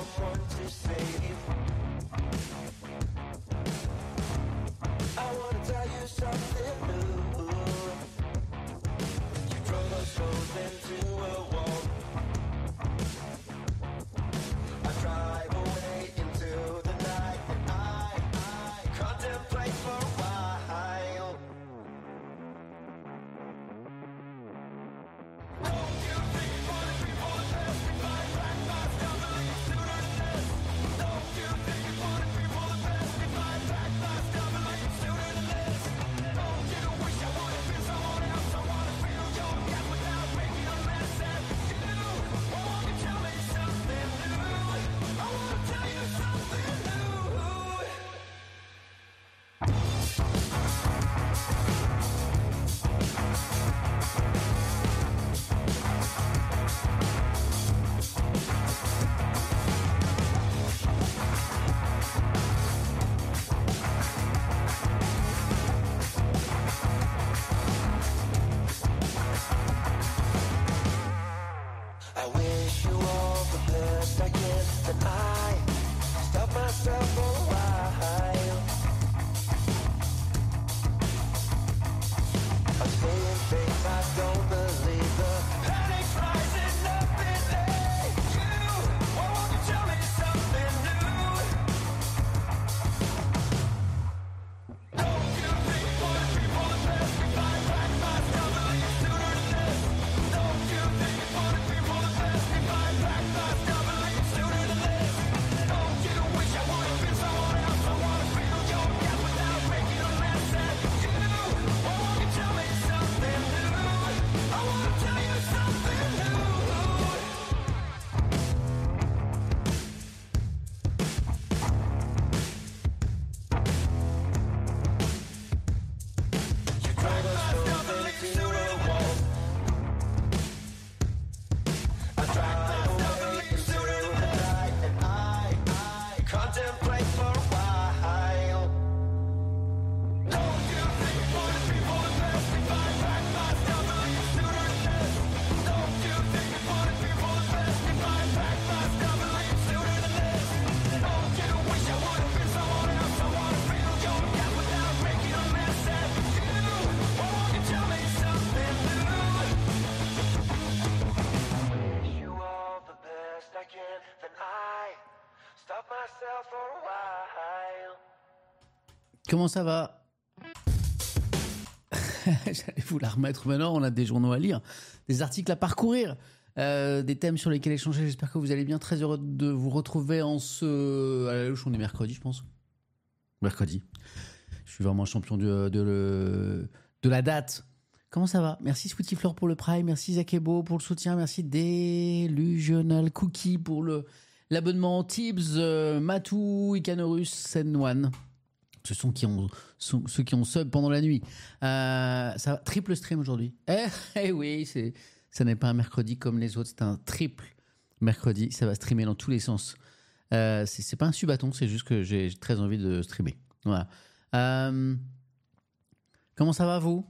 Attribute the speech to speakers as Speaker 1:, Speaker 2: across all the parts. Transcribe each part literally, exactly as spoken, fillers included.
Speaker 1: someone to save. I wanna tell you something new. You drove us both into a wall. I drive away into the night and I, I contemplate for a while. Don't you think it's funny before the past we fight back fast down the lane sooner than this? Don't you think it's funny before the past we fight back fast down the lane sooner than this? Don't you wish I would have been someone else? I wanna feel your gap without making a mess at you. Oh, won't you tell me something new? I wanna tell you something new. I wish you all the best I can, and I stop myself for a while. I'm saying things I don't believe. The panic's rising up in you. Why won't you tell me something new? Don't you think for the people the past we fight back fast down the lane sooner than this? Don't you think it's for the people the past we fight back fast down the lane sooner than this? Don't you wish I would have been someone else? I wanna feel your gap without making a mess at you. Why won't you tell me something new? I wanna tell you something new. You drive us both into a wall. I drive away into the night and I, I contemplate for a while. Don't you think for the people the past we fight back fast down the lane sooner than this? Don't you think for the people the past we fight back fast down the lane sooner than this? Don't you wish I would have been someone else? I wanna feel your gap without making a mess at you. Why won't you tell me something new? Wish you all the best I can, then I stop myself for a while.
Speaker 2: Comment ça va? J'allais vous la remettre maintenant. On a des journaux à lire, des articles à parcourir, euh, des thèmes sur lesquels échanger. J'espère que vous allez bien. Très heureux de vous retrouver en ce. À la louche, on est mercredi, je pense. Mercredi. Je suis vraiment champion de, de, le- de la date. Comment ça va? Merci Sweetie Flore pour le Prime. Merci Zakebo pour le soutien. Merci Delusional Cookie pour le, l'abonnement. Tibbs, euh, Matou, Icanorus, Senwan. Ce sont, qui ont, sont ceux qui ont sub pendant la nuit. Euh, ça va, triple stream aujourd'hui. Eh, eh oui, c'est, ça n'est pas un mercredi comme les autres, c'est un triple mercredi. Ça va streamer dans tous les sens. Euh, c'est, c'est pas un subathon, c'est juste que j'ai, j'ai très envie de streamer. Voilà. Euh, comment ça va, vous?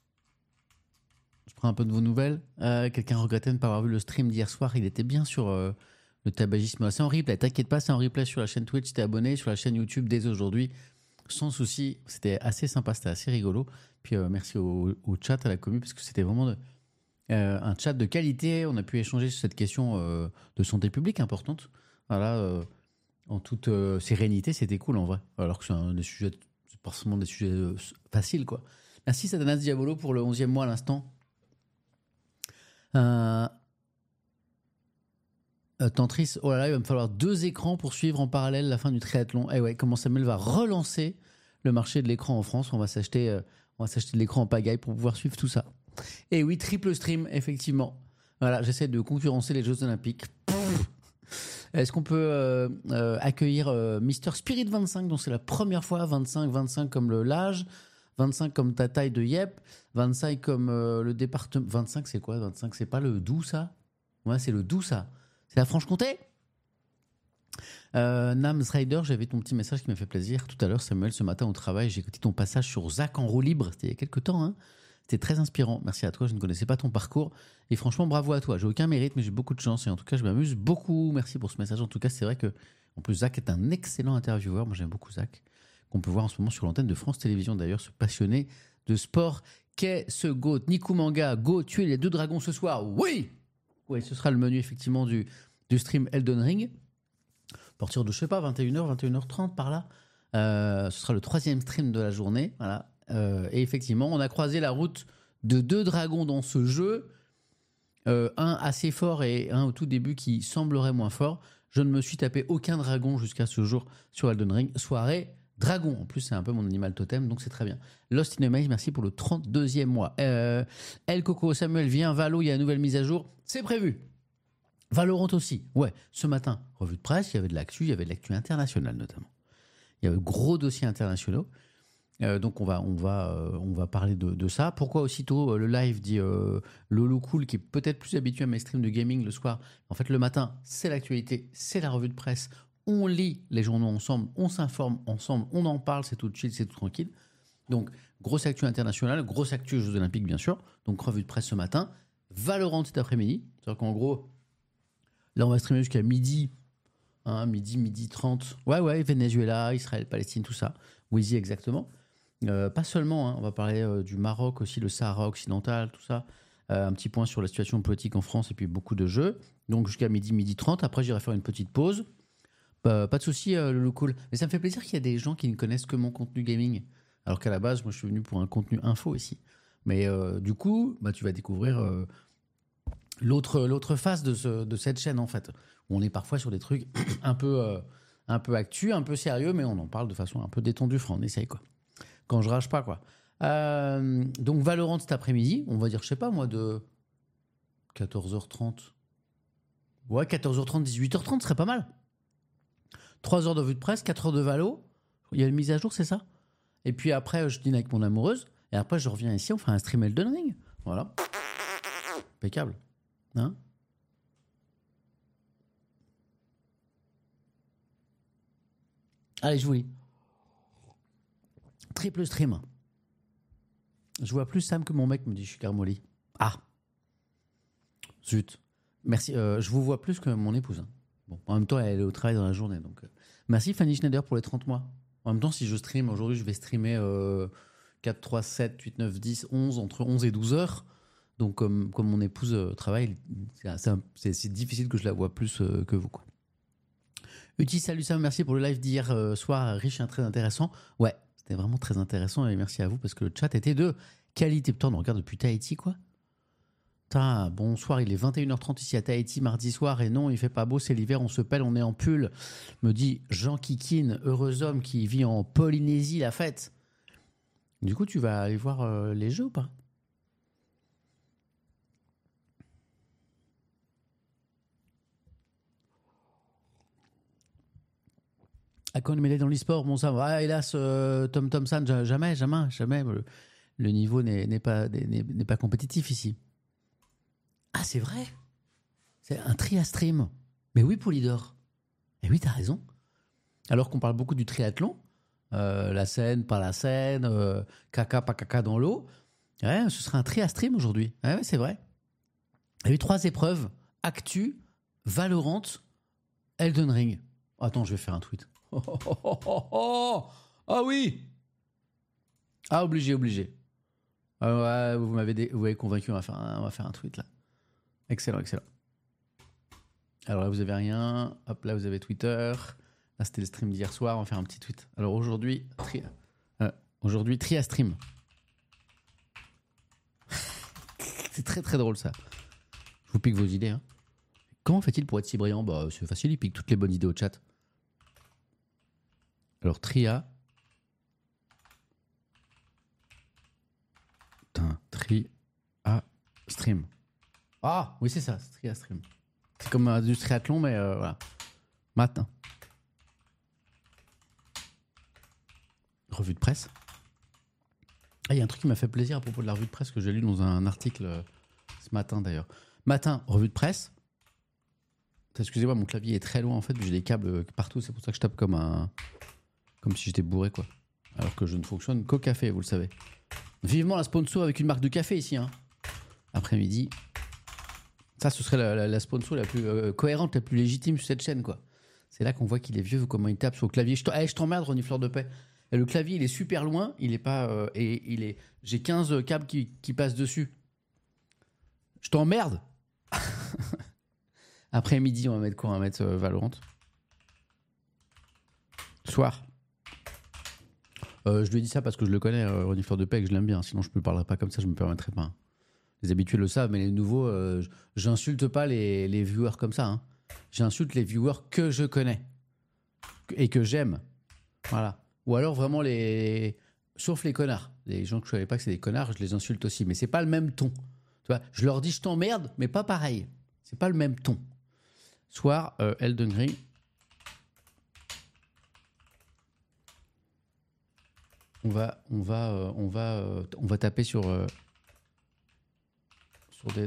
Speaker 2: Je prends un peu de vos nouvelles. Euh, quelqu'un regrettait de ne pas avoir vu le stream d'hier soir. Il était bien sur euh, le tabagisme. C'est en replay, t'inquiète pas, c'est en replay sur la chaîne Twitch. T'es abonné sur la chaîne YouTube dès aujourd'hui. Sans souci, c'était assez sympa, c'était assez rigolo. Puis euh, merci au, au chat, à la commu, parce que c'était vraiment de- euh, un chat de qualité. On a pu échanger sur cette question euh, de santé publique importante. Voilà, euh, en toute euh, sérénité, c'était cool en vrai. Alors que c'est un des sujets, c'est pas forcément des sujets euh, faciles, quoi. Merci Satanas Diabolo pour le onzième mois à l'instant. Euh, euh, Tantris, oh là là, il va me falloir deux écrans pour suivre en parallèle la fin du triathlon. Eh ouais, comment Samuel va relancer le marché de l'écran en France. On va s'acheter, euh, on va s'acheter de l'écran en pagaille pour pouvoir suivre tout ça. Et oui, triple stream, effectivement. Voilà, j'essaie de concurrencer les Jeux Olympiques. Pff. Est-ce qu'on peut euh, euh, accueillir euh, Mister Spirit vingt-cinq, dont c'est la première fois, vingt-cinq, vingt-cinq comme le, l'âge, vingt-cinq comme ta taille de Yep, vingt-cinq comme euh, le département. vingt-cinq, c'est quoi? vingt-cinq, c'est pas le Doubs, ça? Ouais, c'est le Doubs, ça. C'est la Franche-Comté? euh, Nams Rider, j'avais ton petit message qui m'a fait plaisir tout à l'heure, Samuel. Ce matin au travail, j'ai écouté ton passage sur Zach en roue libre. C'était il y a quelques temps, hein. C'était très inspirant. Merci à toi. Je ne connaissais pas ton parcours. Et franchement, bravo à toi. J'ai aucun mérite, mais j'ai beaucoup de chance. Et en tout cas, je m'amuse beaucoup. Merci pour ce message. En tout cas, c'est vrai que, en plus, Zach est un excellent intervieweur. Moi, j'aime beaucoup Zach, qu'on peut voir en ce moment sur l'antenne de France Télévisions, d'ailleurs, ce passionné de sport qu'est ce GOAT. Niku Manga, Go, tuer les deux dragons ce soir. Oui! Oui, ce sera le menu, effectivement, du, du stream Elden Ring. À partir de, je sais pas, vingt et une heures, vingt et une heures trente, par là. Euh, ce sera le troisième stream de la journée. Voilà. Euh, et effectivement, on a croisé la route de deux dragons dans ce jeu. Euh, un assez fort et un au tout début qui semblerait moins fort. Je ne me suis tapé aucun dragon jusqu'à ce jour sur Elden Ring. Soirée dragon. En plus, c'est un peu mon animal totem, donc c'est très bien. Lost in a Maze, merci pour le trente-deuxième mois. Euh, El Coco, Samuel, viens, Valo, il y a une nouvelle mise à jour. C'est prévu. Valorant aussi. Ouais, ce matin, revue de presse, il y avait de l'actu, il y avait de l'actu internationale notamment. Il y avait de gros dossiers internationaux. Euh, donc on va, on va, euh, on va parler de, de ça. Pourquoi aussitôt euh, le live dit euh, Lolo Cool, qui est peut-être plus habitué à mes streams de gaming le soir. En fait, le matin, c'est l'actualité, c'est la revue de presse. On lit les journaux ensemble, on s'informe ensemble, on en parle, c'est tout chill, c'est tout tranquille. Donc, grosse actu internationale, grosse actu Jeux Olympiques, bien sûr. Donc, revue de presse ce matin. Valorant cet après-midi. C'est-à-dire qu'en gros, là, on va streamer jusqu'à midi. Hein, midi, midi trente. Ouais, ouais, Venezuela, Israël, Palestine, tout ça. Wizy, exactement. Euh, pas seulement, hein, on va parler euh, du Maroc aussi, le Sahara occidental, tout ça. Euh, un petit point sur la situation politique en France et puis beaucoup de jeux. Donc jusqu'à midi, midi trente. Après, j'irai faire une petite pause. Bah, pas de souci, euh, le cool. Mais ça me fait plaisir qu'il y a des gens qui ne connaissent que mon contenu gaming. Alors qu'à la base, moi, je suis venu pour un contenu info ici. Mais euh, du coup, bah, tu vas découvrir euh, l'autre, l'autre face de, ce, de cette chaîne, en fait. Où on est parfois sur des trucs un peu, euh, un peu actu, un peu sérieux, mais on en parle de façon un peu détendue. Enfin, on essaye, quoi. Quand je rage pas, quoi. Euh, donc, Valorant cet après-midi, on va dire, je sais pas, moi, de quatorze heures trente. Ouais, quatorze heures trente, dix-huit heures trente, ce serait pas mal. trois heures de vue de presse, quatre heures de Valo. Il y a une mise à jour, c'est ça? Et puis après, je dîne avec mon amoureuse. Et après, je reviens ici, on fait un stream Elden Ring. Voilà. Impeccable. Hein? Allez, je vous lis. Triple stream. Je vois plus Sam que mon mec, me dit, je suis Carmoli. Ah. Zut. Merci. Euh, je vous vois plus que mon épouse. Hein. Bon, en même temps, elle est au travail dans la journée. Donc, euh. Merci Fanny Schneider pour les trente mois. En même temps, si je stream, aujourd'hui, je vais streamer euh, quatre, trois, sept, huit, neuf, dix, onze, entre onze et douze heures. Donc, comme, comme mon épouse euh, travaille, c'est, c'est, c'est, c'est difficile que je la vois plus euh, que vous, quoi. Uti, salut Sam, merci pour le live d'hier euh, soir, riche et très intéressant. Ouais, c'était vraiment très intéressant et merci à vous parce que le chat était de qualité. Putain, on regarde depuis Tahiti, quoi. Putain, bonsoir, il est vingt et une heures trente ici à Tahiti, mardi soir, et non, il fait pas beau, c'est l'hiver, on se pèle, on est en pull, me dit Jean Kikine, heureux homme qui vit en Polynésie, la fête. Du coup, tu vas aller voir euh, les jeux ou pas? À quoi on est mêlé dans l'e-sport? Bon, ça va. Ah, hélas, euh, Tom Thompson, jamais, jamais, jamais. Le, le niveau n'est, n'est, pas, n'est, n'est pas compétitif ici. Ah, c'est vrai. C'est un triastream. Mais oui, Polydor. Et oui, t'as raison. Alors qu'on parle beaucoup du triathlon, euh, la Seine, pas la Seine, euh, caca, pas caca dans l'eau. Ouais, ce sera un triastream aujourd'hui. Ouais, ouais, c'est vrai. Il y a eu trois épreuves. Actu, Valorant, Elden Ring. Attends, je vais faire un tweet. Oh, oh, oh, oh, oh. Ah oui. Ah, obligé, obligé. Ah, ouais, vous m'avez, dé... vous m'avez convaincu, on va, faire un... on va faire un tweet là. Excellent, excellent. Alors là, vous avez rien. Hop, là, vous avez Twitter. Là, c'était le stream d'hier soir. On va faire un petit tweet. Alors aujourd'hui, tri... euh, aujourd'hui, Tria Stream. C'est très très drôle ça. Je vous pique vos idées. Hein. Comment fait-il pour être si brillant? Bah, c'est facile, il pique toutes les bonnes idées au chat. Alors, Tria. Putain, Tria Stream. Ah, oui, c'est ça, c'est Tria Stream. C'est comme euh, du triathlon, mais euh, voilà. Matin. Revue de presse. Ah, il y a un truc qui m'a fait plaisir à propos de la revue de presse que j'ai lu dans un article euh, ce matin d'ailleurs. Matin, revue de presse. Excusez-moi, mon clavier est très loin en fait, j'ai des câbles partout, c'est pour ça que je tape comme un, comme si j'étais bourré quoi. Alors que je ne fonctionne qu'au café, vous le savez. Vivement la sponsor avec une marque de café ici. Hein. Après-midi. Ça, ce serait la, la, la sponsor la plus euh, cohérente, la plus légitime sur cette chaîne, quoi. C'est là qu'on voit qu'il est vieux, comment il tape sur le clavier. Je, hey, je t'emmerde, Ronnie Fleur de Paix. Et le clavier, il est super loin. Il est pas. Euh, et il est. J'ai quinze câbles qui, qui passent dessus. Je t'emmerde. Après-midi, on va mettre quoi? On va mettre euh, Valorant. Soir. Euh, je lui ai dit ça parce que je le connais, euh, Ronnie Fleur de Paix, et que je l'aime bien. Sinon, je ne me parlerai pas comme ça, je me permettrai pas. Hein. Les habitués le savent, mais les nouveaux, euh, j'insulte pas les, les viewers comme ça. Hein. J'insulte les viewers que je connais et que j'aime. Voilà. Ou alors vraiment les. Sauf les connards. Les gens que je savais pas que c'est des connards, je les insulte aussi. Mais c'est pas le même ton. Tu vois, je leur dis je t'emmerde, mais pas pareil. C'est pas le même ton. Soir, euh, Elden Ring. On va, on va, euh, on va, euh, on va taper sur, euh, sur des,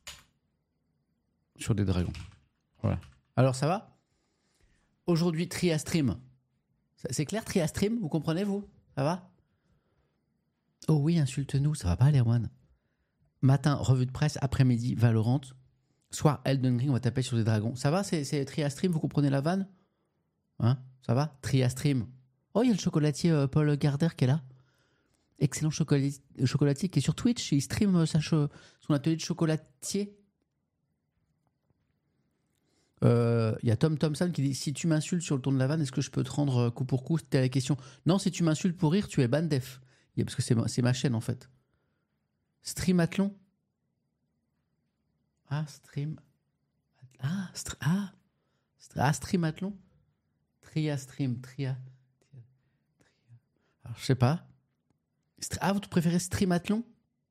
Speaker 2: sur des dragons. Voilà. Alors ça va? Aujourd'hui, Tria Stream. C'est clair, Tria Stream? Vous comprenez, vous? Ça va? Oh oui, insulte-nous. Ça va pas, Lerwan? Matin, revue de presse. Après-midi, Valorant. Soir, Elden Ring. On va taper sur des dragons. Ça va? C'est Tria Stream? Vous comprenez la vanne? Hein? Ça va? Tria Stream. Oh, il y a le chocolatier euh, Paul Garder qui est là. Excellent chocolatier, chocolatier qui est sur Twitch. Il stream euh, sa cho- son atelier de chocolatier. Il euh, y a Tom Thompson qui dit si tu m'insultes sur le ton de la vanne, est-ce que je peux te rendre euh, coup pour coup? C'était la question. Non, si tu m'insultes pour rire, tu es ban def. Yeah, parce que c'est ma, c'est ma chaîne en fait. Streamathlon. Ah, stream. Ah, str- ah, str- ah streamathlon. Tria stream. Tria. Alors, je sais pas. Ah, vous préférez Streamathlon?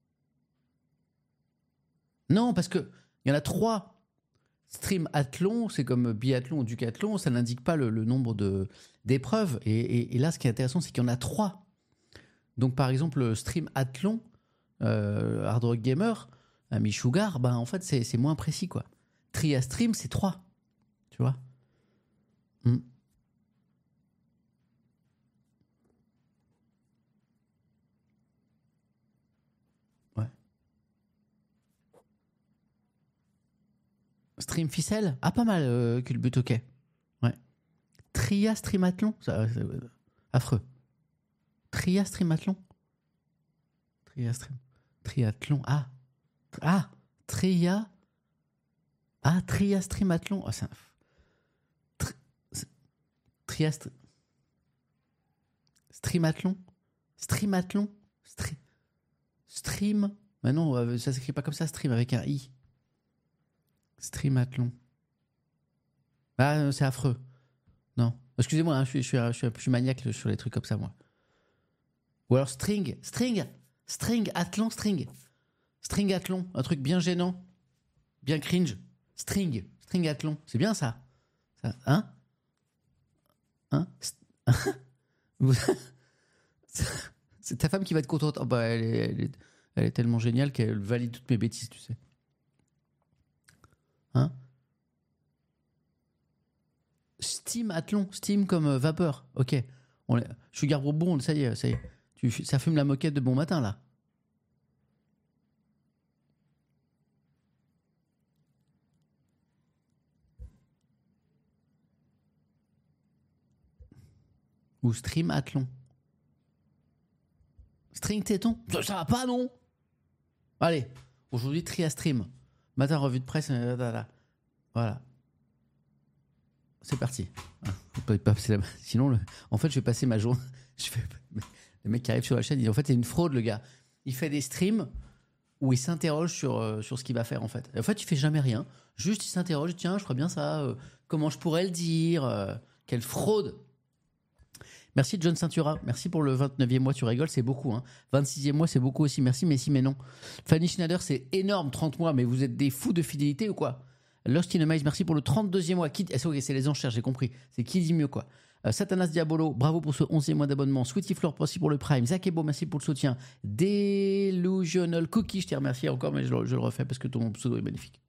Speaker 2: Non, parce que il y en a trois. Streamathlon, c'est comme biathlon ou duathlon, ça n'indique pas le, le nombre de, d'épreuves. Et, et, et là, ce qui est intéressant, c'est qu'il y en a trois. Donc, par exemple, le Streamathlon, euh, Hard Rock Gamer, Ami Sugar, ben, en fait, c'est, c'est moins précis, quoi. Tria Stream, c'est trois. Tu vois? Hmm. Stream ficelle? Ah, pas mal, euh, Culbut, ok. Ouais. Tria Streamathlon? Ça, euh, affreux. Tria Streamathlon? Tria Stream. Triathlon. Ah. Ah. Tria. Ah, Tria Streamathlon. Oh, c'est un... Tri... Tria Stri... Streamathlon? Streamathlon? Stri... Stream? Mais non, ça s'écrit pas comme ça, stream, avec un i. Streamathlon. Ah, c'est affreux. Non. Excusez-moi, hein, je, suis, je, suis, je, suis, je suis maniaque sur les trucs comme ça, moi. Ou alors string. String. String. Athlon, string. String athlon. Un truc bien gênant. Bien cringe. String. String athlon. C'est bien ça. ça hein Hein C'est ta femme qui va être contente. Oh, bah, elle, est, elle, est, elle est tellement géniale qu'elle valide toutes mes bêtises, tu sais. Hein? Steam Athlon, Steam comme euh, vapeur. Ok. On est... Sugar Bourbon, ça y est, ça y est. Tu... Ça fume la moquette de bon matin là. Ou Stream Athlon. String téton. Ça, ça va pas, non? Allez, aujourd'hui, Tria Stream. Matin, revue de presse. Euh, là, là. Voilà. C'est parti. Ah, pas, pas, la... Sinon, le... en fait, je vais passer ma journée. Je fais... Le mec qui arrive sur la chaîne, il dit en fait, c'est une fraude, le gars. Il fait des streams où il s'interroge sur, euh, sur ce qu'il va faire, en fait. Et en fait, il fait jamais rien. Juste, il s'interroge. Tiens, je ferais bien ça. Euh, comment je pourrais le dire euh, Quelle fraude. Merci John Ceintura, merci pour le vingt-neuvième mois, tu rigoles, c'est beaucoup. Hein. vingt-sixième mois, c'est beaucoup aussi, merci, mais si, mais non. Fanny Schneider, c'est énorme, trente mois, mais vous êtes des fous de fidélité ou quoi? Lost in a Maze, merci pour le trente-deuxième mois. Qui... Okay, c'est les enchères, j'ai compris. C'est qui dit mieux, quoi. Euh, Satanas Diabolo, bravo pour ce onzième mois d'abonnement. Sweetie Fleur, merci pour le Prime. Zakebo, merci pour le soutien. Delusional Cookie, je t'ai remercié encore, mais je le, je le refais parce que ton pseudo est magnifique.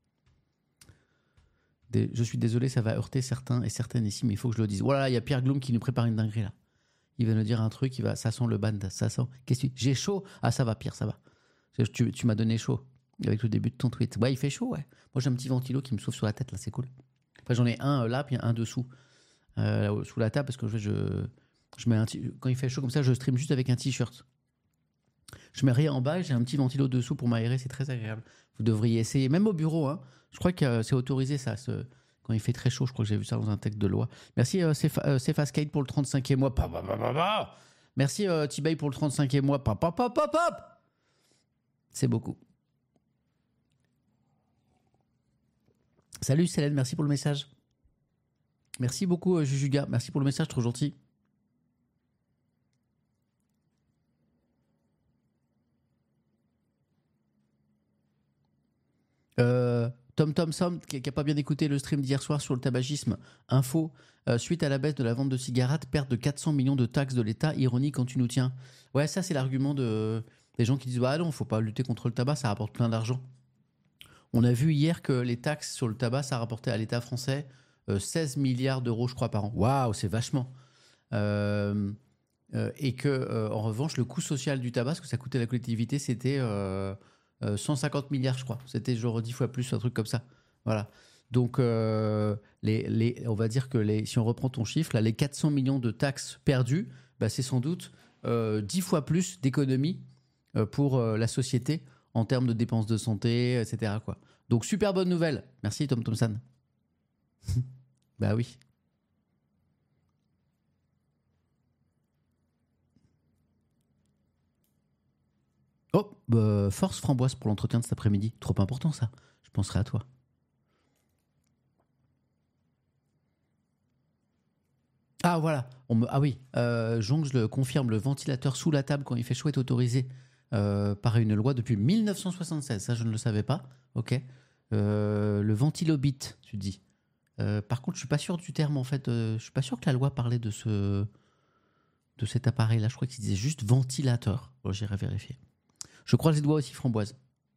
Speaker 2: Des... Je suis désolé, ça va heurter certains et certaines ici, mais il faut que je le dise. Voilà, il y a Pierre Gloom qui nous prépare une dinguerie là. il va nous dire un truc, il va, ça sent le ban, ça sent. Qu'est-ce que tu... J'ai chaud. Ah, ça va pire, ça va. Tu, tu m'as donné chaud avec le début de ton tweet. Ouais, il fait chaud, ouais. Moi, j'ai un petit ventilo qui me souffle sur la tête, là, c'est cool. Après, j'en ai un euh, là, puis un dessous, euh, sous la table, parce que je, je, je mets un t- quand il fait chaud comme ça, je stream juste avec un t-shirt. Je mets rien en bas et j'ai un petit ventilo dessous pour m'aérer, c'est très agréable. Vous devriez essayer, même au bureau, hein. Je crois que euh, c'est autorisé, ça, ce... quand il fait très chaud. Je crois que j'ai vu ça dans un texte de loi. Merci euh, Cefa euh, Cefa Skate pour le trente-cinquième mois. Pa, pa, pa, pa, pa. Merci euh, T-Bay pour le trente-cinquième mois. Pa, pa, pa, pa, pa. C'est beaucoup. Salut Célène, merci pour le message. Merci beaucoup euh, Jujuga, merci pour le message, trop gentil. Euh, Tom Thompson, qui n'a pas bien écouté le stream d'hier soir sur le tabagisme, info, euh, suite à la baisse de la vente de cigarettes, perte de quatre cents millions de taxes de l'État, ironie quand tu nous tiens. Ouais, ça c'est l'argument de, des gens qui disent bah non, faut pas lutter contre le tabac, ça rapporte plein d'argent. On a vu hier que les taxes sur le tabac, ça rapportait à l'État français euh, seize milliards d'euros, je crois, par an. Waouh, c'est vachement. Euh, euh, et que, euh, en revanche, le coût social du tabac, ce que ça coûtait à la collectivité, c'était euh, euh, cent cinquante milliards, je crois. C'était genre dix fois plus, un truc comme ça. Voilà. Donc, euh, les, les, on va dire que les, si on reprend ton chiffre, là, les quatre cents millions de taxes perdues, bah, c'est sans doute euh, dix fois plus d'économies euh, pour euh, la société en termes de dépenses de santé, et cetera, quoi. Donc, super bonne nouvelle. Merci, Tom Thompson. Bah oui. Oh, bah, force framboise pour l'entretien de cet après-midi. Trop important, ça. Je penserai à toi. Ah, voilà. On me... Ah oui, euh, Jonge le confirme, le ventilateur sous la table quand il fait chaud est autorisé euh, par une loi depuis mille neuf cent soixante-seize. Ça, je ne le savais pas. Ok. Euh, le ventilobit, tu dis. Euh, par contre, je suis pas sûr du terme, en fait. Euh, je suis pas sûr que la loi parlait de ce de cet appareil-là. Je crois qu'il disait juste ventilateur. Bon, j'irai vérifier. Je croise les doigts aussi, framboise.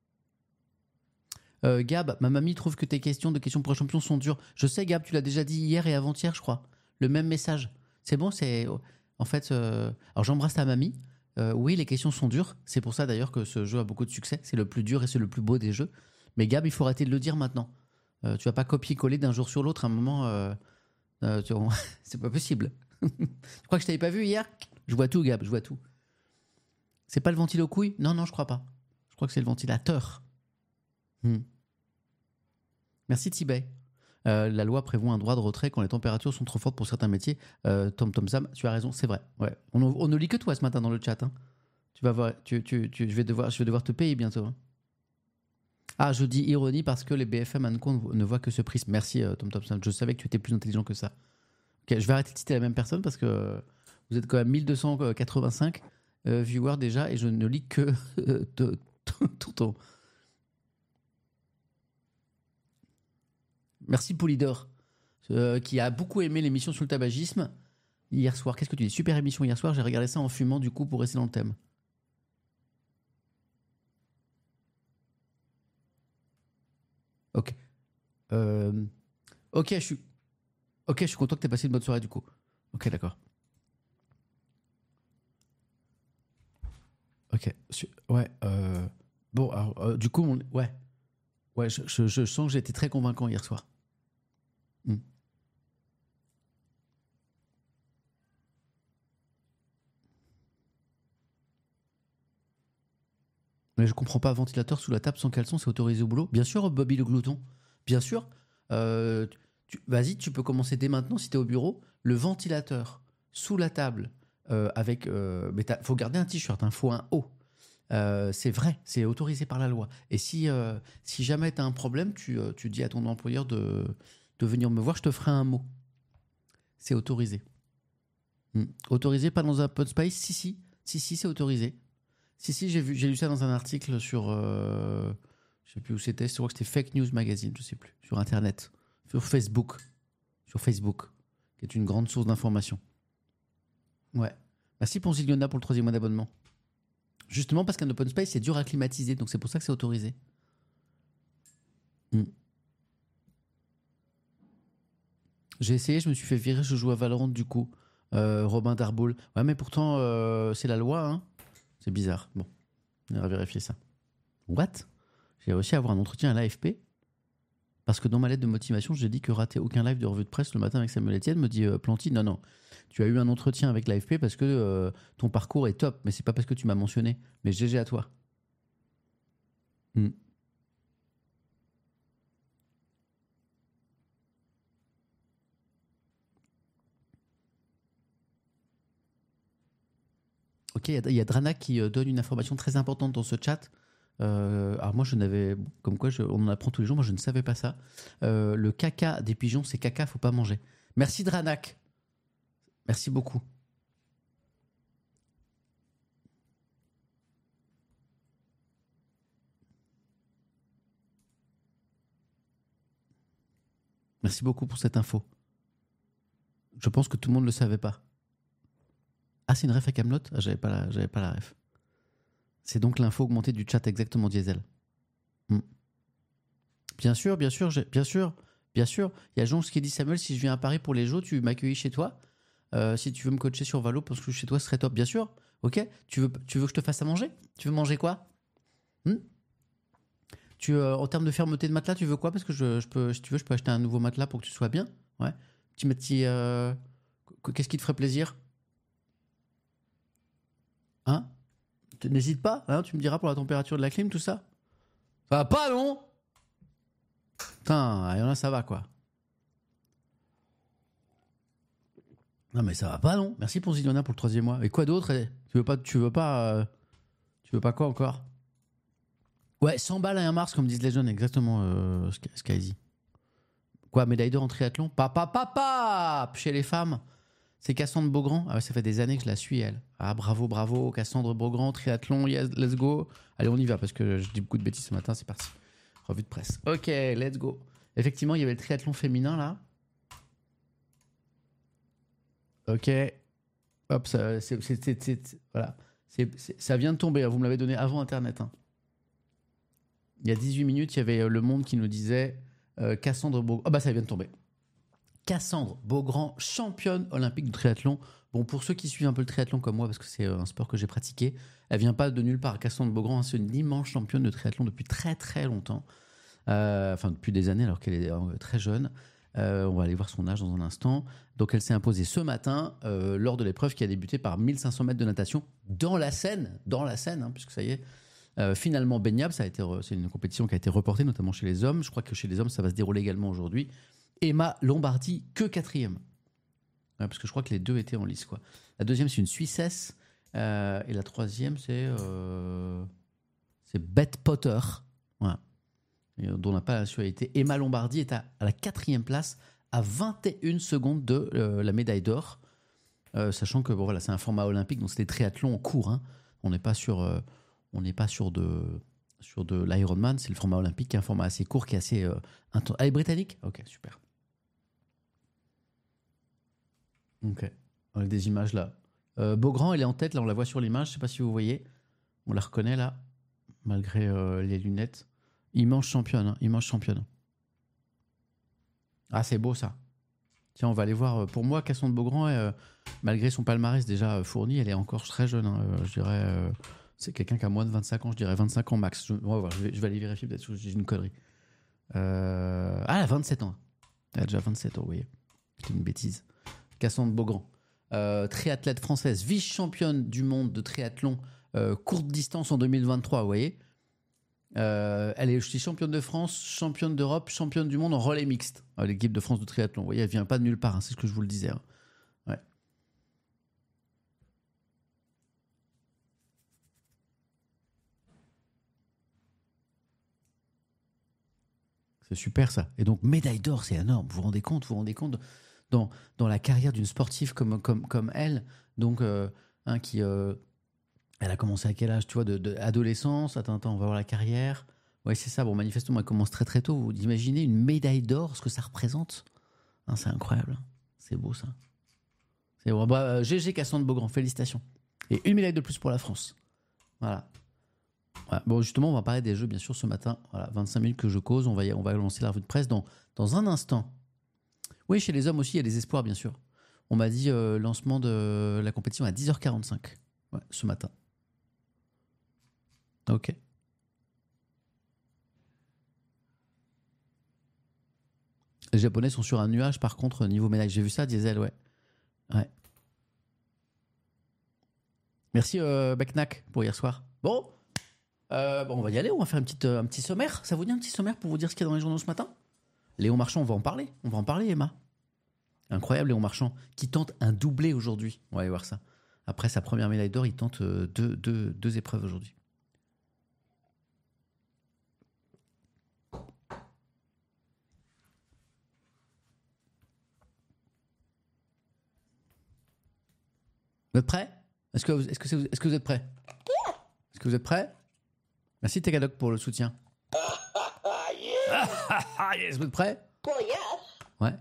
Speaker 2: Euh, Gab, ma mamie trouve que tes questions de questions pour un champion sont dures. Je sais, Gab, tu l'as déjà dit hier et avant-hier, je crois. Le même message. C'est bon, c'est... En fait, euh... alors j'embrasse ta mamie. Euh, oui, les questions sont dures. C'est pour ça d'ailleurs que ce jeu a beaucoup de succès. C'est le plus dur et c'est le plus beau des jeux. Mais Gab, il faut arrêter de le dire maintenant. Euh, tu vas pas copier-coller d'un jour sur l'autre. À un moment, euh... Euh, tu... c'est pas possible. Tu crois que je t'avais pas vu hier? Je vois tout, Gab, je vois tout. C'est pas le ventilo couille? Non, non, je crois pas. Je crois que c'est le ventilateur. Hmm. Merci Tibet. Euh, la loi prévoit un droit de retrait quand les températures sont trop fortes pour certains métiers. Euh, Tom Tom Sam, tu as raison, c'est vrai. Ouais. On, on ne lit que toi ce matin dans le chat. Hein. Tu vas voir, tu, tu, tu, je, vais devoir, je vais devoir te payer bientôt. Hein. Ah, je dis ironie parce que les B F M and Co ne voient que ce prisme. Merci euh, Tom Tom Sam. Je savais que tu étais plus intelligent que ça. Ok, je vais arrêter de citer la même personne parce que euh, vous êtes quand même mille deux cent quatre-vingt-cinq euh, viewers déjà et je ne lis que euh, tout ton. Merci Poulidor, euh, qui a beaucoup aimé l'émission sur le tabagisme hier soir. Qu'est-ce que tu dis? Super émission hier soir, j'ai regardé ça en fumant du coup pour rester dans le thème. Ok. Euh... Ok, je suis... Ok, je suis content que tu aies passé une bonne soirée du coup. Ok, d'accord. Ok. Ouais. Euh... Bon, alors, euh, du coup, on... ouais. Ouais, je, je, je sens que j'ai été très convaincant hier soir. Hmm. Mais je comprends pas, ventilateur sous la table sans caleçon, c'est autorisé au boulot? Bien sûr, Bobby le glouton. Bien sûr. Euh, tu, vas-y, tu peux commencer dès maintenant si t'es au bureau. Le ventilateur sous la table euh, avec... Euh, mais il faut garder un t-shirt, il hein, faut un haut. Euh, c'est vrai, c'est autorisé par la loi. Et si, euh, si jamais tu as un problème, tu, euh, tu dis à ton employeur de, de venir me voir, je te ferai un mot. C'est autorisé. Hmm. Autorisé, pas dans un Podspace? Si, si, si, si, c'est autorisé. Si, si, j'ai, vu, j'ai lu ça dans un article sur... Euh, je sais plus où c'était, je crois que c'était Fake News Magazine, je sais plus, sur Internet, sur Facebook, sur Facebook, qui est une grande source d'information. Ouais. Merci Ponziliona pour le troisième mois d'abonnement. Justement parce qu'un open space, c'est dur à climatiser, donc c'est pour ça que c'est autorisé. Mm. J'ai essayé, je me suis fait virer, je joue à Valorant du coup. Euh, Robin Darboul. Ouais, mais pourtant, euh, c'est la loi. Hein. C'est bizarre. Bon, on va vérifier ça. What? J'ai réussi à avoir un entretien à l'A F P parce que dans ma lettre de motivation, j'ai dit que rater aucun live de revue de presse le matin avec Samuel Etienne. Me dit euh, Planty, non, non. Tu as eu un entretien avec l'A F P parce que euh, ton parcours est top, mais c'est pas parce que tu m'as mentionné. Mais G G à toi. Hmm. Ok, il y, y a Drana qui euh, donne une information très importante dans ce chat. Euh, alors moi, je n'avais, comme quoi, je, on en apprend tous les jours. Moi, je ne savais pas ça. Euh, le caca des pigeons, c'est caca, faut pas manger. Merci Dranak. Merci beaucoup. Merci beaucoup pour cette info. Je pense que tout le monde ne le savait pas. Ah, c'est une ref à Camelot. Ah, j'avais pas la, j'avais pas la ref. C'est donc l'info augmentée du chat exactement Diesel. Hmm. Bien sûr, bien sûr, j'ai- bien sûr, bien sûr. Il y a Jonge qui dit Samuel, si je viens à Paris pour les Jeux, tu m'accueilles chez toi. Euh, si tu veux me coacher sur Valo, parce que chez toi ce serait top, bien sûr. Ok. Tu veux, tu veux que je te fasse à manger? Tu veux manger quoi? Hmm. Tu, euh, en termes de fermeté de matelas, tu veux quoi? Parce que je, je peux, si tu veux, je peux acheter un nouveau matelas pour que tu sois bien. Ouais. Petit, petit, euh, qu'est-ce qui te ferait plaisir? Hein? N'hésite pas, hein, tu me diras pour la température de la clim, tout ça. Ça va pas, non? Putain, il y en a, ça va, quoi. Non, mais ça va pas, non? Merci pour Zidona pour le troisième mois. Et quoi d'autre? eh Tu veux pas, tu veux pas, euh, tu veux pas quoi encore? Ouais, cent balles à un mars, comme disent les jeunes, exactement, euh, ce qu'a- ce qu'a dit. Quoi, médaille d'or en triathlon? Papa, papa! Chez les femmes, c'est Cassandre Beaugrand. Ah ouais, ça fait des années que je la suis, elle. Ah, bravo, bravo, Cassandre Beaugrand, triathlon, yes, let's go. Allez, on y va, parce que je dis beaucoup de bêtises ce matin, c'est parti. Revue de presse. Ok, let's go. Effectivement, il y avait le triathlon féminin, là. Ok. Hop, ça, c'est, c'est- c'est- c'est- voilà. C'est- c'est- ça vient de tomber, hein, vous me l'avez donné avant Internet. Hein. Il y a dix-huit minutes, il y avait euh, Le Monde qui nous disait euh, Cassandre Beaugrand. Ah bah ça vient de tomber. Cassandre Beaugrand, championne olympique de triathlon. Bon, pour ceux qui suivent un peu le triathlon comme moi, parce que c'est euh, un sport que j'ai pratiqué, elle vient pas de nulle part. Cassandre Beaugrand, hein, c'est une immense championne de triathlon depuis très très longtemps. Euh, enfin, depuis des années, alors qu'elle est euh, très jeune. Euh, on va aller voir son âge dans un instant. Donc, elle s'est imposée ce matin euh, lors de l'épreuve qui a débuté par mille cinq cents mètres de natation dans la Seine, dans la Seine, hein, puisque ça y est. Euh, finalement baignable, ça a été, re- c'est une compétition qui a été reportée, notamment chez les hommes. Je crois que chez les hommes, ça va se dérouler également aujourd'hui. Emma Lombardi, que quatrième. Ouais, parce que je crois que les deux étaient en lice, quoi. La deuxième, c'est une Suissesse. Euh, et la troisième, c'est, euh, c'est Beth Potter. Voilà. Et, euh, dont on n'a pas la nationalité. Emma Lombardi est à, à la quatrième place, à vingt et une secondes de euh, la médaille d'or. Euh, sachant que bon, voilà, c'est un format olympique, donc c'est des triathlons en cours. Hein. On n'est pas sur, euh, on n'est pas sur de, sur de l'Ironman. C'est le format olympique, qui est un format assez court, qui est assez euh, intense. Elle est britannique? Ok, super. Ok. On a des images là. Euh, Beaugrand, elle est en tête. Là, on la voit sur l'image. Je sais pas si vous voyez. On la reconnaît là, malgré euh, les lunettes. Immense championne. Hein, immense championne. Ah, c'est beau ça. Tiens, on va aller voir. euh, Pour moi, Cassandre Beaugrand, euh, malgré son palmarès déjà euh, fourni, elle est encore très jeune. Hein, euh, je dirais. euh, c'est quelqu'un qui a moins de vingt-cinq ans. Je dirais vingt-cinq ans max. Je, on va voir, je, vais, je vais aller vérifier. Peut-être que j'ai une connerie. Euh, ah, elle a vingt-sept ans. Elle a déjà vingt-sept ans, vous voyez. C'est une bêtise. Cassandre Beaugrand. Euh, triathlète française, vice-championne du monde de triathlon euh, courte distance en deux mille vingt-trois, vous voyez. Euh, elle est aussi championne de France, championne d'Europe, championne du monde en relais mixte. Euh, L'équipe de France de triathlon, vous voyez, elle vient pas de nulle part, hein, c'est ce que je vous le disais. Hein. Ouais. C'est super ça. Et donc médaille d'or, c'est énorme. Vous vous rendez compte, vous vous rendez compte dans, dans la carrière d'une sportive comme, comme, comme elle, donc euh, hein, qui euh, elle a commencé à quel âge, tu vois, de, de adolescence. Attends, attends, on va voir la carrière. Ouais, c'est ça. Bon, manifestement, elle commence très très tôt. Vous imaginez une médaille d'or, ce que ça représente? Hein, c'est incroyable. C'est beau ça. C'est bon. Bah, euh, G G Cassandre Beaugrand, félicitations. Et une médaille de plus pour la France. Voilà. Voilà. Bon, justement, on va parler des Jeux, bien sûr, ce matin. Voilà, vingt-cinq minutes que je cause. On va, y- on va lancer la revue de presse dans, dans un instant. Oui, chez les hommes aussi, il y a des espoirs, bien sûr. On m'a dit euh, lancement de la compétition à dix heures quarante-cinq ouais, ce matin. Ok. Les Japonais sont sur un nuage, par contre, niveau médaille. J'ai vu ça, Diesel, ouais. Ouais. Merci, euh, Beknak, pour hier soir. Bon, euh, bon, on va y aller. On va faire une petite, euh, un petit sommaire. Ça vous dit un petit sommaire pour vous dire ce qu'il y a dans les journaux ce matin ? Léon Marchand, on va en parler. On va en parler, Emma. Incroyable, Léon Marchand, qui tente un doublé aujourd'hui. On va aller voir ça. Après sa première médaille d'or, il tente euh, deux, deux, deux épreuves aujourd'hui. Vous êtes prêts ? Est-ce que, vous, est-ce, que c'est, est-ce que vous êtes prêts ? Est-ce que vous êtes prêts ? Merci Tegadok pour le soutien. Ah, yes, vous êtes prêts ?
Speaker 3: Well, yes.
Speaker 2: Ouais.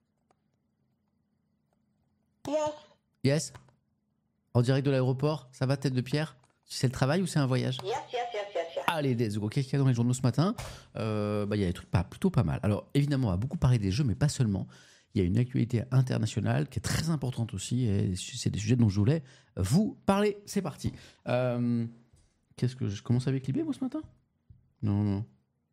Speaker 3: Yes.
Speaker 2: Yes. En direct de l'aéroport, ça va, tête de pierre ? C'est le travail ou c'est un voyage ?
Speaker 3: Yes, yes, yes, yes, yes.
Speaker 2: Allez, let's go. Qu'est-ce qu'il y a dans les journaux ce matin ? euh, bah, Il y a des trucs pas, plutôt pas mal. Alors, évidemment, on va beaucoup parler des jeux, mais pas seulement. Il y a une actualité internationale qui est très importante aussi, et c'est des sujets dont je voulais vous parler. C'est parti. Euh, qu'est-ce que je commence avec Libé, moi, ce matin ? Non, non.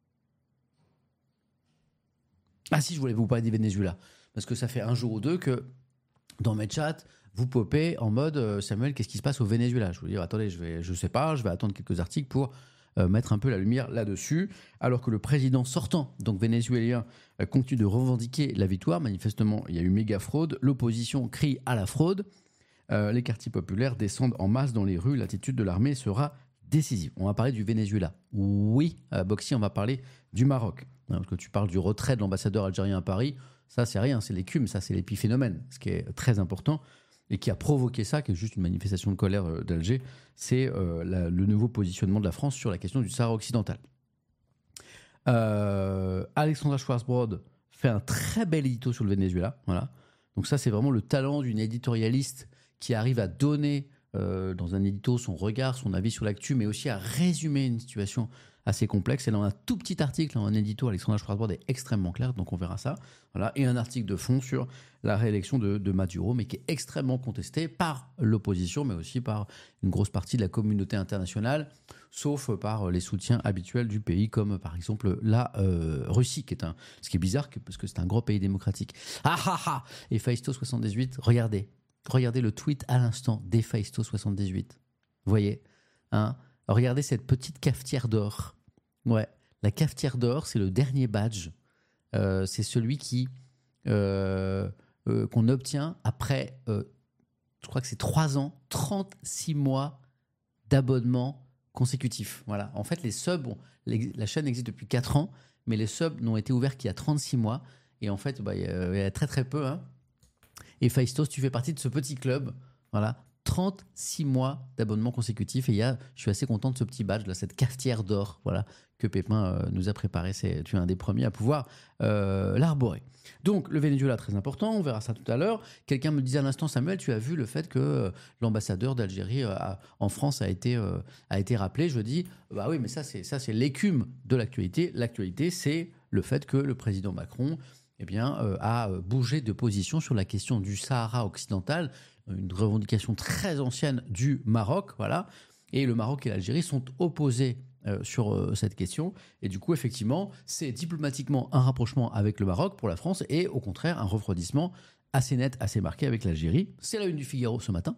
Speaker 2: Ah si, je voulais vous parler du Venezuela. Parce que ça fait un jour ou deux que, dans mes chats, vous popez en mode euh, Samuel, qu'est-ce qui se passe au Venezuela ? Je vous dis, attendez, je vais, je sais pas, je vais attendre quelques articles pour euh, mettre un peu la lumière là-dessus. Alors que le président sortant, donc vénézuélien, euh, continue de revendiquer la victoire. Manifestement, il y a eu méga fraude. L'opposition crie à la fraude. Euh, les quartiers populaires descendent en masse dans les rues. L'attitude de l'armée sera décisive. On va parler du Venezuela. Oui, euh, Boxy, on va parler du Maroc. Non, parce que tu parles du retrait de l'ambassadeur algérien à Paris. Ça, c'est rien, c'est l'écume, ça, c'est l'épiphénomène. Ce qui est très important et qui a provoqué ça, qui est juste une manifestation de colère euh, d'Alger, c'est euh, la, le nouveau positionnement de la France sur la question du Sahara occidental. Euh, Alexandra Schwarzbrod fait un très bel édito sur le Venezuela. Voilà. Donc ça, c'est vraiment le talent d'une éditorialiste qui arrive à donner euh, dans un édito son regard, son avis sur l'actu, mais aussi à résumer une situation assez complexe. Elle a un tout petit article, un édito, Alexandra Schwarzbrod est extrêmement clair, donc on verra ça. Voilà. Et un article de fond sur la réélection de, de Maduro, mais qui est extrêmement contesté par l'opposition, mais aussi par une grosse partie de la communauté internationale, sauf par les soutiens habituels du pays, comme par exemple la euh, Russie, qui est un, ce qui est bizarre, que, parce que c'est un gros pays démocratique. Ah ah ah. Et Faisto soixante-dix-huit, regardez, regardez le tweet à l'instant d'Efaisto soixante-dix-huit. Vous voyez, hein? Regardez cette petite cafetière d'or. Ouais, la cafetière d'or, c'est le dernier badge. Euh, c'est celui qui euh, euh, qu'on obtient après, euh, je crois que c'est trois ans, trente-six mois d'abonnement consécutif. Voilà. En fait, les subs, bon, les, la chaîne existe depuis quatre ans, mais les subs n'ont été ouverts qu'il y a trente-six mois. Et en fait, bah, il y a, il y a très très peu. Hein. Et Faistos, tu fais partie de ce petit club. Voilà. trente-six mois d'abonnement consécutif et il y a, je suis assez content de ce petit badge là, cette cafetière d'or, voilà, que Pépin euh, nous a préparé. C'est, tu es un des premiers à pouvoir euh, l'arborer. Donc le Venezuela, très important, on verra ça tout à l'heure. Quelqu'un me disait à l'instant, Samuel, tu as vu le fait que euh, l'ambassadeur d'Algérie euh, a, en France a été, euh, a été rappelé. Je dis, bah oui, mais ça c'est, ça c'est l'écume de l'actualité. L'actualité, c'est le fait que le président Macron eh bien, euh, a bougé de position sur la question du Sahara occidental, une revendication très ancienne du Maroc, voilà. Et le Maroc et l'Algérie sont opposés euh, sur euh, cette question. Et du coup, effectivement, c'est diplomatiquement un rapprochement avec le Maroc pour la France et au contraire un refroidissement assez net, assez marqué avec l'Algérie. C'est la une du Figaro ce matin.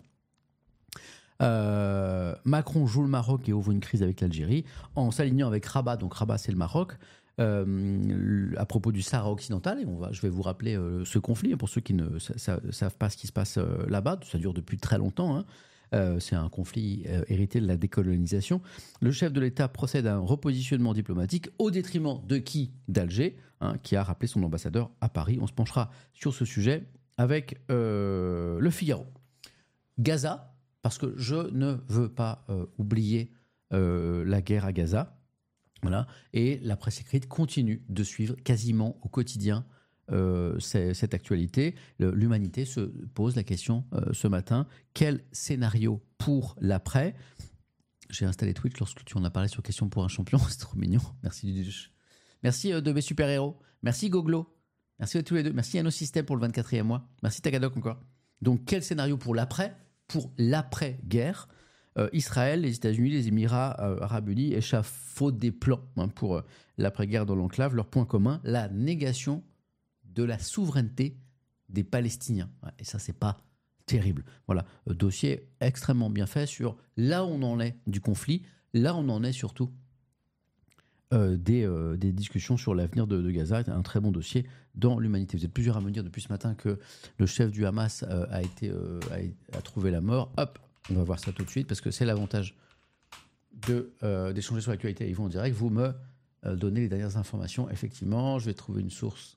Speaker 2: Euh, Macron joue le Maroc et ouvre une crise avec l'Algérie en s'alignant avec Rabat. Donc Rabat, c'est le Maroc. Euh, à propos du Sahara occidental, et on va, je vais vous rappeler euh, ce conflit pour ceux qui ne sa, sa, savent pas ce qui se passe euh, là-bas. Ça dure depuis très longtemps. Hein. Euh, c'est un conflit euh, hérité de la décolonisation. Le chef de l'État procède à un repositionnement diplomatique au détriment de qui ? D'Alger, hein, qui a rappelé son ambassadeur à Paris. On se penchera sur ce sujet avec euh, le Figaro. Gaza, parce que je ne veux pas euh, oublier euh, la guerre à Gaza. Voilà. Et la presse écrite continue de suivre quasiment au quotidien euh, cette actualité. L'humanité se pose la question euh, ce matin, quel scénario pour l'après ? J'ai installé Twitch lorsque tu en as parlé sur Question pour un champion, c'est trop mignon. Merci Duduche. Merci euh, de mes super-héros. Merci Goglo. Merci à tous les deux. Merci à nos systèmes pour le vingt-quatrième mois. Merci Tagadok encore. Donc, quel scénario pour l'après ? Pour l'après-guerre, euh, Israël, les États-Unis, les Émirats euh, arabes unis échafaudent des plans hein, pour euh, l'après-guerre dans l'enclave. Leur point commun, la négation de la souveraineté des Palestiniens. Ouais, et ça, c'est pas terrible. Voilà, euh, dossier extrêmement bien fait sur là où on en est du conflit, là où on en est surtout euh, des, euh, des discussions sur l'avenir de, de Gaza. C'est un très bon dossier dans l'humanité. Vous êtes plusieurs à me dire depuis ce matin que le chef du Hamas euh, a, été, euh, a, a trouvé la mort. Hop, on va voir ça tout de suite parce que c'est l'avantage de, euh, d'échanger sur l'actualité avec vous en direct. Vous me euh, donnez les dernières informations. Effectivement, je vais trouver une source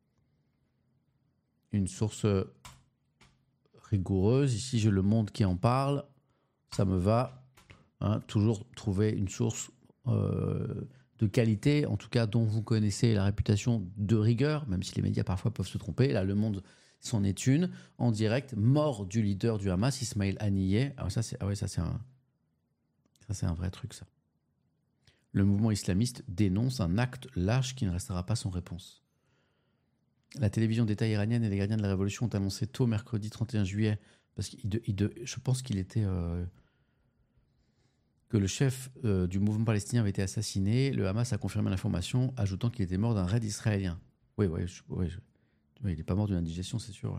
Speaker 2: une source rigoureuse. Ici, j'ai Le Monde qui en parle. Ça me va. Hein, toujours trouver une source euh, de qualité, en tout cas dont vous connaissez la réputation de rigueur, même si les médias parfois peuvent se tromper. Là, Le Monde s'en est une. En direct, mort du leader du Hamas, Ismaël Haniyeh. Alors ça, c'est, ah ouais, ça, c'est un, ça, c'est un vrai truc, ça. Le mouvement islamiste dénonce un acte lâche qui ne restera pas sans réponse. La télévision d'État iranienne et les gardiens de la Révolution ont annoncé tôt mercredi trente et un juillet, parce qu'il de, il de, je pense qu'il était euh, que le chef euh, du mouvement palestinien avait été assassiné. Le Hamas a confirmé l'information, ajoutant qu'il était mort d'un raid israélien. Oui, oui, je, oui, je, oui il n'est pas mort d'une indigestion, c'est sûr. Ouais.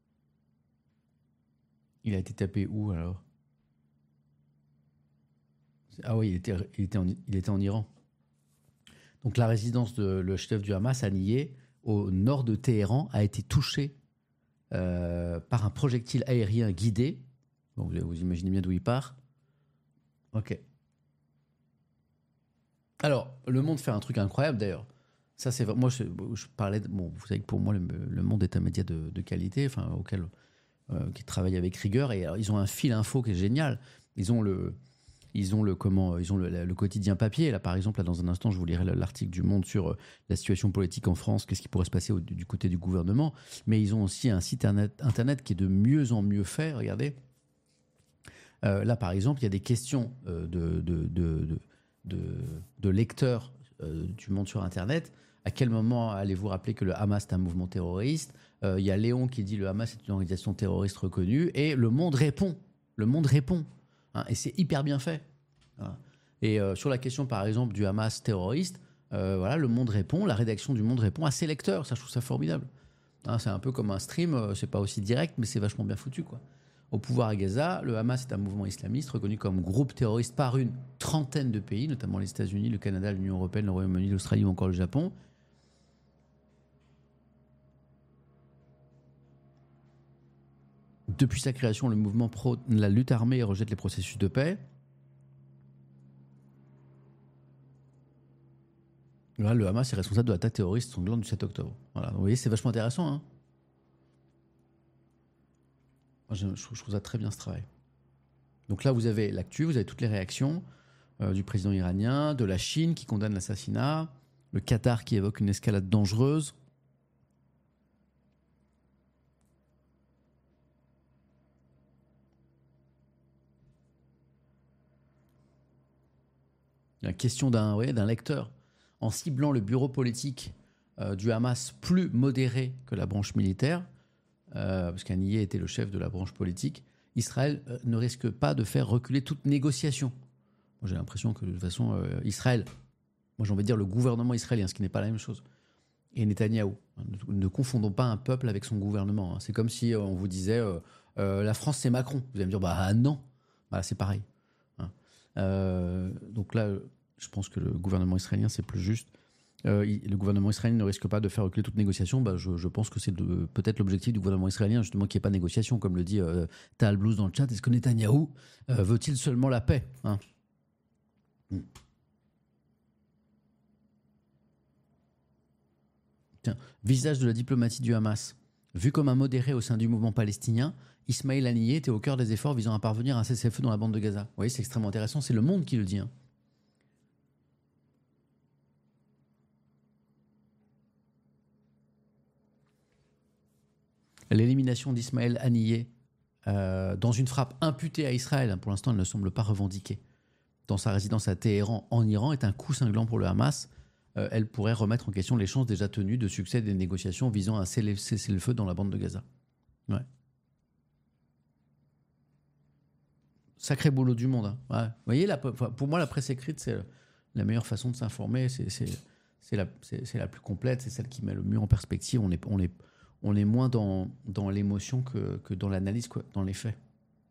Speaker 2: Il a été tapé où alors ? Ah oui, il était, il était, en, il était en Iran. Donc la résidence de le chef du Hamas, Haniyeh, au nord de Téhéran, a été touché euh, par un projectile aérien guidé. Bon, vous, vous imaginez bien d'où il part. Ok. Alors, Le Monde fait un truc incroyable d'ailleurs. Ça, c'est moi, je, je parlais. De, bon, vous savez que pour moi, le, le Monde est un média de, de qualité, enfin, auquel euh, qui travaille avec rigueur. Et alors, ils ont un fil info qui est génial. Ils ont le Ils ont le comment Ils ont le, le quotidien papier. Là, par exemple, là, dans un instant, je vous lirai l'article du Monde sur la situation politique en France, qu'est-ce qui pourrait se passer au, du côté du gouvernement. Mais ils ont aussi un site internet, internet qui est de mieux en mieux fait. Regardez. Euh, là, par exemple, il y a des questions euh, de, de, de, de, de, de lecteurs euh, du Monde sur Internet. À quel moment allez-vous rappeler que le Hamas est un mouvement terroriste ? euh, Il y a Léon qui dit le Hamas est une organisation terroriste reconnue. Et le Monde répond. Le Monde répond. Hein, et c'est hyper bien fait. Hein. Et euh, sur la question, par exemple, du Hamas terroriste, euh, voilà, le Monde répond, la rédaction du Monde répond à ses lecteurs. Ça, je trouve ça formidable. Hein, c'est un peu comme un stream, euh, c'est pas aussi direct, mais c'est vachement bien foutu, quoi. Au pouvoir à Gaza, le Hamas est un mouvement islamiste reconnu comme groupe terroriste par une trentaine de pays, notamment les États-Unis, le Canada, l'Union européenne, le Royaume-Uni, l'Australie ou encore le Japon. Depuis sa création, le mouvement prône la lutte armée et rejette les processus de paix. Là, le Hamas est responsable de l'attaque terroriste sanglante du sept octobre. Voilà, vous voyez, c'est vachement intéressant. Hein. Moi, je, je, trouve, je trouve ça très bien ce travail. Donc là, vous avez l'actu, vous avez toutes les réactions euh, du président iranien, de la Chine qui condamne l'assassinat, le Qatar qui évoque une escalade dangereuse. La question d'un, ouais, d'un lecteur. En ciblant le bureau politique euh, du Hamas plus modéré que la branche militaire, euh, parce qu'Haniyeh était le chef de la branche politique, Israël euh, ne risque pas de faire reculer toute négociation. Moi, j'ai l'impression que de toute façon, euh, Israël, moi j'ai envie de dire le gouvernement israélien, ce qui n'est pas la même chose, et Netanyahou. Ne, ne confondons pas un peuple avec son gouvernement. Hein. C'est comme si euh, on vous disait euh, euh, la France c'est Macron. Vous allez me dire, bah non, bah, c'est pareil. Hein. Euh, donc là, je pense que le gouvernement israélien, c'est plus juste. Euh, il, le gouvernement israélien ne risque pas de faire reculer toute négociation. Bah, je, je pense que c'est de, peut-être l'objectif du gouvernement israélien, justement, qu'il n'y ait pas de négociation, comme le dit euh, Tal Blues dans le chat. Est-ce que Netanyahou euh, veut-il seulement la paix, hein? hmm. Tiens, visage de la diplomatie du Hamas. Vu comme un modéré au sein du mouvement palestinien, Ismaël Haniyeh était au cœur des efforts visant à parvenir à un cessez-le-feu dans la bande de Gaza. Vous voyez, c'est extrêmement intéressant. C'est Le Monde qui le dit. Hein. L'élimination d'Ismaël Haniyeh euh, dans une frappe imputée à Israël, hein, pour l'instant elle ne semble pas revendiquée, dans sa résidence à Téhéran en Iran, est un coup cinglant pour le Hamas. Euh, elle pourrait remettre en question les chances déjà tenues de succès des négociations visant à cesser le feu dans la bande de Gaza. Ouais. Sacré boulot du monde. Hein. Ouais. Vous voyez, la, pour moi, la presse écrite, c'est la meilleure façon de s'informer. C'est, c'est, c'est, la, c'est, c'est la plus complète. C'est celle qui met le mieux en perspective. On est, on est, on est moins dans, dans l'émotion que, que dans l'analyse, quoi, dans les faits.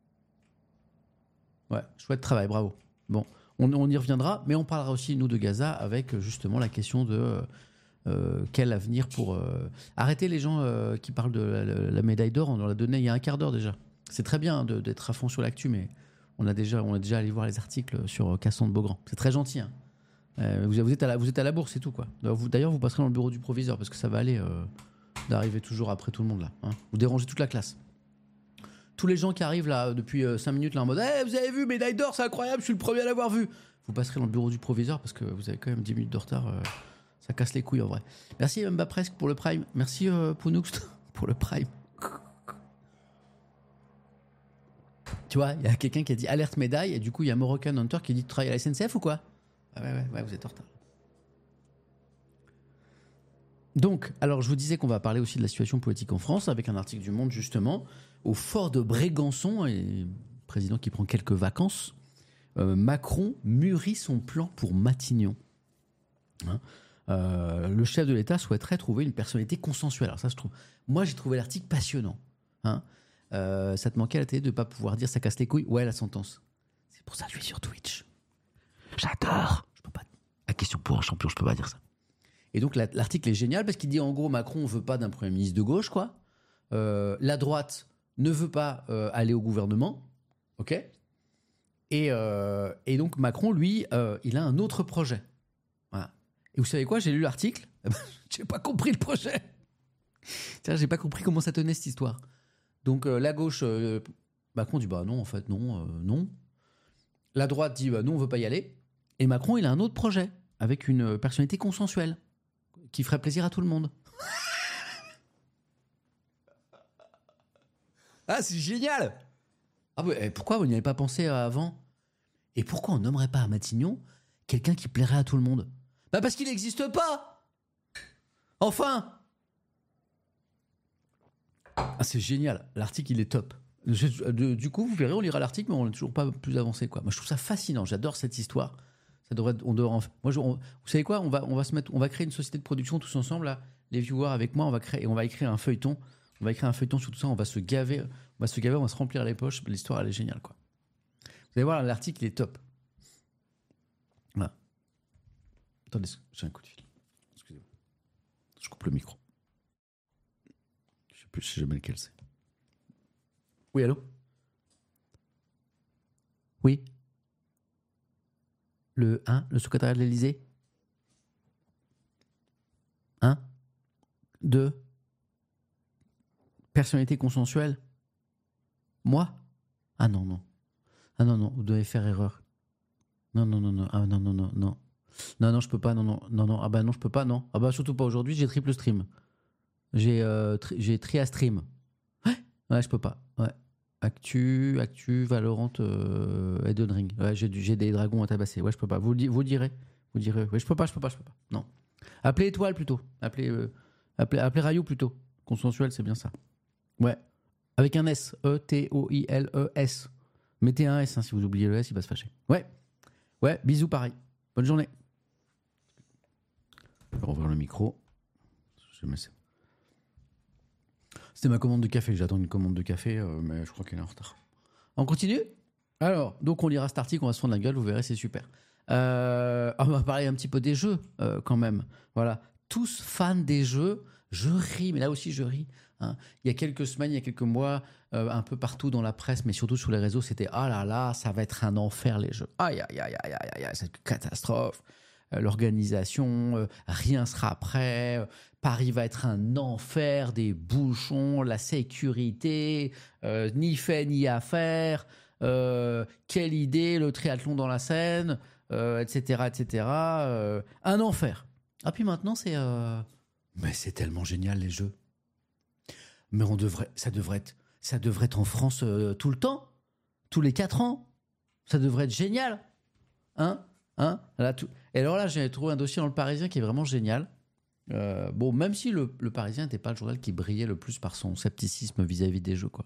Speaker 2: Ouais, chouette travail, bravo. Bon, on, on y reviendra, mais on parlera aussi, nous, de Gaza, avec justement la question de euh, quel avenir pour... Euh, arrêter les gens euh, qui parlent de la, la médaille d'or, on en l'a donné il y a un quart d'heure déjà. C'est très bien de, d'être à fond sur l'actu, mais... On a déjà, on a déjà allé voir les articles sur Cassandre Beaugrand. C'est très gentil. Hein. Euh, vous, vous, êtes à la, vous êtes à la bourse, c'est tout, quoi. Vous, d'ailleurs, vous passerez dans le bureau du proviseur parce que ça va aller euh, d'arriver toujours après tout le monde là. Hein. Vous dérangez toute la classe. Tous les gens qui arrivent là depuis cinq minutes là en mode hey, vous avez vu médaille d'or, c'est incroyable, je suis le premier à l'avoir vu. Vous passerez dans le bureau du proviseur parce que vous avez quand même dix minutes de retard. Euh, ça casse les couilles en vrai. Merci Mba Presque pour le Prime. Merci euh, Pounux pour le Prime. Tu vois, il y a quelqu'un qui a dit alerte médaille et du coup il y a Moroccan Hunter qui dit tu travailles à la S N C F ou quoi? Ah ouais, ouais, ouais, vous êtes en retard. Donc, alors je vous disais qu'on va parler aussi de la situation politique en France avec un article du Monde justement au fort de Brégançon, et président qui prend quelques vacances. Euh, Macron mûrit son plan pour Matignon. Hein euh, le chef de l'État souhaiterait trouver une personnalité consensuelle. Alors ça, je trouve. Moi, j'ai trouvé l'article passionnant. Hein. Euh, ça te manquait à la télé de ne pas pouvoir dire ça casse les couilles? Ouais, la sentence. C'est pour ça que je suis sur Twitch. J'adore. Je peux pas. La question pour un champion, je peux pas dire ça. Et donc la, l'article est génial parce qu'il dit en gros Macron ne veut pas d'un premier ministre de gauche, quoi. Euh, la droite ne veut pas euh, aller au gouvernement, ok. Et, euh, et donc Macron, lui, euh, il a un autre projet. Voilà. Et vous savez quoi? J'ai lu l'article. J'ai pas compris le projet. Tiens, j'ai pas compris comment ça tenait cette histoire. Donc euh, la gauche, euh, Macron dit bah non en fait non, euh, non. La droite dit bah non on veut pas y aller. Et Macron il a un autre projet avec une personnalité consensuelle qui ferait plaisir à tout le monde. Ah c'est génial. Ah ouais, pourquoi vous n'y avez pas pensé avant? Et pourquoi on nommerait pas à Matignon quelqu'un qui plairait à tout le monde? Bah parce qu'il n'existe pas. Enfin. Ah, c'est génial, l'article il est top. Je, de, du coup, vous verrez, on lira l'article, mais on n'est toujours pas plus avancé, quoi. Moi, je trouve ça fascinant. J'adore cette histoire. Ça devrait, on devrait. En, moi, je, on, vous savez quoi? On va, on va se mettre, on va créer une société de production tous ensemble là. Les viewers avec moi, on va créer, on va écrire un feuilleton. On va écrire un feuilleton sur tout ça. On va se gaver, on va se gaver, on va se remplir les poches. L'histoire, elle est géniale, quoi. Vous allez voir, l'article il est top. Voilà. Attendez, j'ai un coup de fil. Excusez-moi. Je coupe le micro. Je sais jamais lequel c'est. Oui, allô? Oui. Le un, le secrétariat de l'Élysée? un, deux, personnalité consensuelle? Moi? Ah non, non. Ah non, non, vous devez faire erreur. Non, non, non, non. Ah non, non, non, non. Non, non, je peux pas, non, non, non, non. Ah bah non, je peux pas, non. Ah bah surtout pas aujourd'hui, j'ai triple stream. J'ai, euh, tri- j'ai Tria Stream. Ouais, ouais, je peux pas. Ouais. Actu, Actu, Valorant, euh, Elden Ring. Ouais, j'ai, du- j'ai des dragons à tabasser. Ouais, je peux pas. Vous, le di- vous le direz. Vous direz. Ouais, je peux pas, je peux pas, je peux pas. Non. Appelez Étoile plutôt. Appelez, euh, appelez, appelez Rayou plutôt. Consensuel, c'est bien ça. Ouais. Avec un S. E T O I L E S. Mettez un S, hein, si vous oubliez le S, il va se fâcher. Ouais. Ouais, bisous pareil. Bonne journée. Je vais rouvrir le micro. Je mets ça. C'était ma commande de café. J'attends une commande de café, euh, mais je crois qu'elle est en retard. On continue? Alors, donc on lira cet article, on va se fendre la gueule, vous verrez, c'est super. Euh, on va parler un petit peu des jeux, euh, quand même. Voilà. Tous fans des jeux, je ris, mais là aussi je ris. Hein. Il y a quelques semaines, il y a quelques mois, euh, un peu partout dans la presse, mais surtout sur les réseaux, c'était « Ah là là, ça va être un enfer les jeux. Aïe, aïe, aïe, aïe, aïe, aïe, c'est une catastrophe. Euh, l'organisation, euh, rien sera prêt. Euh, Paris va être un enfer, des bouchons, la sécurité, euh, ni fait ni à faire. Euh, quelle idée, le triathlon dans la Seine, euh, et cetera, et cetera. Euh, un enfer. Ah puis maintenant c'est, euh... mais c'est tellement génial les jeux. Mais on devrait, ça devrait être, ça devrait être en France euh, tout le temps, tous les quatre ans. Ça devrait être génial, hein, hein. Là, tout... Et alors là, j'ai trouvé un dossier dans le Parisien qui est vraiment génial. Euh, bon, même si le, le Parisien n'était pas le journal qui brillait le plus par son scepticisme vis-à-vis des jeux, quoi.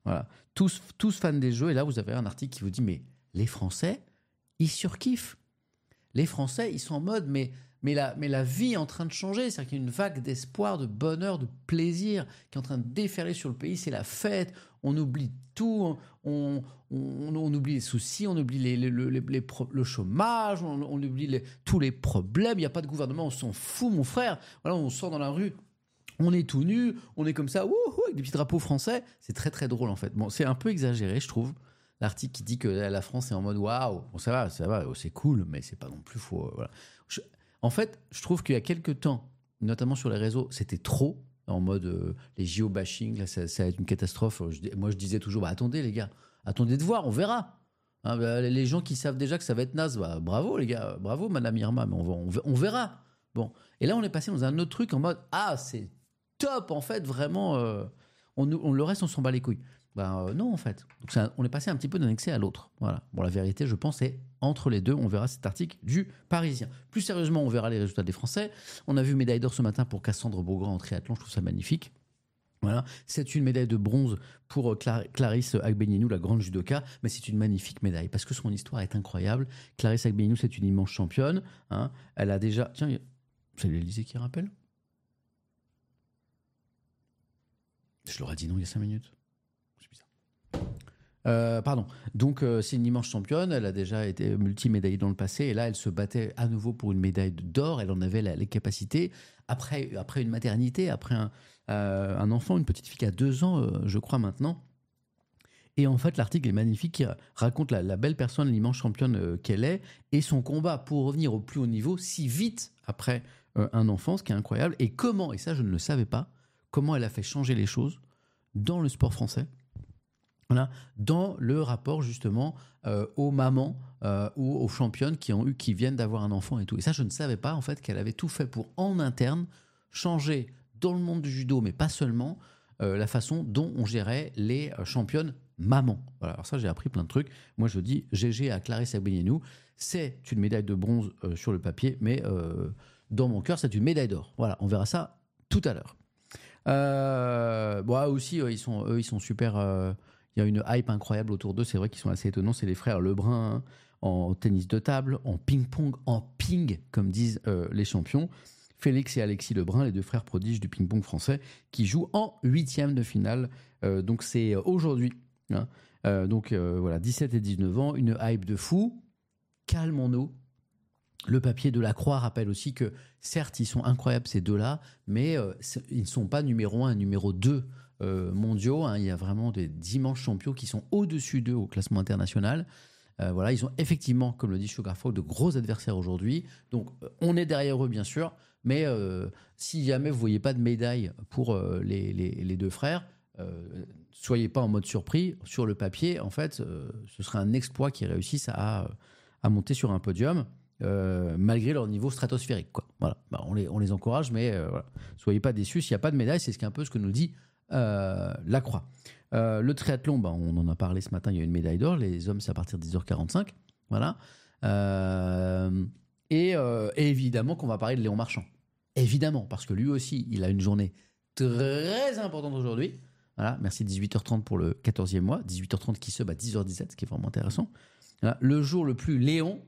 Speaker 2: Voilà. Tous, tous fans des jeux. Et là, vous avez un article qui vous dit, mais les Français, ils surkiffent. Les Français, ils sont en mode, mais, mais, la, mais la vie est en train de changer. C'est-à-dire qu'il y a une vague d'espoir, de bonheur, de plaisir qui est en train de déferler sur le pays. C'est la fête. On oublie tout. On, on, on oublie les soucis. On oublie les, les, les, les, les pro- le chômage. On, on oublie les, tous les problèmes. Il n'y a pas de gouvernement. On s'en fout, mon frère. Voilà, on sort dans la rue. On est tout nu. On est comme ça, wouhou, avec des petits drapeaux français. C'est très, très drôle, en fait. Bon, c'est un peu exagéré, je trouve. L'article qui dit que la France est en mode waouh, bon, ça va, ça va, c'est cool, mais c'est pas non plus faux. Voilà. Je, en fait, je trouve qu'il y a quelques temps, notamment sur les réseaux, c'était trop en mode euh, les J O bashing, là, ça, ça va être une catastrophe. Je, moi, je disais toujours, bah, attendez les gars, attendez de voir, on verra. Hein, bah, les gens qui savent déjà que ça va être naze, bah, bravo les gars, bravo Madame Irma, mais on, va, on, on verra. Bon, et là, on est passé dans un autre truc en mode ah, c'est top en fait, vraiment. Euh, on, on le reste, on s'en bat les couilles. Ben euh, non en fait. Donc, un, on est passé un petit peu d'un excès à l'autre. Voilà. Bon, la vérité, je pense, est entre les deux. On verra cet article du Parisien. Plus sérieusement, on verra les résultats des Français. On a vu médaille d'or ce matin pour Cassandre Beaugrand en triathlon. Je trouve ça magnifique. Voilà. C'est une médaille de bronze pour Clar- Clarisse Agbenienou, la grande judoka. Mais c'est une magnifique médaille parce que son histoire est incroyable. Clarisse Agbenienou, c'est une immense championne. Hein. Elle a déjà. Tiens, c'est l'Élysée qui rappelle. Je leur ai dit non il y a cinq minutes. Euh, pardon. Donc, euh, c'est une immense championne. Elle a déjà été multimédaillée dans le passé. Et là, elle se battait à nouveau pour une médaille d'or. Elle en avait la, les capacités. Après, après une maternité, après un, euh, un enfant, une petite fille qui a deux ans, euh, je crois maintenant. Et en fait, l'article est magnifique. Il raconte la, la belle personne, l'immense championne euh, qu'elle est et son combat pour revenir au plus haut niveau si vite après euh, un enfant, ce qui est incroyable. Et comment, et ça, je ne le savais pas, comment elle a fait changer les choses dans le sport français. Voilà, dans le rapport justement euh, aux mamans euh, ou aux championnes qui ont eu, qui viennent d'avoir un enfant et tout. Et ça, je ne savais pas en fait qu'elle avait tout fait pour en interne changer dans le monde du judo, mais pas seulement euh, la façon dont on gérait les euh, championnes mamans. Voilà, alors ça, j'ai appris plein de trucs. Moi, je dis G G à Clarisse Agbenienou. C'est une médaille de bronze euh, sur le papier, mais euh, dans mon cœur, c'est une médaille d'or. Voilà, on verra ça tout à l'heure. Euh, bon, ah, aussi, eux, ils sont, eux, ils sont super. Euh, Il y a une hype incroyable autour d'eux. C'est vrai qu'ils sont assez étonnants. C'est les frères Lebrun hein, en tennis de table, en ping-pong, en ping, comme disent euh, les champions. Félix et Alexis Lebrun, les deux frères prodiges du ping-pong français, qui jouent en huitième de finale. Euh, donc c'est aujourd'hui. Hein. Euh, donc euh, voilà, dix-sept et dix-neuf ans, une hype de fou. Calmons-nous. Le papier de la Croix rappelle aussi que, certes, ils sont incroyables ces deux-là, mais euh, ils ne sont pas numéro un et numéro deux euh, mondiaux. Hein. Il y a vraiment des immenses champions qui sont au-dessus d'eux au classement international. Euh, voilà, ils ont effectivement, comme le dit Sugar Frog, de gros adversaires aujourd'hui. Donc, euh, on est derrière eux, bien sûr, mais euh, si jamais vous ne voyez pas de médaille pour euh, les, les, les deux frères, euh, soyez pas en mode surpris. Sur le papier, en fait, euh, ce serait un exploit qu'ils réussissent à, à monter sur un podium. Euh, malgré leur niveau stratosphérique, quoi. Voilà. Bah, on, les, on les encourage, mais euh, voilà. Soyez pas déçus. S'il n'y a pas de médaille, c'est ce qui est un peu ce que nous dit euh, la Croix. Euh, le triathlon, bah, on en a parlé ce matin, il y a une médaille d'or. Les hommes, c'est à partir de dix heures quarante-cinq. Voilà. Euh, et, euh, et évidemment qu'on va parler de Léon Marchand. Évidemment, parce que lui aussi, il a une journée très importante aujourd'hui. Voilà. Merci, dix-huit heures trente pour le quatorzième mois. dix-huit heures trente qui se bat dix heures dix-sept, ce qui est vraiment intéressant. Voilà. Le jour le plus Léon.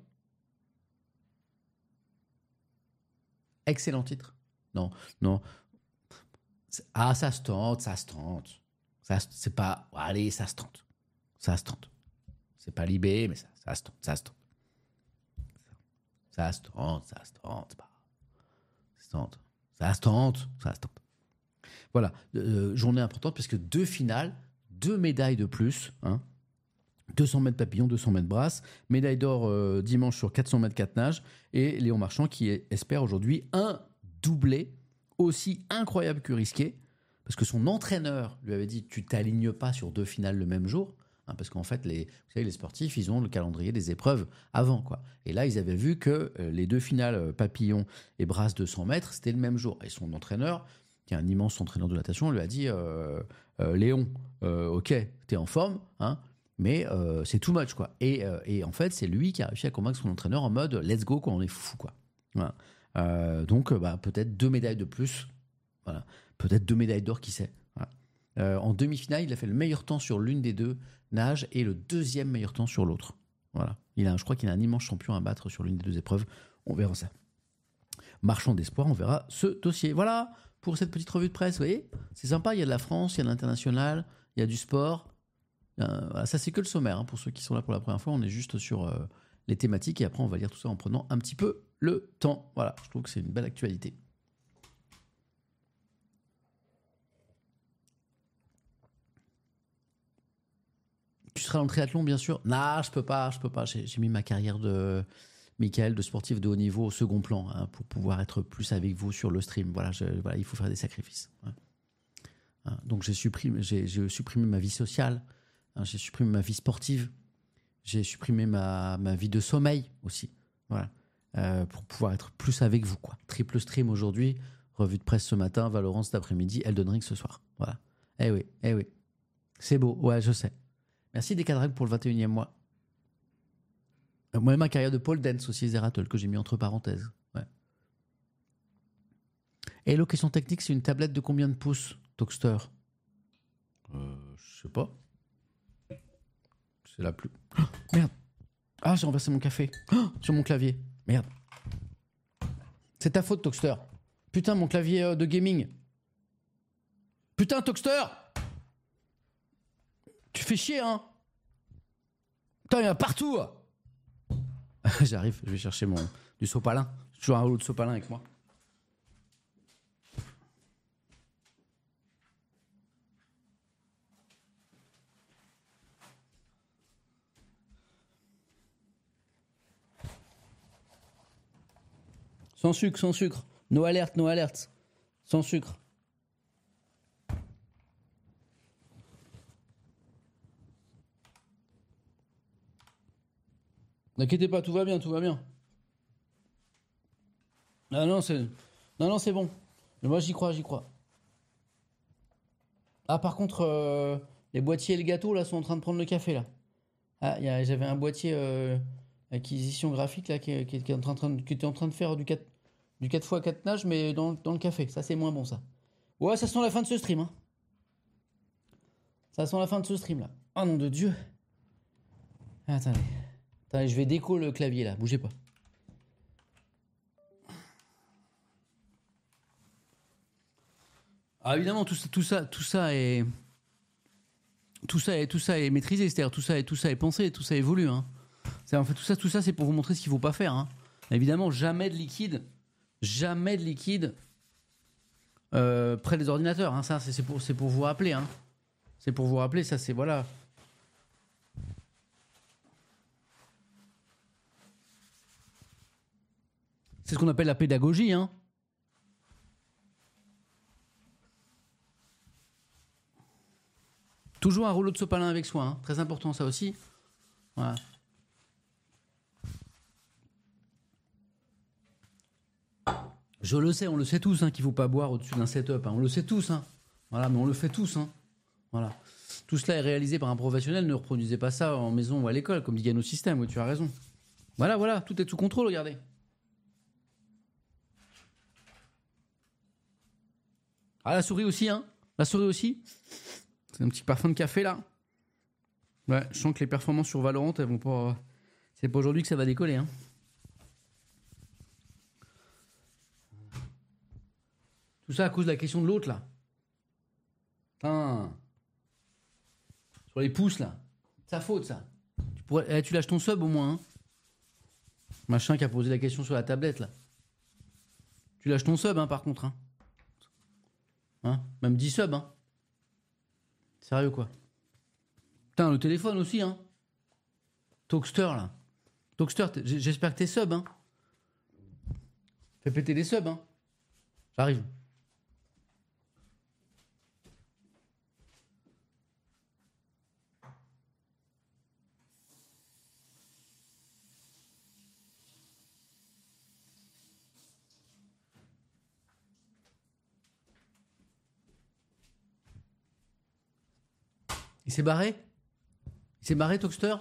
Speaker 2: Excellent titre. Non, non. Ah, ça se tente, ça se tente. Ça, c'est pas. Allez, ça se tente. Ça se tente. C'est pas Libé, mais ça, ça se tente, ça se tente. Ça se tente, ça se tente. Ça se tente. Ça se tente, ça se tente. Voilà. Euh, journée importante parce que deux finales, deux médailles de plus. Hein. deux cents mètres papillon, deux cents mètres brasse, médaille d'or euh, dimanche sur quatre cents mètres quatre nages, et Léon Marchand qui est, espère aujourd'hui un doublé aussi incroyable que risqué, parce que son entraîneur lui avait dit tu t'alignes pas sur deux finales le même jour, hein, parce qu'en fait les, vous savez, les sportifs ils ont le calendrier des épreuves avant, quoi. Et là ils avaient vu que euh, les deux finales euh, papillon et brasse deux cents mètres c'était le même jour, et son entraîneur, qui est un immense entraîneur de natation, lui a dit euh, euh, Léon, euh, ok t'es en forme, hein, mais euh, c'est too much, quoi. Et, euh, et en fait, c'est lui qui a réussi à convaincre son entraîneur en mode let's go, quoi, on est fou, quoi. Voilà. Euh, donc, bah, peut-être deux médailles de plus. Voilà. Peut-être deux médailles d'or, qui sait. Voilà. Euh, en demi-finale, il a fait le meilleur temps sur l'une des deux nages et le deuxième meilleur temps sur l'autre. Voilà. Il a, je crois qu'il a un immense champion à battre sur l'une des deux épreuves. On verra ça. Marchand d'espoir, on verra ce dossier. Voilà pour cette petite revue de presse. Vous voyez, c'est sympa. Il y a de la France, il y a de l'international, il y a du sport. Euh, voilà, ça, c'est que le sommaire. Hein, pour ceux qui sont là pour la première fois, on est juste sur euh, les thématiques et après, on va lire tout ça en prenant un petit peu le temps. Voilà, je trouve que c'est une belle actualité. Tu seras dans le triathlon, bien sûr. Non, je peux pas, je peux pas. J'ai, j'ai mis ma carrière de Michael, de sportif de haut niveau, au second plan, hein, pour pouvoir être plus avec vous sur le stream. Voilà, je, voilà, il faut faire des sacrifices. Hein. Hein, donc j'ai supprimé, j'ai, j'ai supprimé ma vie sociale, hein, j'ai supprimé ma vie sportive, j'ai supprimé ma, ma vie de sommeil aussi. Voilà, euh, pour pouvoir être plus avec vous, quoi. Triple stream aujourd'hui, revue de presse ce matin, Valorant cet après-midi, Elden Ring ce soir. Voilà. Eh oui, eh oui. C'est beau, ouais, je sais. Merci Décadrag pour le vingt et unième mois. Euh, moi, ma carrière de pole dance aussi, Zeratul, que j'ai mis entre parenthèses. Ouais. Hello, question technique, c'est une tablette de combien de pouces, Toxter? euh, Je sais pas. C'est la plus... Oh, merde. Ah, j'ai renversé mon café. Oh, sur mon clavier. Merde. C'est ta faute, Toxter. Putain, mon clavier euh, de gaming. Putain, Toxter! Tu fais chier, hein? Putain, il y en a partout! J'arrive, je vais chercher mon, du sopalin. J'ai toujours un rouleau de sopalin avec moi. Sans sucre, sans sucre. No alerte, no alerte. Sans sucre. N'inquiétez pas, tout va bien, tout va bien. Ah non, c'est... Non, non, c'est bon. Mais moi, j'y crois, j'y crois. Ah, par contre, euh, les boîtiers et le gâteau, là, sont en train de prendre le café, là. Ah, y a, j'avais un boîtier euh, acquisition graphique, là, qui, qui, qui, est en train de, qui était en train de faire du quatre, du quatre fois quatre nages, mais dans, dans le café. Ça, c'est moins bon, ça. Ouais, ça sent la fin de ce stream, hein. Ça sent la fin de ce stream, là. Oh, nom de Dieu. Attendez. Attendez, je vais déco le clavier là, bougez pas. Ah évidemment, tout ça, tout ça, tout ça est, tout ça est, tout ça est maîtrisé, c'est-à-dire tout ça est, tout ça est pensé, tout ça évolue. Hein. C'est en fait tout ça, tout ça, c'est pour vous montrer ce qu'il faut pas faire. Hein. Évidemment, jamais de liquide, jamais de liquide euh, près des ordinateurs. Hein. Ça, c'est, c'est pour, c'est pour vous rappeler. Hein. C'est pour vous rappeler. Ça, c'est voilà. C'est ce qu'on appelle la pédagogie, hein. Toujours un rouleau de sopalin avec soi, hein. Très important ça aussi. Voilà. Je le sais, on le sait tous, hein, qu'il ne faut pas boire au-dessus d'un setup. Hein. On le sait tous, hein. Voilà, mais on le fait tous, hein. Voilà. Tout cela est réalisé par un professionnel. Ne reproduisez pas ça en maison ou à l'école, comme dit Gano System. Oui, tu as raison. Voilà, voilà, tout est sous contrôle, regardez. Ah, la souris aussi, hein. La souris aussi. C'est un petit parfum de café, là. Ouais, je sens que les performances sur Valorant, elles vont pas... C'est pas aujourd'hui que ça va décoller, hein. Tout ça à cause de la question de l'autre, là. Putain. Sur les pouces, là. C'est sa faute, ça. Tu, pourrais... eh, tu lâches ton sub, au moins, hein. Machin qui a posé la question sur la tablette, là. Tu lâches ton sub, hein, par contre, hein. Hein, même dix subs, hein. Sérieux, quoi. Putain, le téléphone aussi, hein. Toxter, là. Toxter, j'espère que t'es sub, hein. Fais péter les subs, hein. J'arrive. Il s'est barré? Il s'est barré, Toxter?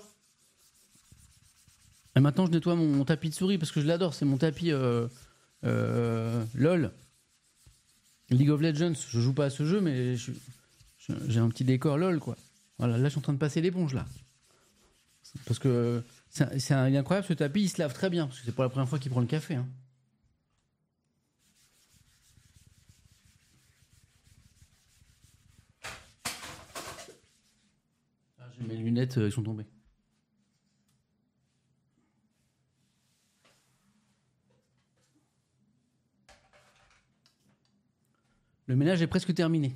Speaker 2: Et maintenant, je nettoie mon, mon tapis de souris parce que je l'adore. C'est mon tapis euh, euh, LOL. League of Legends. Je joue pas à ce jeu, mais je, Je- J'ai un petit décor lol, quoi. Voilà, là, je suis en train de passer l'éponge, là. Parce que c'est c'est un- il est incroyable, ce tapis, il se lave très bien. Parce que c'est pas la première fois qu'il prend le café. Hein. Ah, j'ai mes lunettes, euh, elles sont tombées. Le ménage est presque terminé.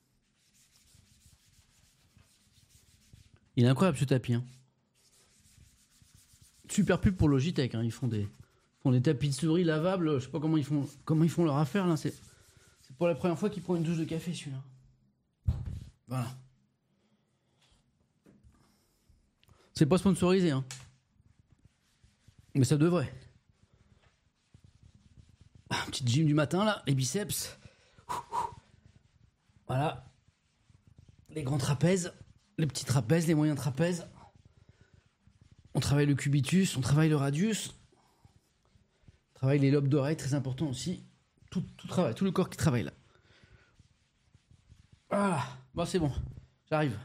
Speaker 2: Il est incroyable, ce tapis. Hein. Super pub pour Logitech. Hein. Ils font des, font des tapis de souris lavables. Je sais pas comment ils font, comment ils font leur affaire là. C'est, c'est pour la première fois qu'ils prennent une douche de café celui-là. Voilà. C'est pas sponsorisé, hein. Mais ça devrait. Ah, un petit gym du matin là, les biceps. Voilà. Les grands trapèzes, les petits trapèzes, les moyens trapèzes. On travaille le cubitus, on travaille le radius. On travaille les lobes d'oreilles, très important aussi. Tout, tout travaille, tout le corps qui travaille là. Voilà. Bon, c'est bon. J'arrive.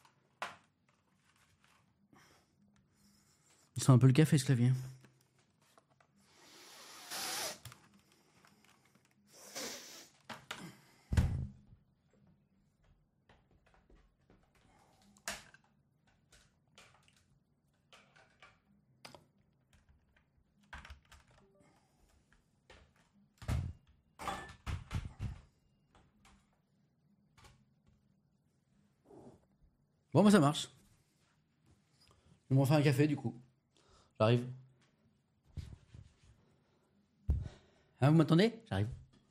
Speaker 2: Il sent un peu le café, ce clavier. Bon, bah ça marche. Je vais me refaire un café, du coup. J'arrive. Hein, vous m'entendez? J'arrive.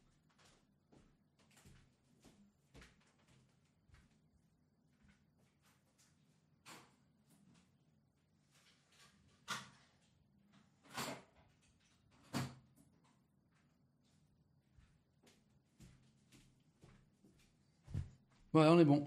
Speaker 2: Ouais, on est bon.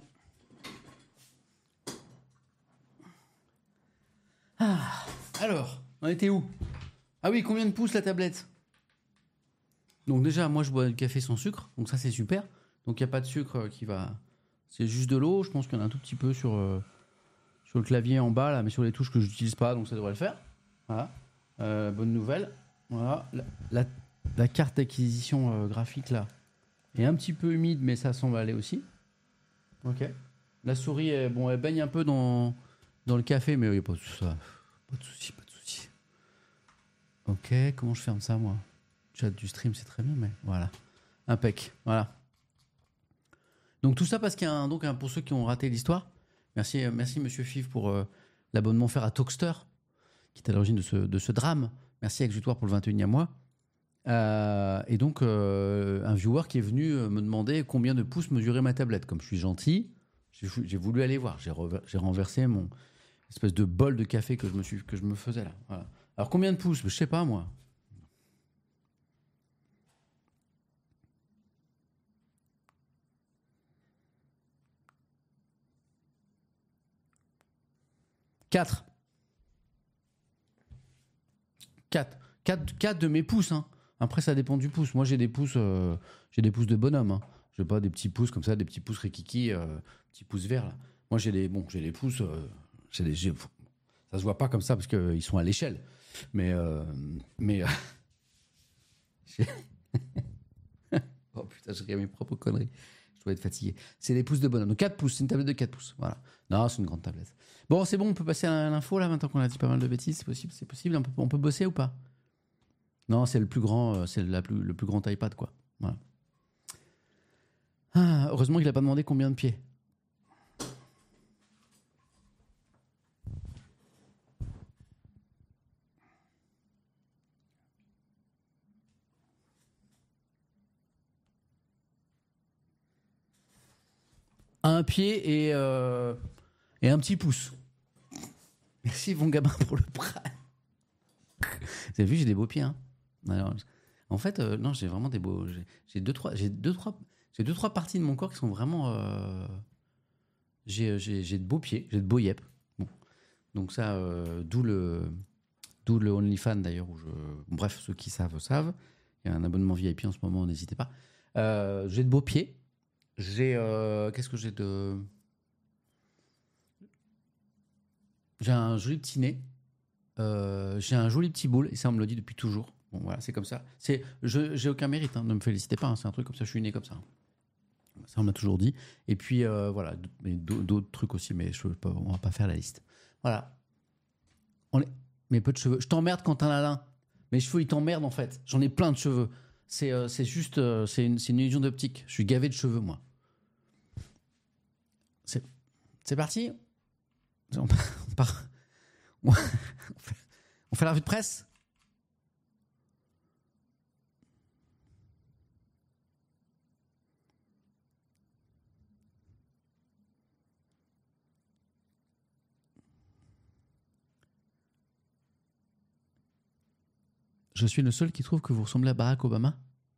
Speaker 2: Ah, alors, on était où? Ah oui, combien de pouces la tablette? Donc déjà, moi je bois du café sans sucre, donc ça c'est super. Donc il n'y a pas de sucre euh, qui va... C'est juste de l'eau, je pense qu'il y en a un tout petit peu sur, euh, sur le clavier en bas, là, mais sur les touches que je n'utilise pas, donc ça devrait le faire. Voilà. Euh, bonne nouvelle. Voilà. La, la- la carte d'acquisition euh, graphique là est un petit peu humide, mais ça semble aller aussi. Ok. La souris, elle, bon, elle baigne un peu dans, dans le café, mais il n'y a pas de, ça, pas de souci, pas de souci. Ok, comment je ferme ça moi? Chat du stream, c'est très bien, mais voilà. Impec, voilà. Donc tout ça parce qu'il y a un, donc, un- pour ceux qui ont raté l'histoire, merci, euh, merci Monsieur Fiv pour euh, l'abonnement offert à Talkster, qui est à l'origine de ce, de ce drame. Merci Exutoire pour le vingt et unième mois. Euh, et donc euh, un viewer qui est venu euh, me demander combien de pouces mesurait ma tablette. Comme je suis gentil, j'ai, vou- j'ai voulu aller voir. J'ai, rever- j'ai renversé mon espèce de bol de café que je me, suis, que je me faisais là. Voilà. Alors combien de pouces? Je sais pas moi. quatre. quatre. quatre. quatre de mes pouces. Hein. Après, ça dépend du pouce. Moi, j'ai des pouces, euh, j'ai des pouces de bonhomme. Hein. J'ai pas des petits pouces comme ça, des petits pouces rikiki, euh, petits pouces verts. Là. Moi, j'ai des, bon, j'ai des pouces. euh, j'ai des, j'ai- ça se voit pas comme ça parce qu'ils sont à l'échelle. Mais, euh, mais. euh, j'ai- oh putain, je regarde mes propres conneries. Je dois être fatigué. C'est des pouces de bonhomme. Donc quatre pouces, c'est une tablette de quatre pouces. Voilà. Non, c'est une grande tablette. Bon, c'est bon, on peut passer à l'info là maintenant qu'on a dit pas mal de bêtises. C'est possible, c'est possible. On peut, on peut bosser ou pas? Non, c'est le plus grand, euh, c'est la plus, le plus grand iPad quoi. Voilà. Ah, heureusement qu'il a pas demandé combien de pieds. Un pied et, euh, et un petit pouce. Merci mon gamin pour le bras. Vous avez vu, j'ai des beaux pieds. Hein. Alors, en fait, euh, non, j'ai vraiment des beaux. J'ai, j'ai deux trois, j'ai deux trois, j'ai deux trois parties de mon corps qui sont vraiment. euh, j'ai, j'ai, j'ai de beaux pieds, j'ai de beaux yep. Bon. Donc ça, euh, d'où le, d'où le OnlyFans d'ailleurs. Où je, bon, bref, ceux qui savent savent. Il y a un abonnement V I P en ce moment, n'hésitez pas. Euh, j'ai de beaux pieds. J'ai. euh, Qu'est-ce que j'ai de. J'ai un joli petit nez. Euh, j'ai un joli petit boule. Et ça, on me le dit depuis toujours. Bon, voilà, c'est comme ça. C'est, je, j'ai aucun mérite. Hein, ne me félicitez pas. Hein, c'est un truc comme ça. Je suis né comme ça. Ça, on m'a toujours dit. Et puis, euh, voilà. Mais d'autres trucs aussi. Mais je, pas, on va pas faire la liste. Voilà. On est... Mais peu de cheveux. Je t'emmerde, Quentin Lalain. Mes cheveux, ils t'emmerdent, en fait. J'en ai plein de cheveux. C'est, euh, c'est juste. Euh, c'est, une, c'est une illusion d'optique. Je suis gavé de cheveux, moi. C'est, c'est parti. On part. On fait, on fait la revue de presse. Je suis le seul qui trouve que vous ressemblez à Barack Obama.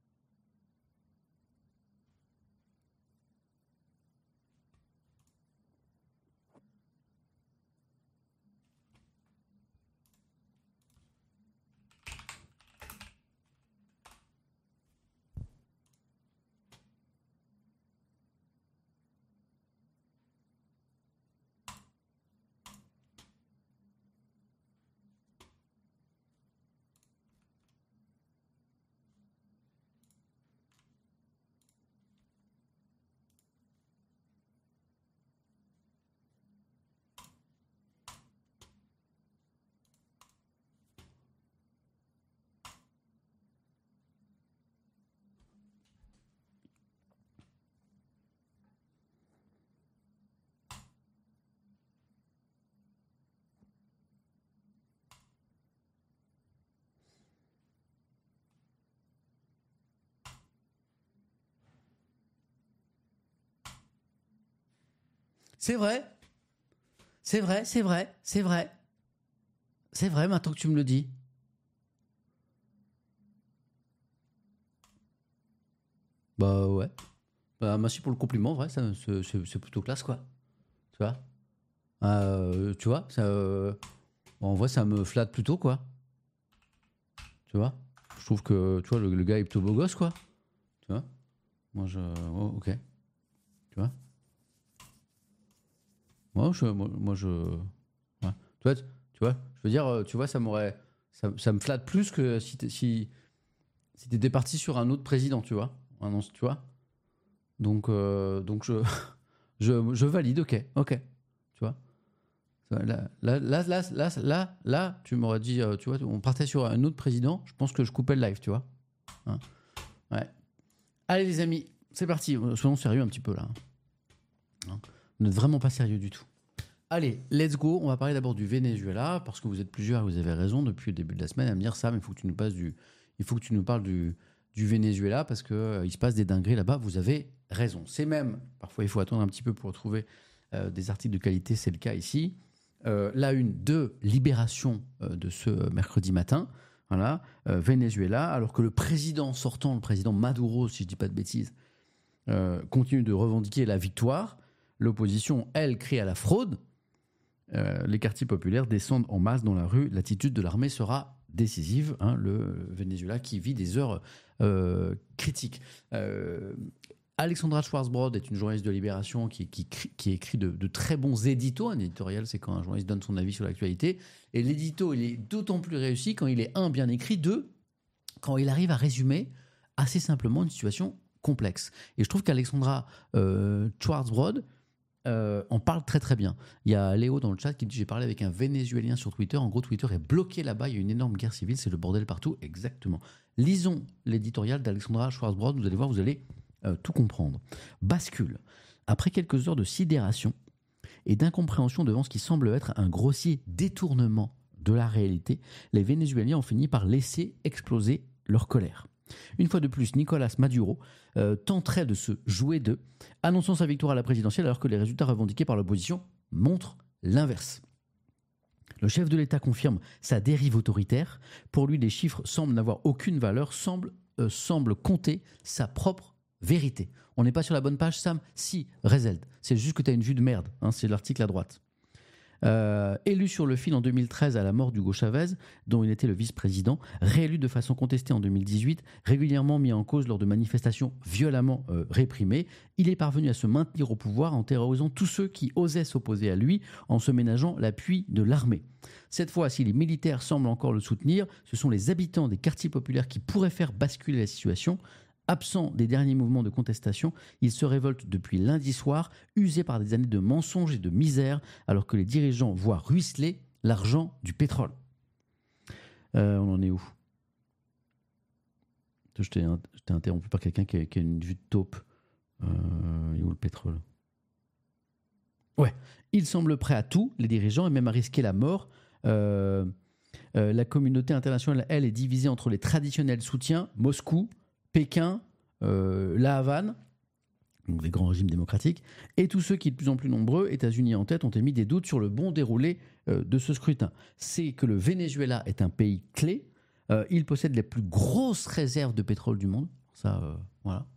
Speaker 2: C'est vrai. C'est vrai, c'est vrai, c'est vrai. C'est vrai, maintenant que tu me le dis. Bah ouais. Bah merci pour le compliment, vrai, ça, c'est, c'est- c'est plutôt classe, quoi. Tu vois. Euh, tu vois, ça, euh, en vrai, ça me flatte plutôt, quoi. Tu vois. Je trouve que, tu vois, le, le gars est plutôt beau gosse, quoi. Tu vois. Moi, je... oh, ok. Tu vois. Moi, je... Moi, moi, je... Ouais. Tu vois, tu tu vois, je veux dire, euh, tu vois, ça m'aurait... Ça, ça me flatte plus que si t'es, si, si t'étais parti sur un autre président, tu vois. Un, an- tu vois. Donc, euh, donc je, je, je valide, ok, ok. Tu vois. Là, là, là, là, là, là, là, tu m'aurais dit, euh, tu vois, on partait sur un autre président, je pense que je coupais le live, tu vois. Hein. Ouais. Allez, les amis, c'est parti. Soyons sérieux un petit peu là. Hein. Vous n'êtes vraiment pas sérieux du tout. Allez, let's go. On va parler d'abord du Venezuela, parce que vous êtes plusieurs, vous avez raison depuis le début de la semaine à me dire ça, mais il faut que tu nous passes du, il faut que tu nous parles du, du Venezuela, parce que euh, il se passe des dingueries là-bas. Vous avez raison. C'est même, parfois il faut attendre un petit peu pour trouver euh, des articles de qualité. C'est le cas ici. Euh, la une de Libération euh, de ce mercredi matin. Voilà, euh, Venezuela, alors que le président sortant, le président Maduro, si je dis pas de bêtises, euh, continue de revendiquer la victoire. L'opposition, elle, crie à la fraude. Euh, les quartiers populaires descendent en masse dans la rue. L'attitude de l'armée sera décisive. Hein, le Venezuela qui vit des heures euh, critiques. Euh, Alexandra Schwarzbrod est une journaliste de Libération qui, qui, qui écrit de, de très bons éditos. Un éditorial, c'est quand un journaliste donne son avis sur l'actualité. Et l'édito, il est d'autant plus réussi quand il est, un, bien écrit, deux, quand il arrive à résumer assez simplement une situation complexe. Et je trouve qu'Alexandra euh, Schwarzbrod euh, en parle très très bien. Il y a Léo dans le chat qui dit « J'ai parlé avec un Vénézuélien sur Twitter. En gros, Twitter est bloqué là-bas. Il y a une énorme guerre civile. C'est le bordel partout. » Exactement. Lisons l'éditorial d'Alexandra Schwarzbrod. Vous allez voir, vous allez euh, tout comprendre. Bascule. Après quelques heures de sidération et d'incompréhension devant ce qui semble être un grossier détournement de la réalité, les Vénézuéliens ont fini par laisser exploser leur colère. Une fois de plus, Nicolas Maduro euh, tenterait de se jouer d'eux, annonçant sa victoire à la présidentielle alors que les résultats revendiqués par l'opposition montrent l'inverse. Le chef de l'État confirme sa dérive autoritaire. Pour lui, les chiffres semblent n'avoir aucune valeur, semblent, euh, semblent compter sa propre vérité. On n'est pas sur la bonne page, Sam ? Si, Rezeld. C'est juste que tu as une vue de merde. Hein, c'est l'article à droite. Euh, élu sur le fil en deux mille treize à la mort d'Hugo Chavez, dont il était le vice-président, réélu de façon contestée en deux mille dix-huit, régulièrement mis en cause lors de manifestations violemment euh, réprimées, il est parvenu à se maintenir au pouvoir en terrorisant tous ceux qui osaient s'opposer à lui, en se ménageant l'appui de l'armée. Cette fois, si les militaires semblent encore le soutenir, ce sont les habitants des quartiers populaires qui pourraient faire basculer la situation. Absent des derniers mouvements de contestation, il se révolte depuis lundi soir, usé par des années de mensonges et de misère, alors que les dirigeants voient ruisseler l'argent du pétrole. Euh, on en est où ? Je t'ai, je t'ai interrompu par quelqu'un qui a, qui a une vue de taupe. Euh, et où le pétrole ? Ouais, ils semblent prêts à tout, les dirigeants, et même à risquer la mort. Euh, euh, la communauté internationale, elle, est divisée entre les traditionnels soutiens, Moscou, Pékin, euh, la Havane, donc les grands régimes démocratiques, et tous ceux qui, de plus en plus nombreux, États-Unis en tête, ont émis des doutes sur le bon déroulé euh, de ce scrutin. C'est que le Venezuela est un pays clé. Euh, il possède les plus grosses réserves de pétrole du monde. Ça, euh, voilà.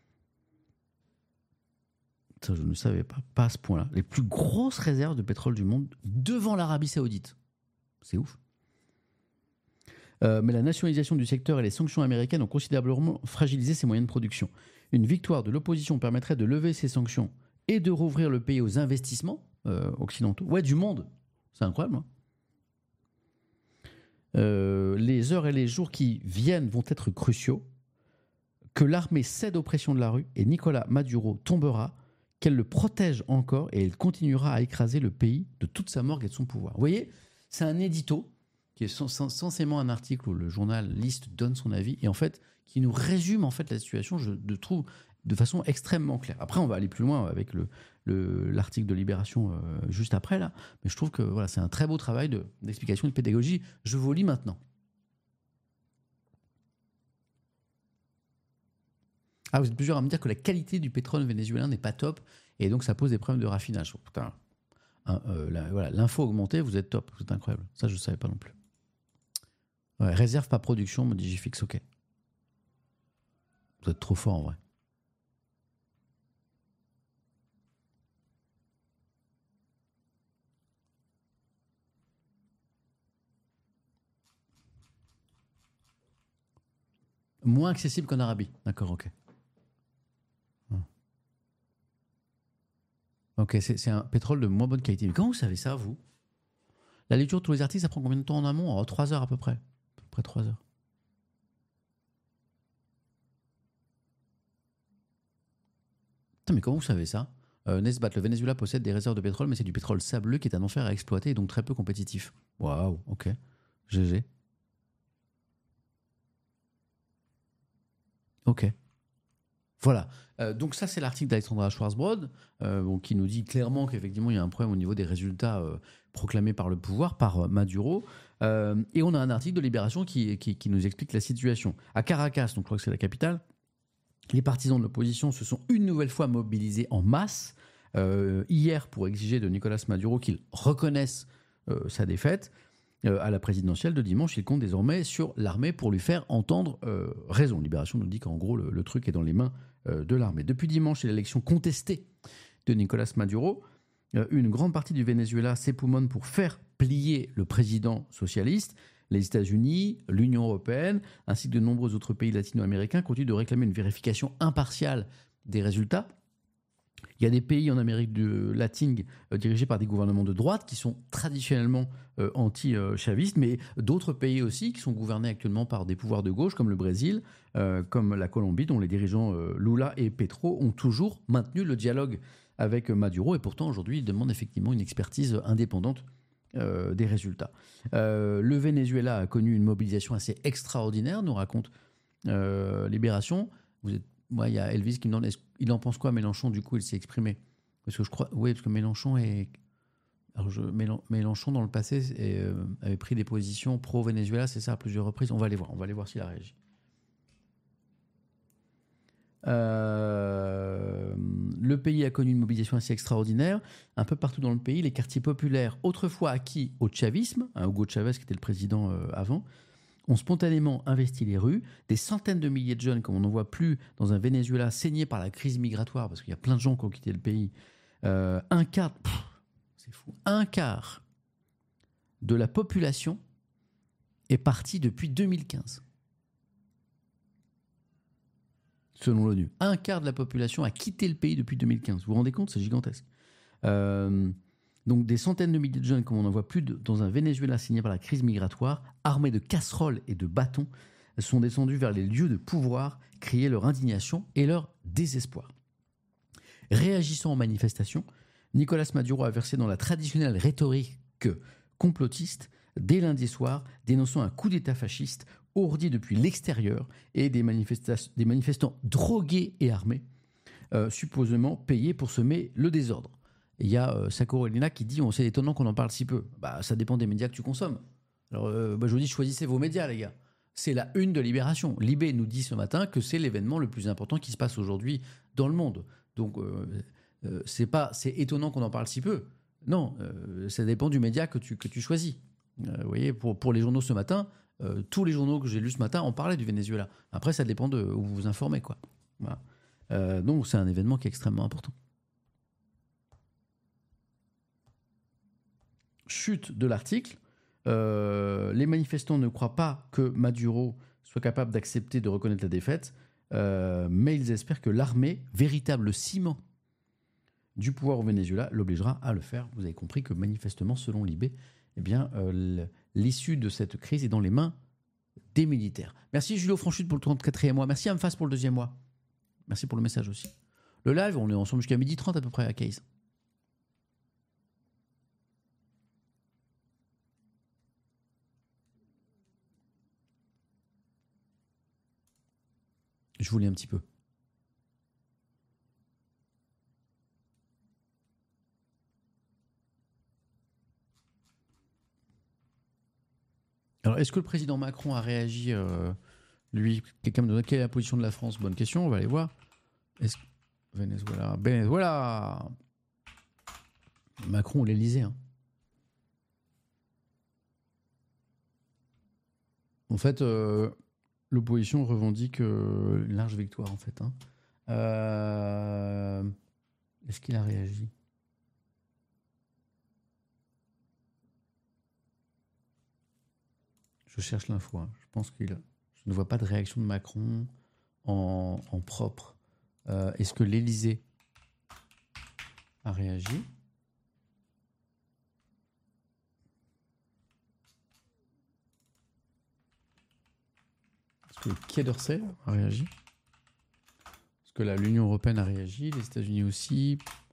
Speaker 2: Ça, je ne savais pas, pas à ce point-là. Les plus grosses réserves de pétrole du monde devant l'Arabie Saoudite. C'est ouf. Euh, mais la nationalisation du secteur et les sanctions américaines ont considérablement fragilisé ses moyens de production. Une victoire de l'opposition permettrait de lever ces sanctions et de rouvrir le pays aux investissements euh, occidentaux. Ouais, du monde. C'est incroyable. Hein euh, les heures et les jours qui viennent vont être cruciaux. Que l'armée cède aux pressions de la rue et Nicolás Maduro tombera, qu'elle le protège encore et elle continuera à écraser le pays de toute sa morgue et de son pouvoir. Vous voyez, c'est un édito qui est censément un article où le journaliste donne son avis et en fait qui nous résume en fait la situation, je le trouve de façon extrêmement claire. Après, on va aller plus loin avec le, le, l'article de Libération euh, juste après là, mais je trouve que voilà, c'est un très beau travail de, d'explication et de pédagogie. Je vous lis maintenant. Ah, vous êtes plusieurs à me dire que la qualité du pétrole vénézuélien n'est pas top et donc ça pose des problèmes de raffinage. Oh, putain, hein, euh, là, voilà, l'info augmentée, vous êtes top, c'est incroyable. Ça, je ne savais pas non plus. Ouais, réserve pas production, me dit J-Fix, ok. Vous êtes trop fort en vrai. Moins accessible qu'en Arabie. D'accord, ok. Ok, c'est, c'est un pétrole de moins bonne qualité. Mais comment vous savez ça, vous ? La lecture de tous les articles, ça prend combien de temps en amont ? Oh, trois heures à peu près. À peu près trois heures. Putain, mais comment vous savez ça ? euh, Nesbat, le Venezuela possède des réserves de pétrole, mais c'est du pétrole sableux qui est un enfer à exploiter et donc très peu compétitif. Waouh, ok. G G. Ok. Voilà. Euh, donc ça, c'est l'article d'Alexandra Schwarzbrod euh, bon, qui nous dit clairement qu'effectivement, il y a un problème au niveau des résultats euh, proclamés par le pouvoir, par euh, Maduro. Euh, et on a un article de Libération qui, qui, qui nous explique la situation. À Caracas, donc je crois que c'est la capitale, les partisans de l'opposition se sont une nouvelle fois mobilisés en masse euh, hier pour exiger de Nicolás Maduro qu'il reconnaisse euh, sa défaite. Euh, à la présidentielle de dimanche, il compte désormais sur l'armée pour lui faire entendre euh, raison. Libération nous dit qu'en gros, le, le truc est dans les mains euh, de l'armée. Depuis dimanche, c'est l'élection contestée de Nicolás Maduro. Euh, une grande partie du Venezuela s'époumonne pour faire plier le président socialiste. Les États-Unis, l'Union européenne, ainsi que de nombreux autres pays latino-américains continuent de réclamer une vérification impartiale des résultats. Il y a des pays en Amérique de- latine euh, dirigés par des gouvernements de droite qui sont traditionnellement euh, anti-chavistes, mais d'autres pays aussi qui sont gouvernés actuellement par des pouvoirs de gauche, comme le Brésil, euh, comme la Colombie, dont les dirigeants euh, Lula et Petro ont toujours maintenu le dialogue avec Maduro. Et pourtant, aujourd'hui, ils demandent effectivement une expertise indépendante euh, des résultats. Euh, le Venezuela a connu une mobilisation assez extraordinaire, nous raconte euh, Libération. Vous êtes Moi, il y a Elvis qui me demande est-ce- il en pense quoi, Mélenchon. Du coup, il s'est exprimé. Parce que je crois, oui, parce que Mélenchon est. Alors, je, Mélen- Mélenchon, dans le passé, est, euh, avait pris des positions pro-Venezuela, c'est ça, à plusieurs reprises. On va aller voir, on va aller voir s'il a réagi. Euh, le pays a connu une mobilisation assez extraordinaire. Un peu partout dans le pays, les quartiers populaires, autrefois acquis au chavisme, hein, Hugo Chavez qui était le président euh, avant, ont spontanément investi les rues. Des centaines de milliers de jeunes, comme on n'en voit plus dans un Venezuela saigné par la crise migratoire, parce qu'il y a plein de gens qui ont quitté le pays. Euh, un quart, pff, c'est fou, un quart de la population est partie depuis deux mille quinze. Selon l'ONU. Un quart de la population a quitté le pays depuis deux mille quinze. Vous vous rendez compte, c'est gigantesque. Euh, donc des centaines de milliers de jeunes, comme on n'en voit plus, de, dans un Venezuela signé par la crise migratoire, armés de casseroles et de bâtons, sont descendus vers les lieux de pouvoir, crier leur indignation et leur désespoir. Réagissant aux manifestations, Nicolas Maduro a versé dans la traditionnelle rhétorique complotiste dès lundi soir, dénonçant un coup d'État fasciste ourdi depuis l'extérieur et des, manifesta- des manifestants drogués et armés, euh, supposément payés pour semer le désordre. Et il y a euh, Sakuro Elina qui dit, on c'est étonnant qu'on en parle si peu. Bah, ça dépend des médias que tu consommes. Alors, euh, bah, je vous dis, choisissez vos médias, les gars. C'est la une de Libération. Libé nous dit ce matin que c'est l'événement le plus important qui se passe aujourd'hui dans le monde. Donc, euh, euh, c'est pas, c'est étonnant qu'on en parle si peu. Non, euh, ça dépend du média que tu, que tu choisis. Euh, vous voyez, pour, pour les journaux ce matin, euh, tous les journaux que j'ai lus ce matin en parlaient du Venezuela. Après, ça dépend de où vous vous informez, quoi. Voilà. Euh, donc, c'est un événement qui est extrêmement important. Chute de l'article. Euh, les manifestants ne croient pas que Maduro soit capable d'accepter de reconnaître la défaite, euh, mais ils espèrent que l'armée, véritable ciment du pouvoir au Venezuela, l'obligera à le faire. Vous avez compris que manifestement, selon Libé, eh bien, euh, l'issue de cette crise est dans les mains des militaires. Merci Julio Franchut pour le trente-quatrième mois. Merci Amphas pour le deuxième mois. Merci pour le message aussi. Le live, on est ensemble jusqu'à midi trente à peu près à Case. Je vous lis un petit peu. Alors, est-ce que le président Macron a réagi, euh, lui, quelqu'un me demande quelle est la position de la France? Bonne question, on va aller voir. Est-ce que... Venezuela, Venezuela Macron ou l'Élysée, hein. En fait, euh, l'opposition revendique euh, une large victoire, en fait. Hein. Euh, Est-ce qu'il a réagi? Je cherche l'info. Hein. Je pense qu'il... Je ne vois pas de réaction de Macron en, en propre. Euh, Est-ce que l'Élysée a réagi? Est-ce que le Quai d'Orsay a réagi? Est-ce que l'Union européenne a réagi? Les États-Unis aussi?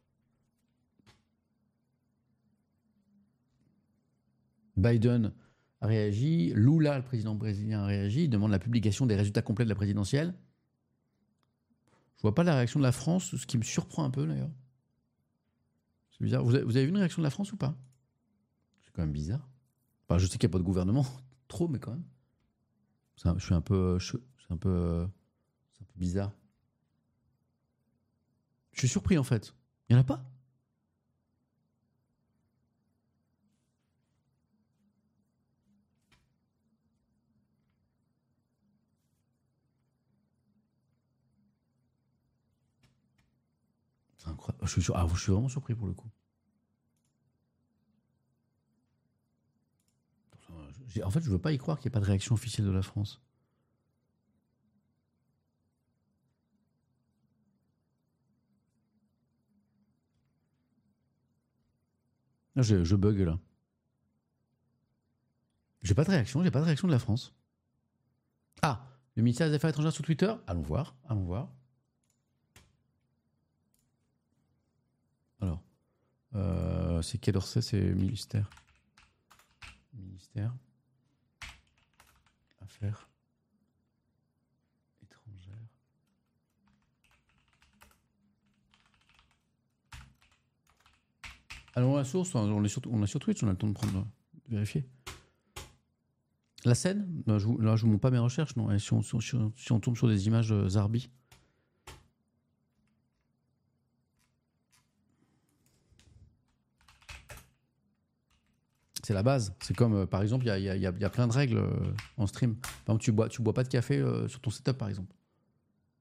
Speaker 2: Biden a réagi. Lula, le président brésilien, a réagi. Il demande la publication des résultats complets de la présidentielle. Je vois pas la réaction de la France, ce qui me surprend un peu d'ailleurs. C'est bizarre. Vous avez, vous avez vu une réaction de la France ou pas? C'est quand même bizarre. Enfin, je sais qu'il n'y a pas de gouvernement, trop, mais quand même. C'est un, je suis un peu, je, c'est un peu, c'est un peu bizarre. Je suis surpris en fait. Il n'y en a pas? C'est incroyable. Je suis, sur... ah, je suis vraiment surpris pour le coup. J'ai... En fait, je veux pas y croire qu'il n'y ait pas de réaction officielle de la France. Là, je, je bug là. J'ai pas de réaction, j'ai pas de réaction de la France. Ah, le ministère des Affaires étrangères sur Twitter. Allons voir, allons voir. Alors, euh, c'est Quai d'Orsay, c'est ministère. Ministère. Affaires étrangères. Alors, la source, on est sur, on est sur Twitch, on a le temps de prendre, de vérifier. La scène, là, je ne vous montre pas mes recherches, non. Si on, si, on, si on tombe sur des images de Zarbi. C'est la base. C'est comme, euh, par exemple, il y a, y, a, y, a, y a plein de règles euh, en stream. Par exemple, tu bois, tu bois pas de café euh, sur ton setup, par exemple.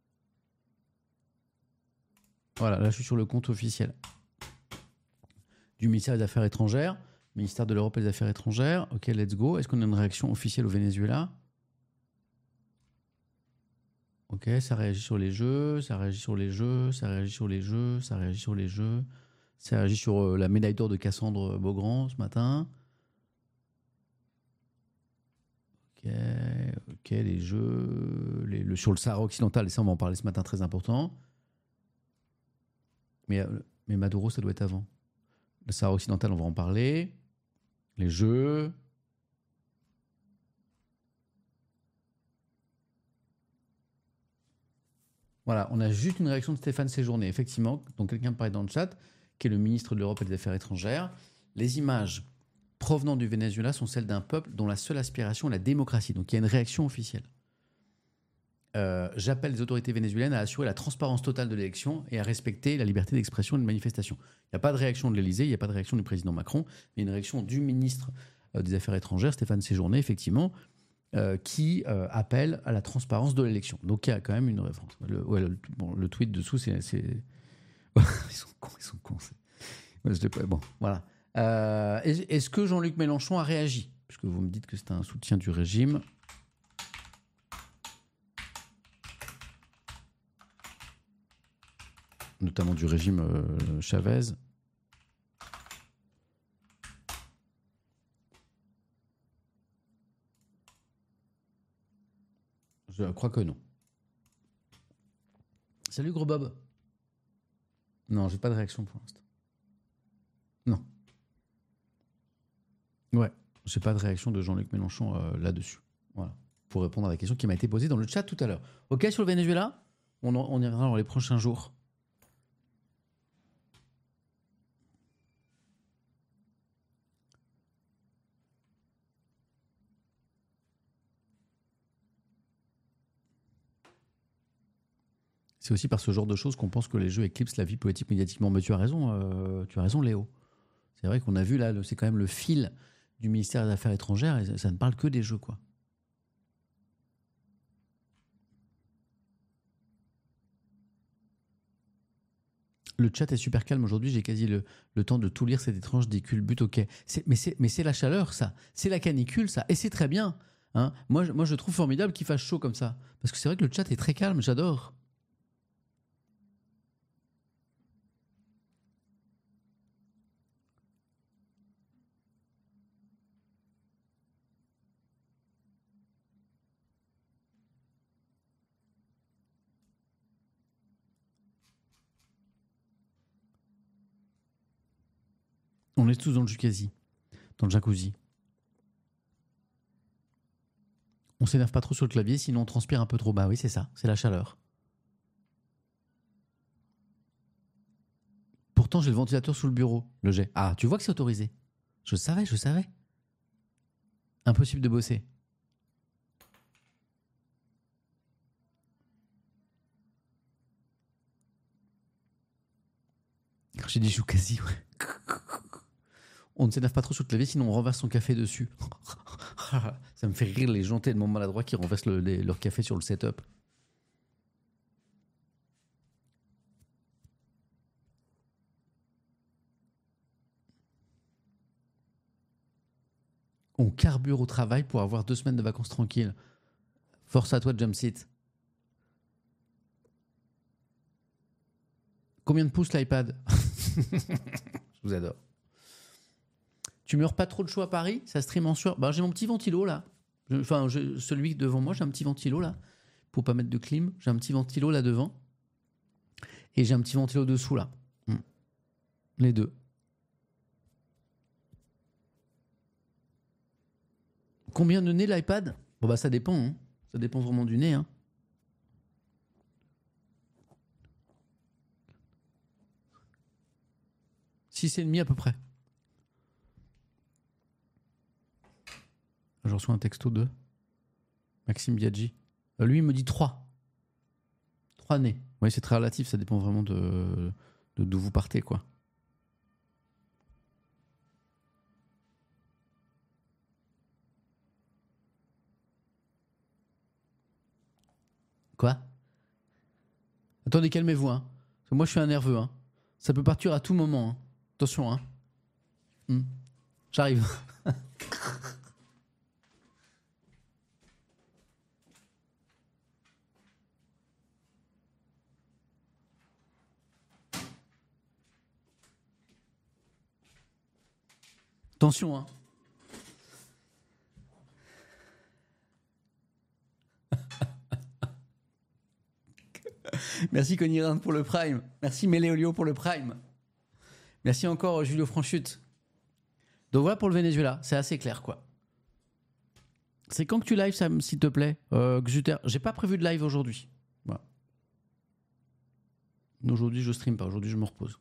Speaker 2: Voilà, là, je suis sur le compte officiel. du ministère des Affaires étrangères, ministère de l'Europe et des Affaires étrangères. Ok, let's go. Est-ce qu'on a une réaction officielle au Venezuela? Ok, ça réagit sur les jeux, ça réagit sur les jeux, ça réagit sur les jeux, ça réagit sur les jeux, ça réagit sur euh, la médaille d'or de Cassandre Beaugrand ce matin. Ok, ok, les jeux, les, le, sur le Sahara occidental, et ça on va en parler ce matin, très important. Mais, euh, mais Maduro, ça doit être avant. Le Sahara occidental, on va en parler. Les jeux. Voilà, on a juste une réaction de Stéphane Séjourné, effectivement, dont quelqu'un me parlait dans le chat, qui est le ministre de l'Europe et des Affaires étrangères. Les images provenant du Venezuela sont celles d'un peuple dont la seule aspiration est la démocratie. Donc il y a une réaction officielle. Euh, j'appelle les autorités vénézuéliennes à assurer la transparence totale de l'élection et à respecter la liberté d'expression et de manifestation. Il n'y a pas de réaction de l'Élysée, il n'y a pas de réaction du président Macron, il y a une réaction du ministre euh, des Affaires étrangères, Stéphane Séjourné, effectivement, euh, qui euh, appelle à la transparence de l'élection. Donc il y a quand même une référence. Le, ouais, le, bon, le tweet dessous, c'est... c'est... ils sont cons, ils sont cons. C'est... Bon, voilà. Euh, est-ce que Jean-Luc Mélenchon a réagi? Puisque vous me dites que c'est un soutien du régime. Notamment du régime euh, Chavez. Je crois que non. Salut gros Bob. Non, j'ai pas de réaction pour l'instant. Non. Ouais, j'ai pas de réaction de Jean-Luc Mélenchon euh, là-dessus. Voilà. Pour répondre à la question qui m'a été posée dans le chat tout à l'heure. Ok, sur le Venezuela, on, en, on y reviendra dans les prochains jours. C'est aussi par ce genre de choses qu'on pense que les jeux éclipsent la vie politique médiatiquement. Mais tu as raison, euh, tu as raison, Léo. C'est vrai qu'on a vu là, c'est quand même le fil du ministère des Affaires étrangères et ça, ça ne parle que des jeux, quoi. Le chat est super calme aujourd'hui, j'ai quasi le, le temps de tout lire cette étrange déculbute, ok. C'est, mais, c'est, mais c'est la chaleur, ça. C'est la canicule, ça. Et c'est très bien. Hein. Moi, je, moi, je trouve formidable qu'il fasse chaud comme ça. Parce que c'est vrai que le chat est très calme, j'adore. On est tous dans le jacuzzi. Dans le jacuzzi. On s'énerve pas trop sur le clavier, sinon on transpire un peu trop. Bah oui, c'est ça, c'est la chaleur. Pourtant, j'ai le ventilateur sous le bureau. Le jet. Ah, tu vois que c'est autorisé. Je savais, je savais. Impossible de bosser. J'ai dit quasi, ouais. On ne s'énerve pas trop sur le clavier, sinon on renverse son café dessus. Ça me fait rire les gens tellement maladroits qui renversent le, les, leur café sur le setup. On carbure au travail pour avoir deux semaines de vacances tranquilles. Force à toi, Jumpseat. Combien de pouces l'iPad? Je vous adore. Tu meurs pas trop de chaud à Paris? Ça stream en sueur. Bah, j'ai mon petit ventilo là. Je, enfin, je, celui devant moi, j'ai un petit ventilo là. Pour pas mettre de clim, j'ai un petit ventilo là devant. Et j'ai un petit ventilo dessous là. Hmm. Les deux. Combien de nez l'iPad? Bon bah ça dépend. Hein. Ça dépend vraiment du nez. Hein. six et demi à peu près. Je reçois un texto de Maxime Biaggi. Euh, lui, il me dit trois. trois nez. Oui, c'est très relatif, ça dépend vraiment de, de d'où vous partez, quoi. Quoi? Attendez, calmez-vous, hein. Parce que moi, je suis un nerveux, hein. Ça peut partir à tout moment, hein. Attention, hein. Hmm. J'arrive. Attention, hein. Merci Conny Rinde pour le Prime. Merci Méléolio pour le Prime. Merci encore Julio Franchute. Donc voilà pour le Venezuela, c'est assez clair quoi. C'est quand que tu live, Sam, s'il te plaît, euh, Xuter. J'ai pas prévu de live aujourd'hui. Voilà. Aujourd'hui je stream pas, aujourd'hui je me repose.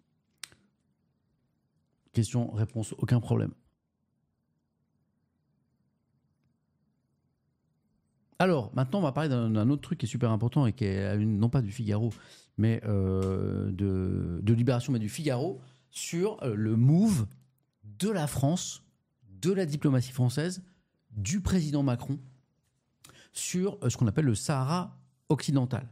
Speaker 2: Question, réponse, aucun problème. Alors, maintenant, on va parler d'un, d'un autre truc qui est super important et qui est une, non pas du Figaro, mais euh, de, de Libération, mais du Figaro, sur euh, le move de la France, de la diplomatie française, du président Macron, sur euh, ce qu'on appelle le Sahara occidental.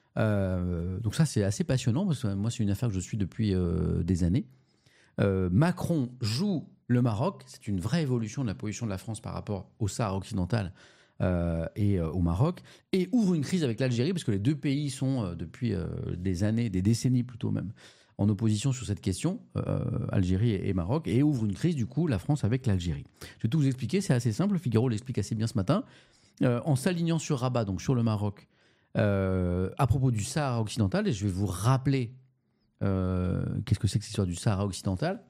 Speaker 2: Euh, donc ça, c'est assez passionnant, parce que moi, c'est une affaire que je suis depuis euh, des années. Euh, Macron joue le Maroc, c'est une vraie évolution de la position de la France par rapport au Sahara occidental, Euh, et euh, au Maroc, et ouvre une crise avec l'Algérie, parce que les deux pays sont euh, depuis euh, des années, des décennies plutôt même, en opposition sur cette question, euh, Algérie et, et Maroc, et ouvre une crise du coup la France avec l'Algérie. Je vais tout vous expliquer, c'est assez simple, Figaro l'explique assez bien ce matin, euh, en s'alignant sur Rabat, donc sur le Maroc, euh, à propos du Sahara occidental, et je vais vous rappeler euh, qu'est-ce que c'est que cette histoire du Sahara occidental.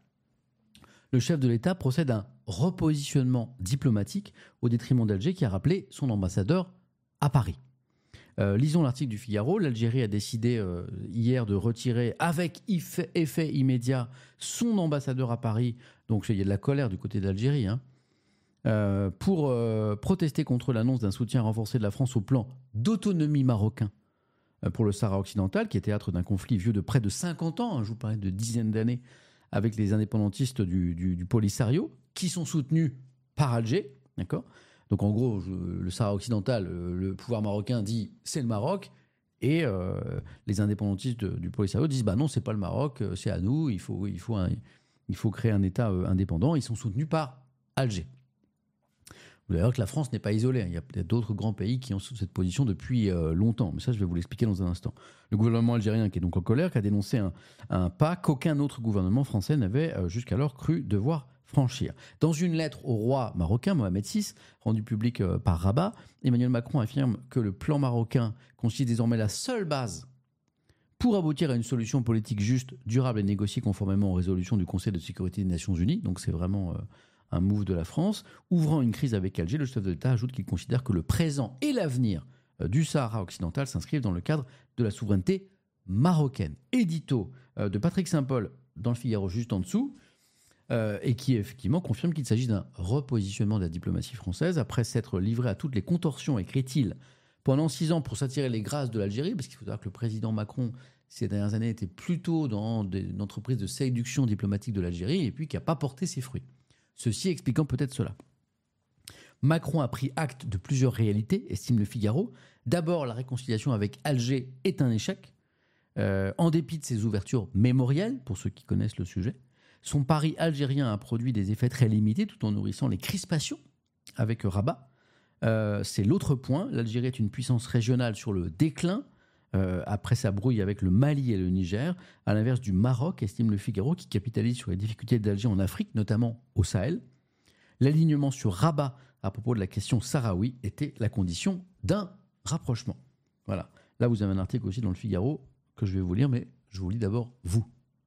Speaker 2: Le chef de l'État procède à un repositionnement diplomatique au détriment d'Alger, qui a rappelé son ambassadeur à Paris. Euh, lisons l'article du Figaro. L'Algérie a décidé euh, hier de retirer avec effet, effet immédiat son ambassadeur à Paris. Donc il y a de la colère du côté d'Algérie, hein, euh, pour euh, protester contre l'annonce d'un soutien renforcé de la France au plan d'autonomie marocain euh, pour le Sahara occidental, qui est théâtre d'un conflit vieux de près de cinquante ans, hein, je vous parlais de dizaines d'années, avec les indépendantistes du, du, du Polisario, qui sont soutenus par Alger, d'accord ? Donc en gros, je, le Sahara occidental, le, le pouvoir marocain dit c'est le Maroc, et euh, les indépendantistes de, du Polisario disent bah non, c'est pas le Maroc, c'est à nous, il faut, il faut, un, il faut créer un État euh, indépendant. Ils sont soutenus par Alger. Vous allez voir que la France n'est pas isolée. Il y a peut-être d'autres grands pays qui ont cette position depuis euh, longtemps. Mais ça, je vais vous l'expliquer dans un instant. Le gouvernement algérien, qui est donc en colère, qui a dénoncé un, un pas qu'aucun autre gouvernement français n'avait euh, jusqu'alors cru devoir franchir. Dans une lettre au roi marocain, Mohamed six, rendue publique euh, par Rabat, Emmanuel Macron affirme que le plan marocain constitue désormais la seule base pour aboutir à une solution politique juste, durable et négociée conformément aux résolutions du Conseil de sécurité des Nations Unies. Donc c'est vraiment... Euh, un move de la France, ouvrant une crise avec Alger. Le chef de l'État ajoute qu'il considère que le présent et l'avenir du Sahara occidental s'inscrivent dans le cadre de la souveraineté marocaine. Édito de Patrick Saint-Paul dans le Figaro juste en dessous, euh, et qui effectivement confirme qu'il s'agit d'un repositionnement de la diplomatie française après s'être livré à toutes les contorsions, écrit-il, pendant six ans pour s'attirer les grâces de l'Algérie, parce qu'il faut savoir que le président Macron, ces dernières années, était plutôt dans des, une entreprise de séduction diplomatique de l'Algérie, et puis qui n'a pas porté ses fruits. Ceci expliquant peut-être cela. Macron a pris acte de plusieurs réalités, estime le Figaro. D'abord, la réconciliation avec Alger est un échec, euh, en dépit de ses ouvertures mémorielles, pour ceux qui connaissent le sujet. Son pari algérien a produit des effets très limités, tout en nourrissant les crispations avec Rabat. Euh, c'est l'autre point. L'Algérie est une puissance régionale sur le déclin, euh, après sa brouille avec le Mali et le Niger, à l'inverse du Maroc, estime le Figaro, qui capitalise sur les difficultés d'Alger en Afrique, notamment au Sahel. L'alignement sur Rabat à propos de la question sahraoui était la condition d'un rapprochement. Voilà. Là, vous avez un article aussi dans le Figaro que je vais vous lire, mais je vous lis d'abord vous.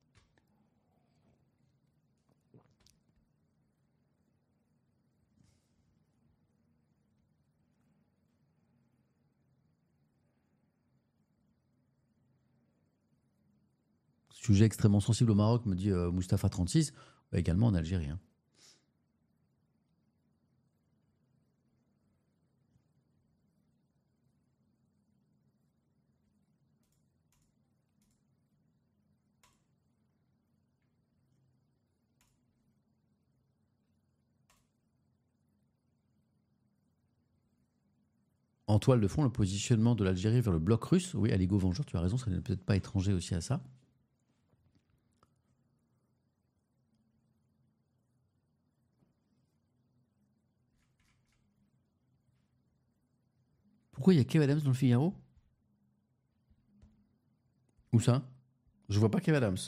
Speaker 2: Sujet extrêmement sensible au Maroc, me dit euh, Mustapha trente-six, également en Algérie. Hein. En toile de fond, le positionnement de l'Algérie vers le bloc russe. Oui, Aligo Vengeur, tu as raison, ça n'est peut-être pas étranger aussi à ça. Pourquoi il y a Kev Adams dans le Figaro? Où ça? Je vois pas Kev Adams.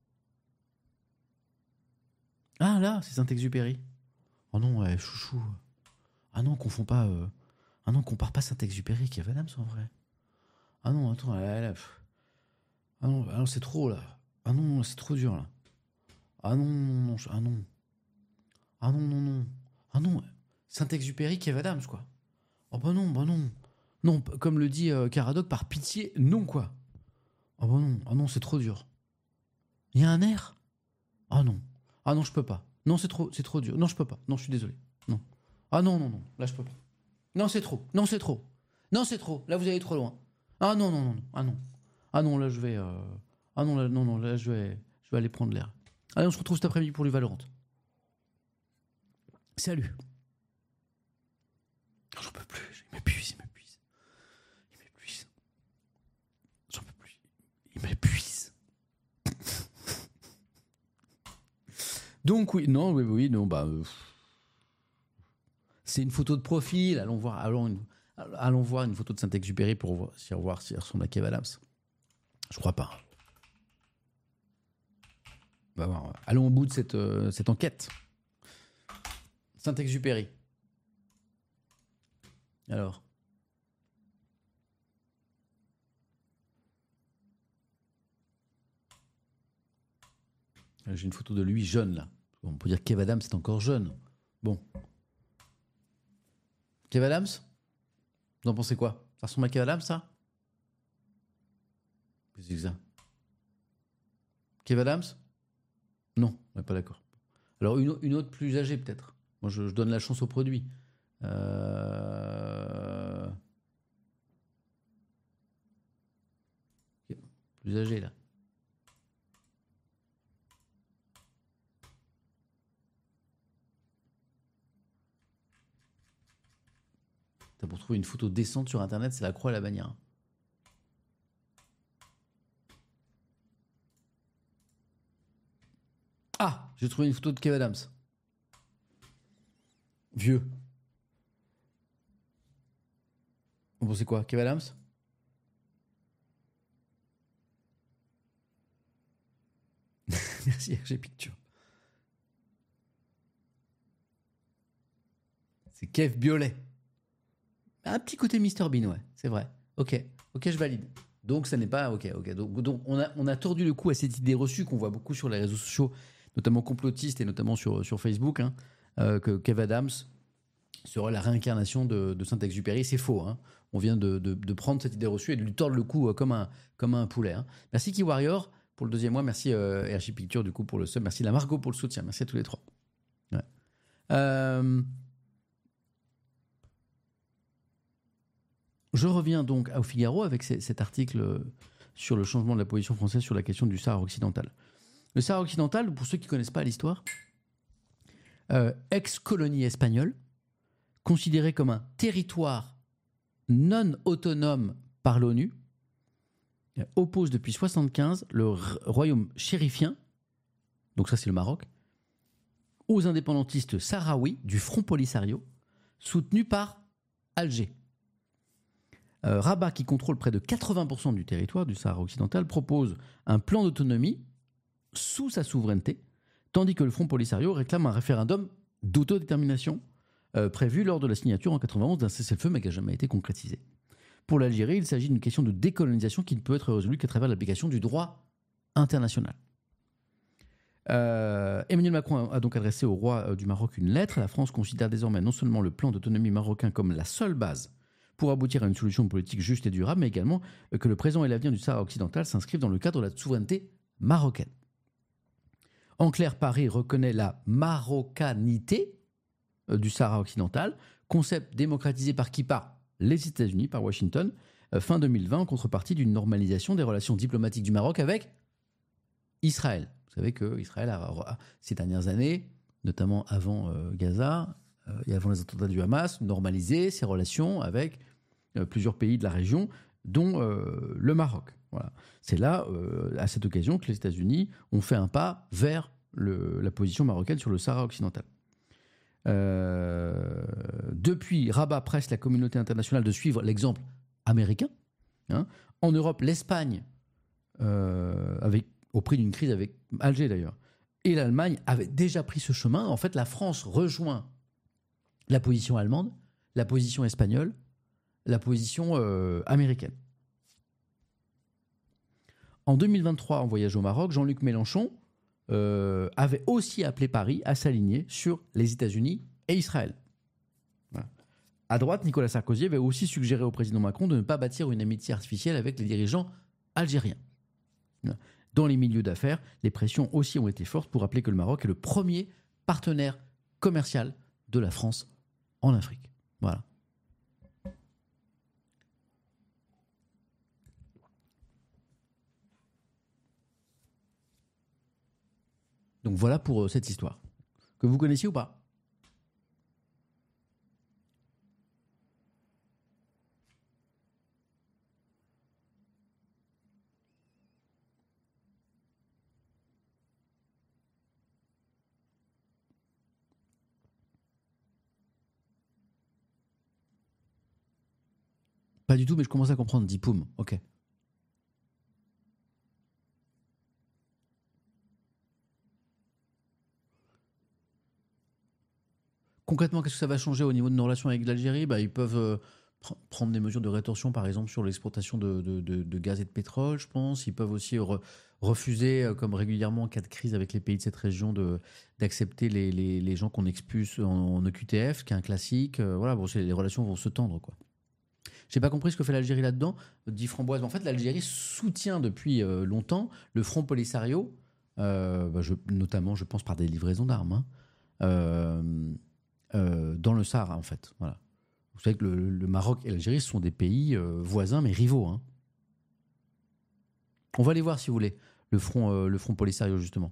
Speaker 2: Ah là, c'est Saint-Exupéry. Oh non, ouais, chouchou. Ah non, confond pas. Euh... Ah non, compare pas Saint-Exupéry Kev Adams en vrai. Ah non, attends, là, là, pff. Ah non, ah non, c'est trop là. Ah non, c'est trop dur là. Ah non, non, non, ah non. Ah non, non, non. Ah non, Saint-Exupéry Kev Adams quoi. Oh bah non, bah non. Non, p- comme le dit euh, Caradoc, par pitié, non quoi. Ah bah non, ah non, c'est trop dur. Il y a un air? Ah non. Ah non, je peux pas. Non, c'est trop, c'est trop dur. Non, je peux pas. Non, je suis désolé. Non. Ah non, non, non. Là, je peux pas. Non, c'est trop. Non, c'est trop. Non, c'est trop. Là, vous allez trop loin. Ah non, non, non, non. Ah non. Ah non, là, je vais. euh, Ah non, là, non, non, là, je vais, je vais aller prendre l'air. Allez, on se retrouve cet après-midi pour les Valorant. Salut. Oh, j'en peux plus. Il m'épuise, il m'épuise. Il m'épuise. J'en peux plus. Il m'épuise. Donc oui, non, oui, oui, non, bah, euh, c'est une photo de profil. Allons voir, allons, une- allons voir une photo de Saint-Exupéry pour voir si, voir si elle ressemble à Kev Adams. Je crois pas. On va voir. Allons au bout de cette, euh, cette enquête. Saint-Exupéry. Alors. J'ai une photo de lui jeune là. On peut dire que Kev Adams c'est encore jeune. Bon. Kev Adams? Vous en pensez quoi? Ça ressemble à Kev Adams ça? Qu'est-ce que c'est que ça? Kev Adams? Non, on n'est pas d'accord. Alors une, une autre plus âgée peut-être. Moi je, je donne la chance au produit. Euh... Plus âgée là. T'as pour trouver une photo décente sur internet, c'est la croix et la bannière. Ah, j'ai trouvé une photo de Kev Adams. Vieux. Vous pensez quoi, Kev Adams? Merci R G Picture. C'est Kev Biolay. Un petit côté mister Bean, ouais, c'est vrai. Ok, ok, je valide. Donc ça n'est pas ok, ok. Donc, donc on a on a tordu le cou à cette idée reçue qu'on voit beaucoup sur les réseaux sociaux, notamment complotistes et notamment sur sur Facebook, hein, euh, que Kev Adams sera la réincarnation de, de Saint-Exupéry. C'est faux. Hein. On vient de, de, de prendre cette idée reçue et de lui tordre le cou euh, comme un comme un poulet. Hein. Merci Key Warrior pour le deuxième mois. Merci euh, R J Picture du coup pour le sub. Merci la Margot pour le soutien. Merci à tous les trois. Ouais. Euh... Je reviens donc au Figaro avec c- cet article sur le changement de la position française sur la question du Sahara occidental. Le Sahara occidental, pour ceux qui ne connaissent pas l'histoire, euh, ex-colonie espagnole, considéré comme un territoire non autonome par l'ONU, oppose depuis mille neuf cent soixante-quinze le r- royaume chérifien, donc ça c'est le Maroc, aux indépendantistes sahraouis du Front Polisario, soutenus par Alger. Euh, Rabat, qui contrôle près de quatre-vingts pour cent du territoire du Sahara occidental, propose un plan d'autonomie sous sa souveraineté, tandis que le Front Polisario réclame un référendum d'autodétermination euh, prévu lors de la signature en quatre-vingt-onze d'un cessez-le-feu, mais qui n'a jamais été concrétisé. Pour l'Algérie, il s'agit d'une question de décolonisation qui ne peut être résolue qu'à travers l'application du droit international. Euh, Emmanuel Macron a donc adressé au roi du Maroc une lettre. La France considère désormais non seulement le plan d'autonomie marocain comme la seule base pour aboutir à une solution politique juste et durable, mais également que le présent et l'avenir du Sahara occidental s'inscrivent dans le cadre de la souveraineté marocaine. En clair, Paris reconnaît la marocanité du Sahara occidental, concept démocratisé par qui? Par les États-Unis, par Washington, fin deux mille vingt, en contrepartie d'une normalisation des relations diplomatiques du Maroc avec Israël. Vous savez qu'Israël a, ces dernières années, notamment avant euh, Gaza euh, et avant les attentats du Hamas, normalisé ses relations avec euh, plusieurs pays de la région, dont euh, le Maroc. Voilà. C'est là, euh, à cette occasion, que les États-Unis ont fait un pas vers le, la position marocaine sur le Sahara occidental. Euh, depuis, Rabat presse la communauté internationale de suivre l'exemple américain. Hein. En Europe, l'Espagne, euh, avec, au prix d'une crise avec Alger d'ailleurs, et l'Allemagne avaient déjà pris ce chemin. En fait, la France rejoint la position allemande, la position espagnole, la position euh, américaine. En deux mille vingt-trois, en voyage au Maroc, Jean-Luc Mélenchon euh, avait aussi appelé Paris à s'aligner sur les États-Unis et Israël. Voilà. À droite, Nicolas Sarkozy avait aussi suggéré au président Macron de ne pas bâtir une amitié artificielle avec les dirigeants algériens. Voilà. Dans les milieux d'affaires, les pressions aussi ont été fortes pour rappeler que le Maroc est le premier partenaire commercial de la France en Afrique. Voilà. Donc voilà pour euh, cette histoire. Que vous connaissiez ou pas ? Pas du tout, mais je commence à comprendre. Dit Poum. Ok. Concrètement, qu'est-ce que ça va changer au niveau de nos relations avec l'Algérie ? Bah, ils peuvent euh, pr- prendre des mesures de rétorsion, par exemple, sur l'exportation de, de, de, de gaz et de pétrole, je pense. Ils peuvent aussi re- refuser, euh, comme régulièrement en cas de crise avec les pays de cette région, de, d'accepter les, les, les gens qu'on expulse en, en E Q T F, qui est un classique. Euh, voilà, bon, c'est- les relations vont se tendre, quoi. J'ai pas compris ce que fait l'Algérie là-dedans, dit Framboise. En fait, l'Algérie soutient depuis euh, longtemps le Front Polisario, euh, bah, je, notamment, je pense, par des livraisons d'armes. Hein. Euh, Euh, dans le Sahara, en fait. Voilà. Vous savez que le, le Maroc et l'Algérie sont des pays euh, voisins, mais rivaux. Hein. On va aller voir, si vous voulez, le front, euh, le front Polisario, justement.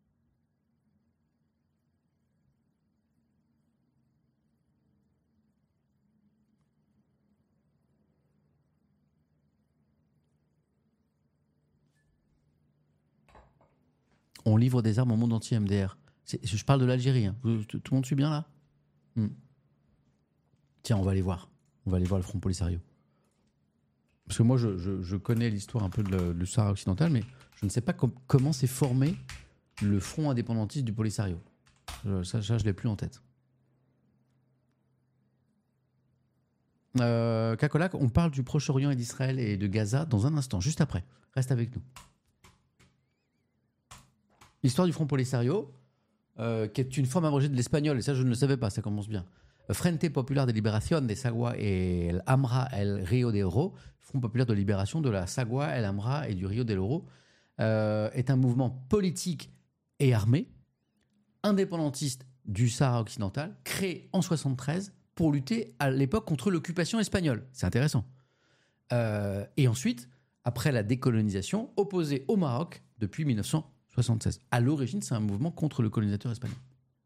Speaker 2: On livre des armes au monde entier, M D R. C'est, je parle de l'Algérie. Hein. Vous- tout le monde suit bien, là ? Hmm. Tiens, on va aller voir. On va aller voir le Front Polisario. Parce que moi, je, je, je connais l'histoire un peu de le, du Sahara occidental, mais je ne sais pas com- comment s'est formé le Front indépendantiste du Polisario. Je- ça, ça, je ne l'ai plus en tête. Euh, Cacolac, on parle du Proche-Orient et d'Israël et de Gaza dans un instant, juste après. Reste avec nous. L'histoire du Front Polisario, euh, qui est une forme abrégée de l'espagnol, et ça, je ne le savais pas, ça commence bien. Frente Popular de Liberación de Sagua et el Hamra el Río de Oro, Front Populaire de Libération de la Sagua, el Hamra et du Rio del Oro, euh, est un mouvement politique et armé, indépendantiste du Sahara occidental, créé en soixante-treize pour lutter à l'époque contre l'occupation espagnole. C'est intéressant. Euh, et ensuite, après la décolonisation, opposé au Maroc depuis mille neuf cent soixante-seize. À l'origine, c'est un mouvement contre le colonisateur espagnol.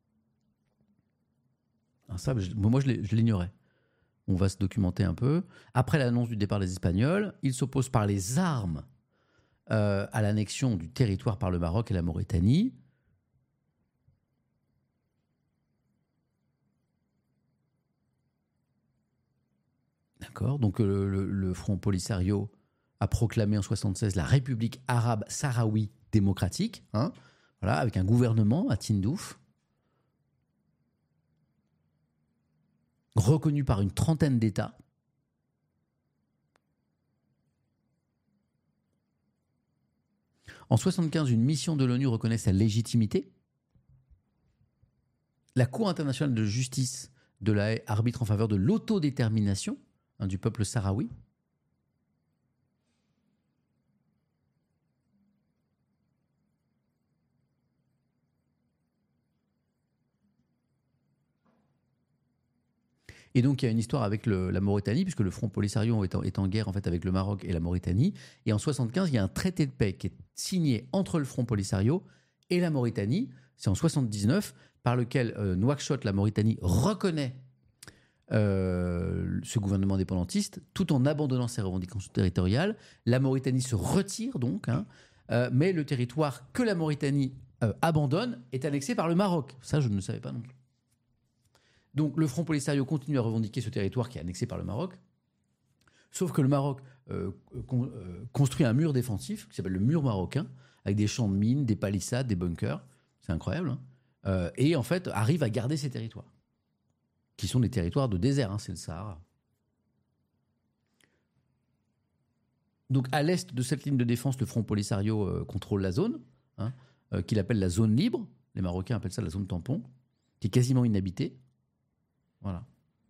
Speaker 2: Alors ça, je, moi, je, je l'ignorais. On va se documenter un peu. Après l'annonce du départ des Espagnols, il s'oppose par les armes euh, à l'annexion du territoire par le Maroc et la Mauritanie. D'accord. Donc le, le, le Front Polisario a proclamé en soixante-seize la République arabe sahraoui démocratique, hein, voilà, avec un gouvernement à Tindouf, reconnu par une trentaine d'États. En soixante-quinze, une mission de l'ONU reconnaît sa légitimité. La Cour internationale de justice de la Haye arbitre en faveur de l'autodétermination hein, du peuple sahraoui. Et donc, il y a une histoire avec le, la Mauritanie, puisque le Front Polisario est en, est en guerre en fait, avec le Maroc et la Mauritanie. Et en soixante-quinze, il y a un traité de paix qui est signé entre le Front Polisario et la Mauritanie. C'est en soixante-dix-neuf, par lequel euh, Nouakchott, la Mauritanie, reconnaît euh, ce gouvernement indépendantiste, tout en abandonnant ses revendications territoriales. La Mauritanie se retire donc, hein, euh, mais le territoire que la Mauritanie euh, abandonne est annexé par le Maroc. Ça, je ne le savais pas non plus. Donc le Front Polisario continue à revendiquer ce territoire qui est annexé par le Maroc. Sauf que le Maroc euh, con, euh, construit un mur défensif qui s'appelle le mur marocain, avec des champs de mines, des palissades, des bunkers. C'est incroyable. Hein, euh, et en fait, arrive à garder ces territoires, qui sont des territoires de désert, hein, c'est le Sahara. Donc à l'est de cette ligne de défense, le Front Polisario euh, contrôle la zone, hein, euh, qu'il appelle la zone libre. Les Marocains appellent ça la zone tampon, qui est quasiment inhabitée. Voilà.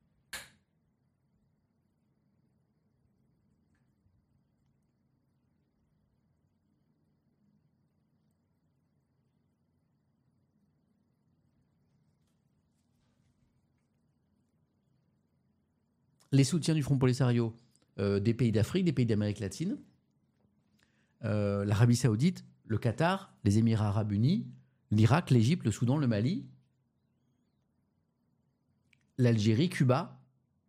Speaker 2: Les soutiens du Front Polisario euh, des pays d'Afrique, des pays d'Amérique latine, euh, l'Arabie Saoudite, le Qatar, les Émirats Arabes Unis, l'Irak, l'Égypte, le Soudan, le Mali, l'Algérie, Cuba.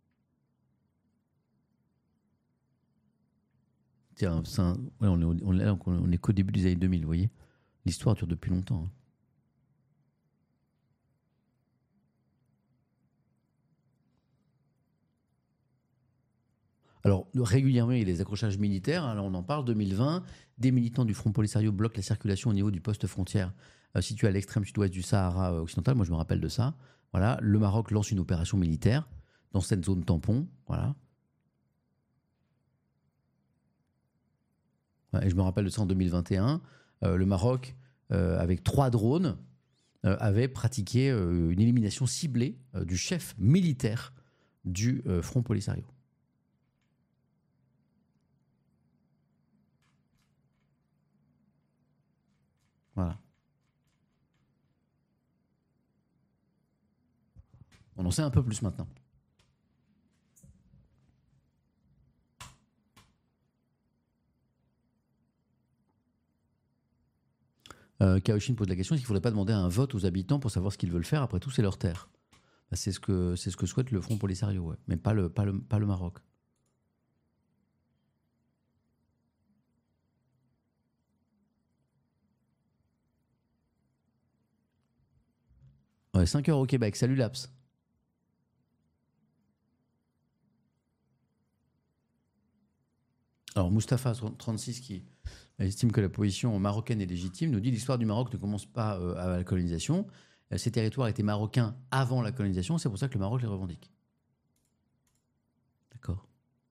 Speaker 2: Tiens, c'est un- ouais, on est, au- on est- on est qu'au début des années deux mille, vous voyez. L'histoire dure depuis longtemps. Hein. Alors, régulièrement, il y a des accrochages militaires. Hein, là, on en parle. deux mille vingt, des militants du Front Polisario bloquent la circulation au niveau du poste frontière euh, situé à l'extrême sud-ouest du Sahara euh, occidental. Moi, je me rappelle de ça. Voilà. Le Maroc lance une opération militaire dans cette zone tampon. Voilà. Ouais, et je me rappelle de ça en deux mille vingt et un. Euh, le Maroc, euh, avec trois drones, euh, avait pratiqué euh, une élimination ciblée euh, du chef militaire du euh, Front Polisario. Voilà. On en sait un peu plus maintenant. Euh, Kaoshin pose la question, est-ce qu'il ne faudrait pas demander un vote aux habitants pour savoir ce qu'ils veulent faire? Après tout, c'est leur terre. Bah, c'est, ce que, c'est ce que souhaite le Front Polisario, ouais. Mais pas le, pas, le, pas le Maroc. Ouais, cinq heures au Québec. Salut Laps. Alors Mustapha trente-six qui estime que la position marocaine est légitime nous dit l'histoire du Maroc ne commence pas euh, à la colonisation. Euh, ces territoires étaient marocains avant la colonisation, c'est pour ça que le Maroc les revendique. D'accord.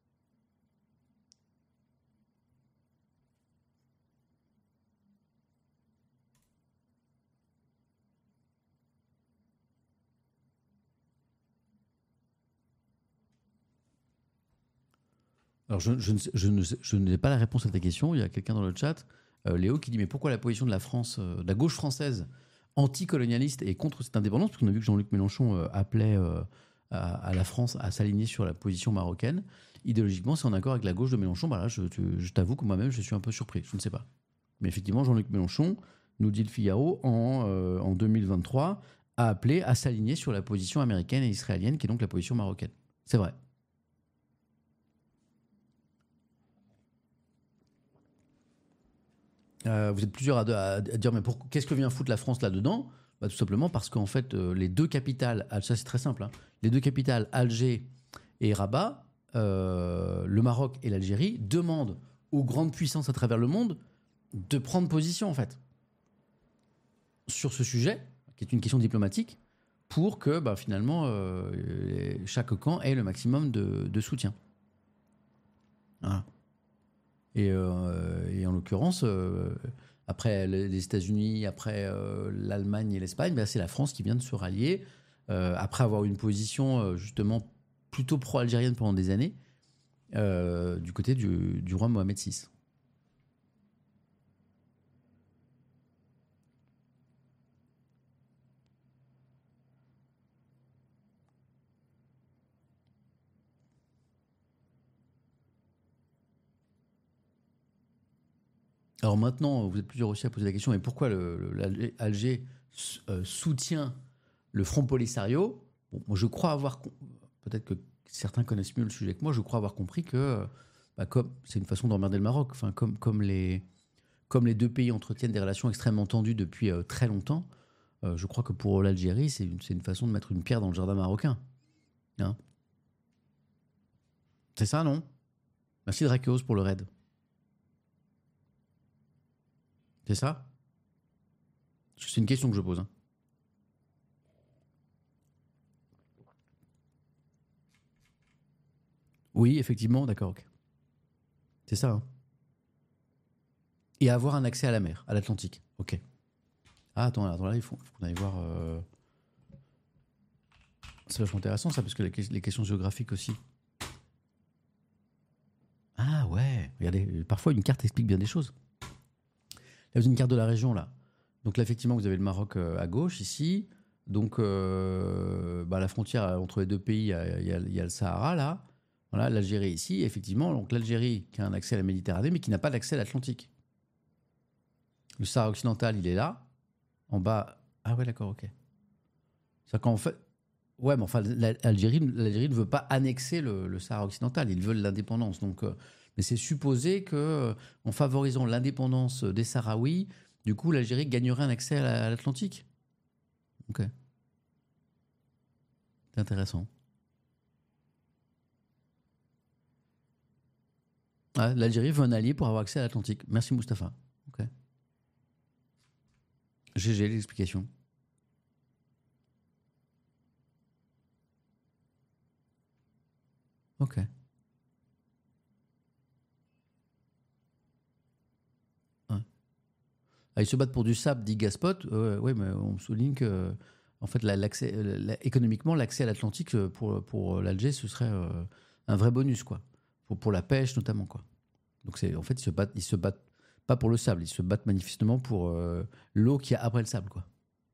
Speaker 2: Alors, je, je, ne sais- je ne sais- je n'ai pas la réponse à ta question. Il y a quelqu'un dans le chat, euh, Léo, qui dit mais pourquoi la position de la France, euh, de la gauche française, anticolonialiste et contre cette indépendance, parce qu'on a vu que Jean-Luc Mélenchon euh, appelait euh, à, à la France à s'aligner sur la position marocaine. Idéologiquement, c'est en accord avec la gauche de Mélenchon. Bah là, je, tu- je t'avoue que moi-même, je suis un peu surpris. Je ne sais pas. Mais effectivement, Jean-Luc Mélenchon, nous dit le Figaro, en, euh, en deux mille vingt-trois, a appelé à s'aligner sur la position américaine et israélienne, qui est donc la position marocaine. C'est vrai. Euh, vous êtes plusieurs à, à- à dire mais pour, qu'est-ce que vient foutre la France là-dedans? Bah, tout simplement parce qu'en fait euh, les deux capitales, ah, ça c'est très simple, hein, les deux capitales Alger et Rabat, euh, le Maroc et l'Algérie demandent aux grandes puissances à travers le monde de prendre position en fait sur ce sujet qui est une question diplomatique pour que bah, finalement euh, les- chaque camp ait le maximum de, de soutien. Voilà. Et, euh, et en l'occurrence, euh, après les États-Unis, après euh, l'Allemagne et l'Espagne, bah, c'est la France qui vient de se rallier, euh, après avoir eu une position euh, justement plutôt pro-algérienne pendant des années, euh, du côté du, du roi Mohamed six. Alors maintenant, vous êtes plusieurs aussi à poser la question, mais pourquoi le, le- l'Alger Alger, euh, soutient le Front Polisario? Bon, moi, je crois avoir, com- peut-être que certains connaissent mieux le sujet que moi, je crois avoir compris que bah, comme c'est une façon d'emmerder le Maroc, enfin, comme, comme, les, comme les deux pays entretiennent des relations extrêmement tendues depuis euh, très longtemps, euh, je crois que pour l'Algérie, c'est une, c'est une façon de mettre une pierre dans le jardin marocain. Hein? C'est ça, non? Merci Drakeos pour le raid. C'est ça? C'est une question que je pose. Hein. Oui, effectivement, d'accord, ok. C'est ça. Hein. Et avoir un accès à la mer, à l'Atlantique. Ok. Ah, attends, attends là, il faut, faut qu'on aille voir. Euh... C'est vachement intéressant ça, parce que les, les questions géographiques aussi. Ah ouais, regardez, parfois une carte explique bien des choses. Là, vous avez une carte de la région, là. Donc là, effectivement, vous avez le Maroc euh, à gauche, ici. Donc, euh, bah, la frontière entre les deux pays, il y a, y a- y a le Sahara, là. Voilà, l'Algérie ici, effectivement. Donc l'Algérie qui a un accès à la Méditerranée, mais qui n'a pas d'accès à l'Atlantique. Le Sahara occidental, il est là. En bas. Ah ouais, d'accord, ok. C'est qu'en fait. Ouais, mais enfin, la- l'Algérie, l'Algérie ne veut pas annexer le, le Sahara occidental. Ils veulent l'indépendance. Donc, euh, mais c'est supposé que, euh, en favorisant l'indépendance des Sahraouis, du coup, l'Algérie gagnerait un accès à la- à l'Atlantique. Ok. C'est intéressant. Ah, l'Algérie veut un allié pour avoir accès à l'Atlantique. Merci Mustapha. Ok. G G l'explication. Ok. Ouais. Ah, ils se battent pour du sable, dit Gaspot. Euh, oui, mais on souligne que, en fait, la- l'accès, euh, la- économiquement, l'accès à l'Atlantique euh, pour, pour l'Alger, ce serait euh, un vrai bonus, quoi. Pour, pour la pêche, notamment, quoi. Donc, c'est, en fait, ils se battent, ils se battent pas pour le sable, ils se battent manifestement pour euh, l'eau qu'il y a après le sable, quoi.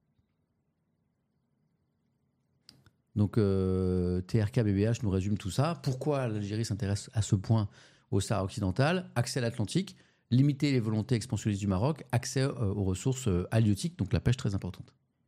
Speaker 2: Donc, euh, T R K B B H nous résume tout ça. Pourquoi l'Algérie s'intéresse à ce point au Sahara occidental? Accès à l'Atlantique, limiter les volontés expansionnistes du Maroc, accès euh, aux ressources euh, halieutiques, donc la pêche très importante.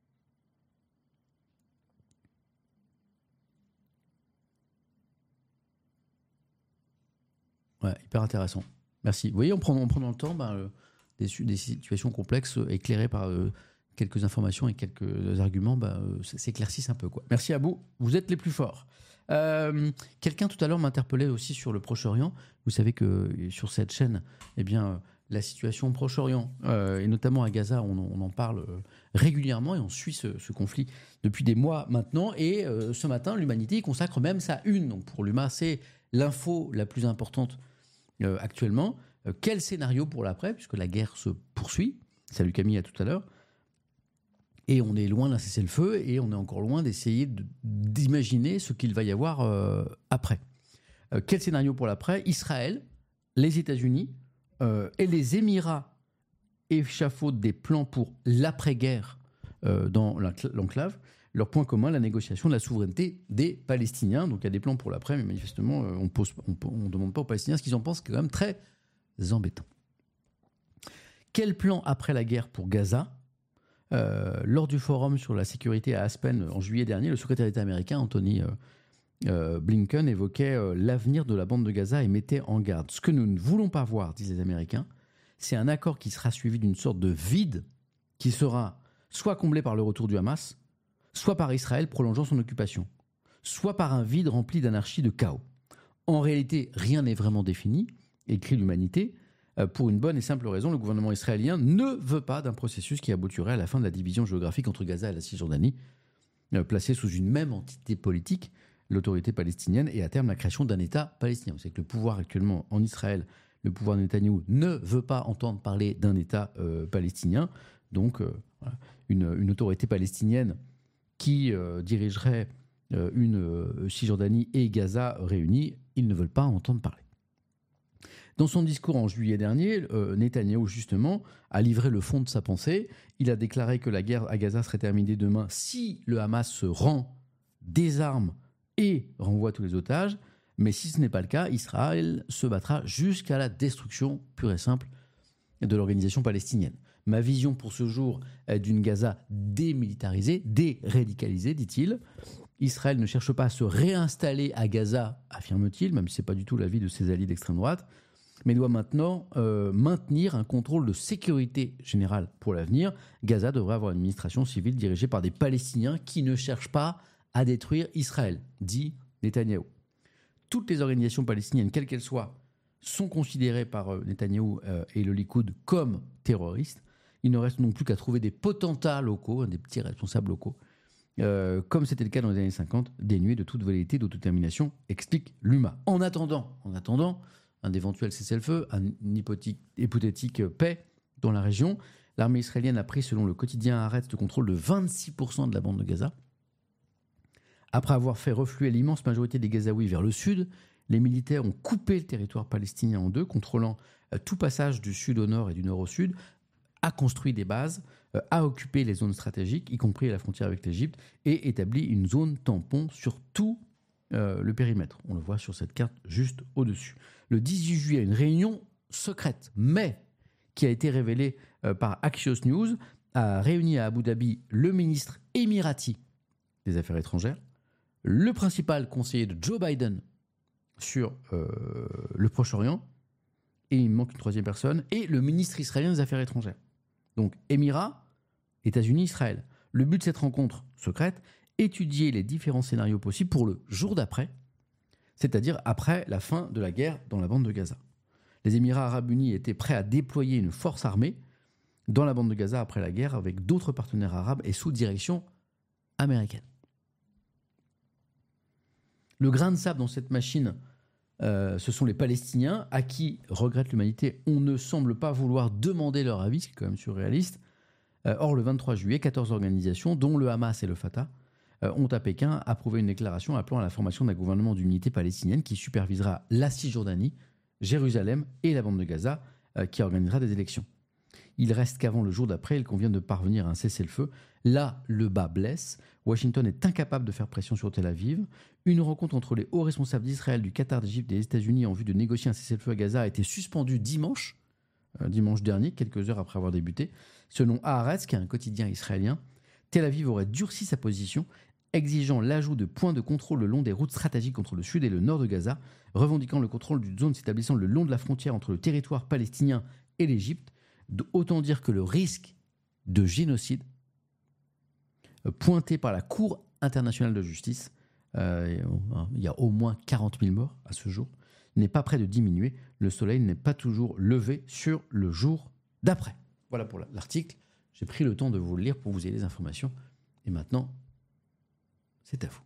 Speaker 2: Ouais, hyper intéressant. Merci. Vous voyez, en prenant, en prenant le temps, ben, euh, des, su- des situations complexes euh, éclairées par euh, quelques informations et quelques arguments, ben, euh, s- s'éclaircissent un peu, quoi. Merci à vous. Vous êtes les plus forts. Euh, Quelqu'un tout à l'heure m'interpellait aussi sur le Proche-Orient. Vous savez que euh, sur cette chaîne, eh bien, euh, la situation au Proche-Orient, euh, et notamment à Gaza, on, en- on en parle euh, régulièrement et on suit ce, ce conflit depuis des mois maintenant. Et euh, ce matin, l'Humanité y consacre même sa une. Donc pour l'U M A, c'est l'info la plus importante euh, actuellement. Euh, quel scénario pour l'après, puisque la guerre se poursuit. Salut Camille, à tout à l'heure. Et on est loin d'un cessez-le-feu et on est encore loin d'essayer de- d'imaginer ce qu'il va y avoir euh, après. Euh, quel scénario pour l'après? Israël, les États-Unis euh, et les Émirats échafaudent des plans pour l'après-guerre euh, dans l'encl- l'enclave. Leur point commun, la négociation de la souveraineté des Palestiniens. Donc il y a des plans pour l'après, mais manifestement, euh, on ne demande pas aux Palestiniens ce qu'ils en pensent, qui est quand même très embêtant. Quel plan après la guerre pour Gaza? Euh, lors du forum sur la sécurité à Aspen en juillet dernier, le secrétaire d'État américain Anthony euh, euh, Blinken évoquait euh, l'avenir de la bande de Gaza et mettait en garde. Ce que nous ne voulons pas voir, disent les Américains, c'est un accord qui sera suivi d'une sorte de vide qui sera soit comblé par le retour du Hamas, soit par Israël prolongeant son occupation, soit par un vide rempli d'anarchie, de chaos. En réalité, rien n'est vraiment défini, écrit l'Humanité. Euh, Pour une bonne et simple raison, le gouvernement israélien ne veut pas d'un processus qui aboutirait à la fin de la division géographique entre Gaza et la Cisjordanie, euh, placée sous une même entité politique, l'autorité palestinienne, et à terme la création d'un État palestinien. Vous savez que le pouvoir actuellement en Israël, le pouvoir de Netanyahou, ne veut pas entendre parler d'un État euh, palestinien. Donc, euh, voilà, une, une autorité palestinienne qui euh, dirigerait euh, une euh, Cisjordanie et Gaza réunis, ils ne veulent pas en entendre parler. Dans son discours en juillet dernier, euh, Netanyahou, justement, a livré le fond de sa pensée. Il a déclaré que la guerre à Gaza serait terminée demain si le Hamas se rend, désarme et renvoie tous les otages. Mais si ce n'est pas le cas, Israël se battra jusqu'à la destruction pure et simple de l'organisation palestinienne. Ma vision pour ce jour est d'une Gaza démilitarisée, déradicalisée, dit-il. Israël ne cherche pas à se réinstaller à Gaza, affirme-t-il, même si ce n'est pas du tout l'avis de ses alliés d'extrême droite. mais doit maintenant euh, maintenir un contrôle de sécurité générale pour l'avenir. Gaza devrait avoir une administration civile dirigée par des Palestiniens qui ne cherchent pas à détruire Israël, dit Netanyahou. Toutes les organisations palestiniennes, quelles qu'elles soient, sont considérées par euh, Netanyahou euh, et le Likoud comme terroristes. Il ne reste non plus qu'à trouver des potentats locaux, hein, des petits responsables locaux, euh, comme c'était le cas dans les années cinquante, dénués de toute velléité d'autodétermination, explique l'U M A. En attendant, en attendant un éventuel cessez-le-feu, une hypothétique, hypothétique paix dans la région, l'armée israélienne a pris, selon le quotidien Haaretz, le contrôle de vingt-six pour cent de la bande de Gaza. Après avoir fait refluer l'immense majorité des Gazaouis vers le sud, les militaires ont coupé le territoire palestinien en deux, contrôlant euh, tout passage du sud au nord et du nord au sud, a construit des bases, euh, a occupé les zones stratégiques, y compris la frontière avec l'Égypte, et établi une zone tampon sur tout euh, le périmètre. On le voit sur cette carte juste au-dessus. Le dix-huit juillet, une réunion secrète, mais qui a été révélée euh, par Axios News, a réuni à Abu Dhabi le ministre émirati des Affaires étrangères, le principal conseiller de Joe Biden sur euh, le Proche-Orient, et il me manque une troisième personne, et le ministre israélien des Affaires étrangères. Donc, Émirats, États-Unis, Israël. Le but de cette rencontre secrète, étudier les différents scénarios possibles pour le jour d'après, c'est-à-dire après la fin de la guerre dans la bande de Gaza. Les Émirats arabes unis étaient prêts à déployer une force armée dans la bande de Gaza après la guerre avec d'autres partenaires arabes et sous direction américaine. Le grain de sable dans cette machine, euh, ce sont les Palestiniens à qui, regrette l'humanité, on ne semble pas vouloir demander leur avis, c'est quand même surréaliste. Euh, or, le vingt-trois juillet, quatorze organisations, dont le Hamas et le Fatah, euh, ont à Pékin approuvé une déclaration appelant à la formation d'un gouvernement d'unité palestinienne qui supervisera la Cisjordanie, Jérusalem et la bande de Gaza, euh, qui organisera des élections. Il reste qu'avant le jour d'après, il convient de parvenir à un cessez-le-feu. Là, le bas blesse. Washington est incapable de faire pression sur Tel Aviv. Une rencontre entre les hauts responsables d'Israël, du Qatar, d'Égypte et des États-Unis en vue de négocier un cessez-le-feu à Gaza a été suspendue dimanche, euh, dimanche dernier, quelques heures après avoir débuté. Selon Haaretz, qui est un quotidien israélien, Tel Aviv aurait durci sa position, exigeant l'ajout de points de contrôle le long des routes stratégiques entre le sud et le nord de Gaza, revendiquant le contrôle d'une zone s'établissant le long de la frontière entre le territoire palestinien et l'Égypte. Autant dire que le risque de génocide pointé par la Cour internationale de justice, euh, il y a au moins quarante mille morts à ce jour, n'est pas près de diminuer. Le soleil n'est pas toujours levé sur le jour d'après. Voilà pour l'article. J'ai pris le temps de vous le lire pour vous ayez les informations. Et maintenant, c'est à vous.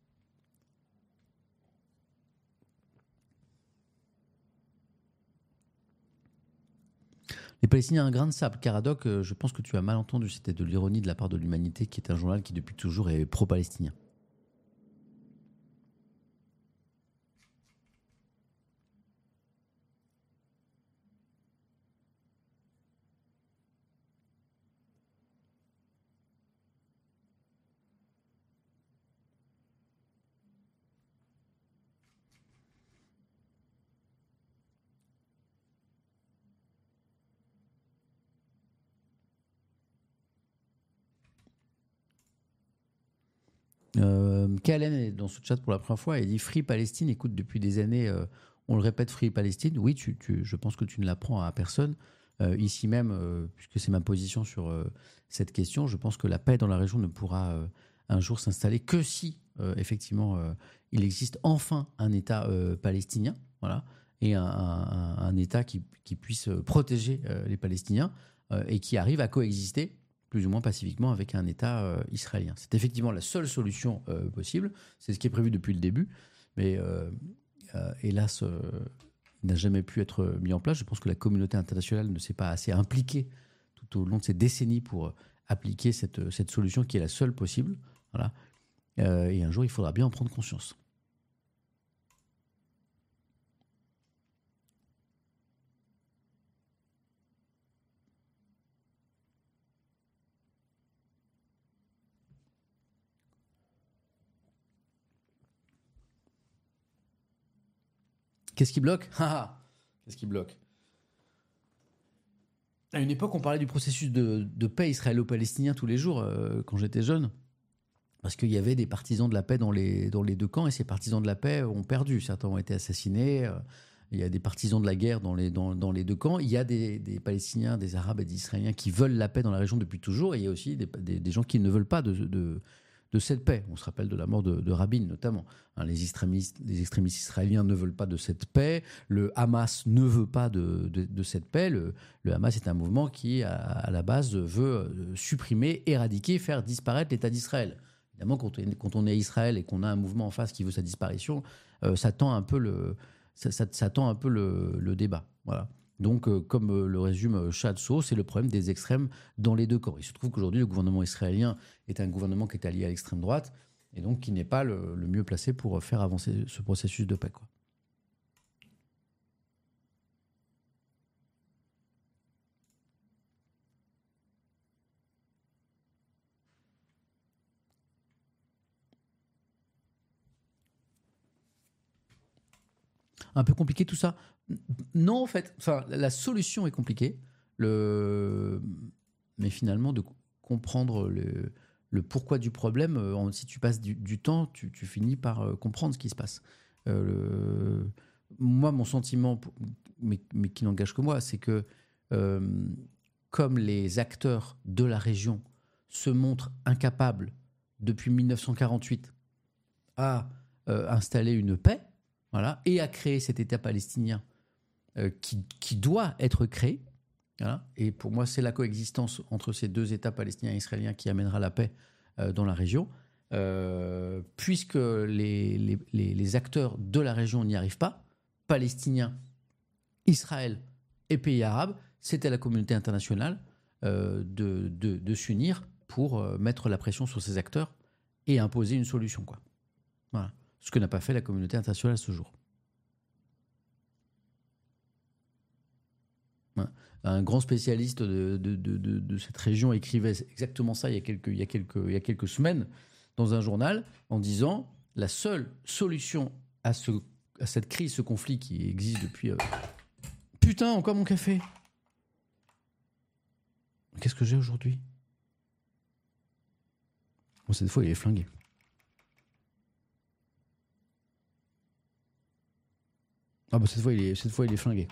Speaker 2: Les Palestiniens, un grain de sable. Caradoc, je pense que tu as mal entendu. C'était de l'ironie de la part de l'Humanité, qui est un journal qui depuis toujours est pro-palestinien. Euh, K L M est dans ce chat pour la première fois et dit Free Palestine. Écoute, depuis des années, euh, on le répète, Free Palestine. Oui, tu, tu, je pense que tu ne l'apprends à personne. Euh, ici même, euh, puisque c'est ma position sur euh, cette question, je pense que la paix dans la région ne pourra euh, un jour s'installer que si, euh, effectivement, euh, il existe enfin un État euh, palestinien, voilà, et un, un, un État qui, qui puisse protéger euh, les Palestiniens euh, et qui arrive à coexister plus ou moins pacifiquement avec un État euh, israélien. C'est effectivement la seule solution euh, possible. C'est ce qui est prévu depuis le début. Mais euh, euh, hélas, euh, il n'a jamais pu être mis en place. Je pense que la communauté internationale ne s'est pas assez impliquée tout au long de ces décennies pour euh, appliquer cette, cette solution qui est la seule possible. Voilà. Euh, et un jour, il faudra bien en prendre conscience. Qu'est-ce qui bloque ? Qu'est-ce qui bloque ? À une époque, on parlait du processus de, de paix israélo-palestinien tous les jours, euh, quand j'étais jeune, parce qu'il y avait des partisans de la paix dans les, dans les deux camps, et ces partisans de la paix ont perdu. Certains ont été assassinés, il y a des partisans de la guerre dans les, dans, dans les deux camps. Il y a des, des Palestiniens, des Arabes et des Israéliens qui veulent la paix dans la région depuis toujours. Et il y a aussi des, des, des gens qui ne veulent pas de, de, de cette paix. On se rappelle de la mort de, de Rabin, notamment. Hein, les, extrémistes, les extrémistes israéliens ne veulent pas de cette paix. Le Hamas ne veut pas de, de, de cette paix. Le, le Hamas est un mouvement qui, à, à la base, veut supprimer, éradiquer, faire disparaître l'État d'Israël. Évidemment, quand on, est, quand on est à Israël et qu'on a un mouvement en face qui veut sa disparition, euh, ça tend un peu le... Ça, ça, ça tend un peu le, le débat. Voilà. Donc, euh, comme euh, le résume Chad Sow, c'est le problème des extrêmes dans les deux camps. Il se trouve qu'aujourd'hui, le gouvernement israélien est un gouvernement qui est allié à l'extrême droite et donc qui n'est pas le, le mieux placé pour faire avancer ce processus de paix, quoi. Un peu compliqué tout ça. Non, en fait, enfin, la solution est compliquée. Le... Mais finalement, de comprendre le, le pourquoi du problème, euh, si tu passes du, du temps, tu, tu finis par euh, comprendre ce qui se passe. Euh, le... Moi, mon sentiment, mais, mais qui n'engage que moi, c'est que euh, comme les acteurs de la région se montrent incapables depuis mille neuf cent quarante-huit à euh, installer une paix, voilà, et à créer cet État palestinien euh, qui, qui doit être créé. Voilà. Et pour moi, c'est la coexistence entre ces deux États palestiniens et israéliens qui amènera la paix euh, dans la région. Euh, puisque les, les, les, les acteurs de la région n'y arrivent pas, Palestiniens, Israël et pays arabes, c'est à la communauté internationale euh, de, de, de s'unir pour euh, mettre la pression sur ces acteurs et imposer une solution, quoi. Voilà. Ce que n'a pas fait la communauté internationale à ce jour. Un grand spécialiste de, de, de, de, de cette région écrivait exactement ça il y, a quelques, il, y a quelques, il y a quelques semaines dans un journal en disant la seule solution à, ce, à cette crise, ce conflit qui existe depuis... Euh... Putain, encore mon café. Qu'est-ce que j'ai aujourd'hui? Bon, cette fois, il est flingué. Ah bah cette fois il est, cette fois il est flingué.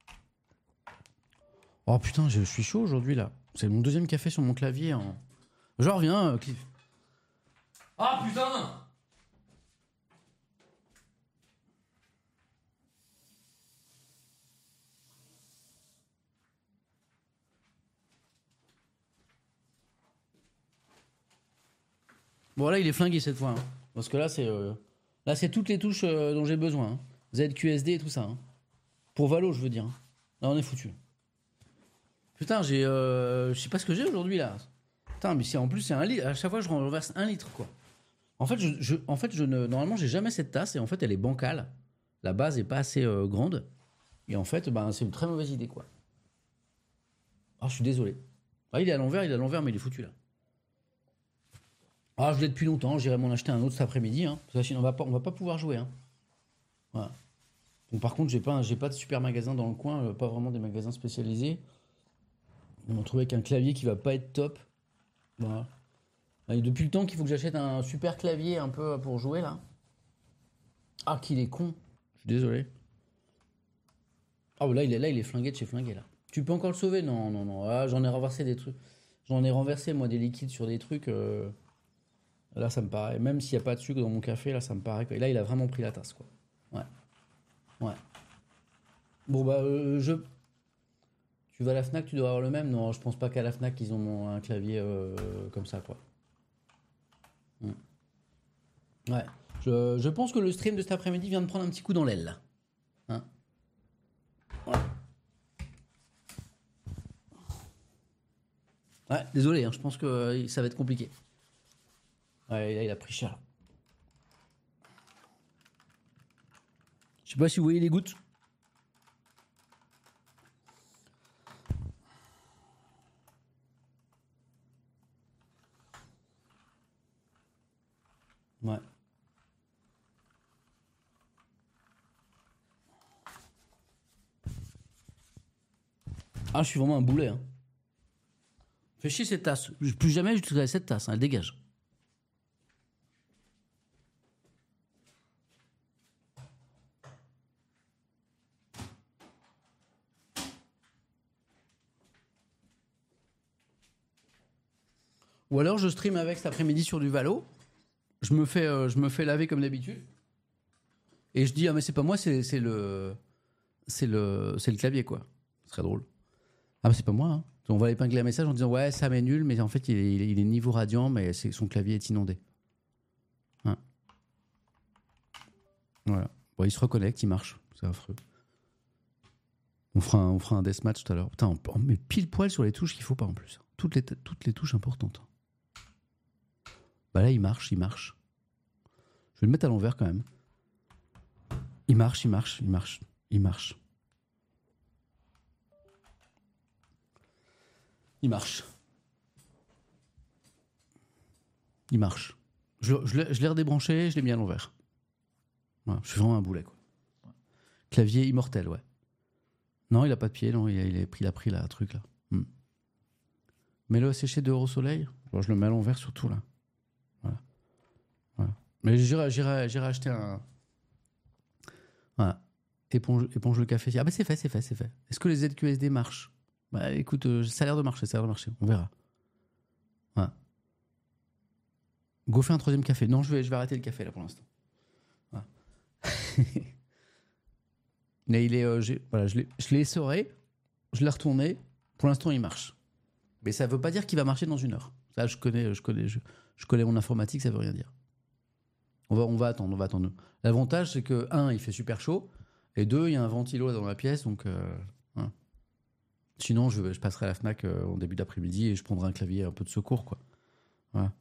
Speaker 2: Oh putain, je suis chaud aujourd'hui là. C'est mon deuxième café sur mon clavier. En... Je reviens, euh, Cliff. Ah putain! Bon là il est flingué cette fois. Hein. Parce que là c'est, euh... là c'est toutes les touches euh, dont j'ai besoin. Hein. Z Q S D et tout ça. Hein. Pour Valo, je veux dire. Là, on est foutu. Putain, j'ai. Euh, je sais pas ce que j'ai aujourd'hui, là. Putain, mais c'est, en plus, c'est un litre. À chaque fois, je renverse un litre, quoi. En fait, je, je, en fait, je ne, normalement, j'ai jamais cette tasse et en fait, elle est bancale. La base est pas assez euh, grande. Et en fait, ben, c'est une très mauvaise idée, quoi. Ah, je suis désolé. Ah, il est à l'envers, il est à l'envers, mais il est foutu, là. Ah, je l'ai depuis longtemps. J'irai m'en acheter un autre cet après-midi. Hein, parce que sinon, on va pas, on va pas pouvoir jouer. Hein. Voilà. Donc, par contre, j'ai pas, j'ai pas de super magasin dans le coin, euh, pas vraiment des magasins spécialisés. On m'a trouvé qu'un clavier qui va pas être top. Voilà. Et depuis le temps qu'il faut que j'achète un super clavier un peu pour jouer là. Ah, qu'il est con. Je suis désolé. Ah, oh, là, il est là, il est flingué de chez flingué là. Tu peux encore le sauver? Non, non, non. Ah, j'en ai renversé des trucs. J'en ai renversé moi des liquides sur des trucs. Euh... Là, ça me paraît. Même s'il n'y a pas de sucre dans mon café, là, ça me paraît que là, il a vraiment pris la tasse, quoi. Ouais. Ouais. Bon, bah, euh, je. Tu vas à la Fnac, tu dois avoir le même. Non, je pense pas qu'à la Fnac, ils ont un clavier euh, comme ça, quoi. Mm. Ouais. Je, je pense que le stream de cet après-midi vient de prendre un petit coup dans l'aile, là. Hein? Ouais. Ouais, désolé, hein, je pense que euh, ça va être compliqué. Ouais, là, il a pris cher. Je sais pas si vous voyez les gouttes. Ouais. Ah, je suis vraiment un boulet. Hein. Fais chier cette tasse. Plus jamais j'utiliserai cette tasse. Hein, elle dégage. Ou alors je stream avec cet après-midi sur du Valo. Je me fais, euh, je me fais laver comme d'habitude. Et je dis ah mais c'est pas moi, c'est, c'est le, c'est le, c'est le clavier quoi. Ce serait drôle. Ah mais c'est pas moi. Hein. On va épingler un message en disant ouais Sam est nul, mais en fait il est, il est, il est niveau radiant, mais c'est, son clavier est inondé. Hein. Voilà. Bon, il se reconnecte, il marche. C'est affreux. On fera un, on fera un deathmatch tout à l'heure. Putain, on, on met pile poil sur les touches qu'il faut pas en plus. Toutes les, toutes les touches importantes. Bah là, il marche, il marche. Je vais le mettre à l'envers quand même. Il marche, il marche, il marche, il marche. Il marche. Il marche. Je, je, l'ai, je l'ai redébranché, je l'ai mis à l'envers. Voilà, je suis vraiment un boulet, quoi. Clavier immortel, ouais. Non, il a pas de pied, non, il a, il a pris, il a pris là, un truc là. Hmm. Mets-le à sécher dehors au soleil. Bon, je le mets à l'envers surtout là. Voilà. Voilà. Mais j'irai, j'irai, j'irai acheter un. Voilà. Éponge, éponge le café. Ah bah c'est fait, c'est fait, c'est fait. Est-ce que les Z Q S D marchent? Bah écoute, euh, ça a l'air de marcher, ça a l'air de marcher. On verra. Voilà. Go fait un troisième café. Non, je vais, je vais arrêter le café là pour l'instant. Voilà. Mais il est, euh, j'ai, voilà, je l'ai, je l'ai essoré, je l'ai retourné. Pour l'instant, il marche. Mais ça veut pas dire qu'il va marcher dans une heure. Ça, je connais, je connais, je, je connais mon informatique, ça veut rien dire. On va, on va attendre, on va attendre. L'avantage, c'est que un, il fait super chaud, et deux, il y a un ventilo là dans la pièce, donc. Euh, hein. Sinon, je, je passerai à la Fnac euh, en début d'après-midi et je prendrai un clavier un peu de secours, quoi. Voilà.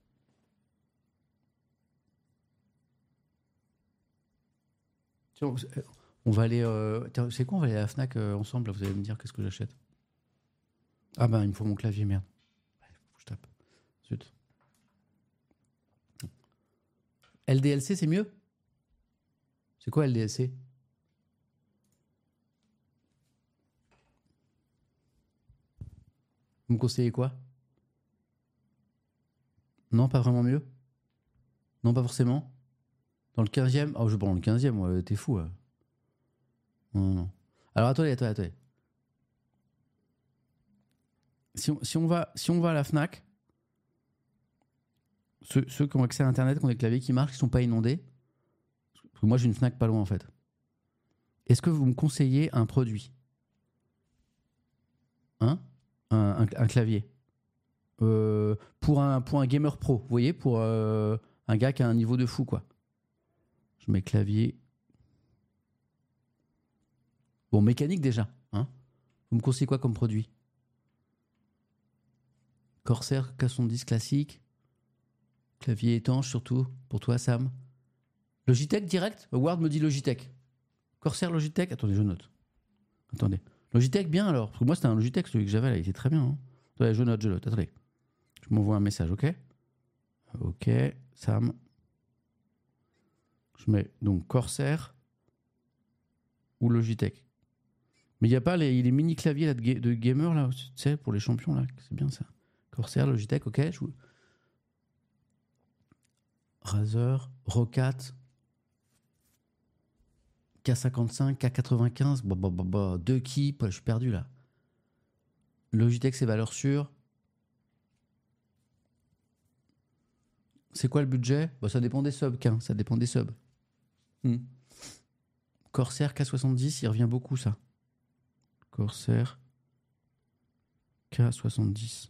Speaker 2: Tiens, on va aller. Euh, c'est quoi, on va aller à la Fnac euh, ensemble, là, vous allez me dire qu'est-ce que j'achète. Ah ben, il me faut mon clavier, merde. Ouais, faut que je tape. Zut. L D L C, c'est mieux? C'est quoi L D L C? Vous me conseillez quoi? Non, pas vraiment mieux? Non, pas forcément? Dans le quinzième? Oh, je prends le quinzième, ouais, t'es fou. Ouais. Non, non, non. Alors, attendez, attendez, attendez. Si on, si on, va, si on va à la Fnac, ceux, ceux qui ont accès à Internet, qui ont des claviers qui marchent, qui ne sont pas inondés, parce que moi j'ai une Fnac pas loin en fait, est-ce que vous me conseillez un produit? Hein? un, un, un clavier euh, pour, un, pour un gamer pro, vous voyez, pour euh, un gars qui a un niveau de fou, quoi. Je mets clavier. Bon, mécanique déjà. Hein? Vous me conseillez quoi comme produit? Corsair K soixante-dix classique. Clavier étanche surtout. Pour toi, Sam. Logitech direct? Ward me dit Logitech. Corsair Logitech? Attendez, je note. Attendez. Logitech, bien alors? Parce que moi, c'était un Logitech, celui que j'avais là. Il était très bien. Hein. Attendez, je note, je note. Attendez. Je m'envoie un message, ok? Ok, Sam. Je mets donc Corsair ou Logitech. Mais il n'y a pas les, les mini claviers là, de, ga- de gamer là, tu sais, pour les champions là. C'est bien ça. Corsair, Logitech, ok. Je... Razer, Rocat, K cinquante-cinq, K quatre-vingt-quinze, bah, bah, bah, bah, deux keys, je suis perdu là. Logitech, c'est valeur sûre. C'est quoi le budget? Bah, ça dépend des subs, qu'un, ça dépend des subs. Hmm. Corsair K soixante-dix, il revient beaucoup ça. Corsair K soixante-dix.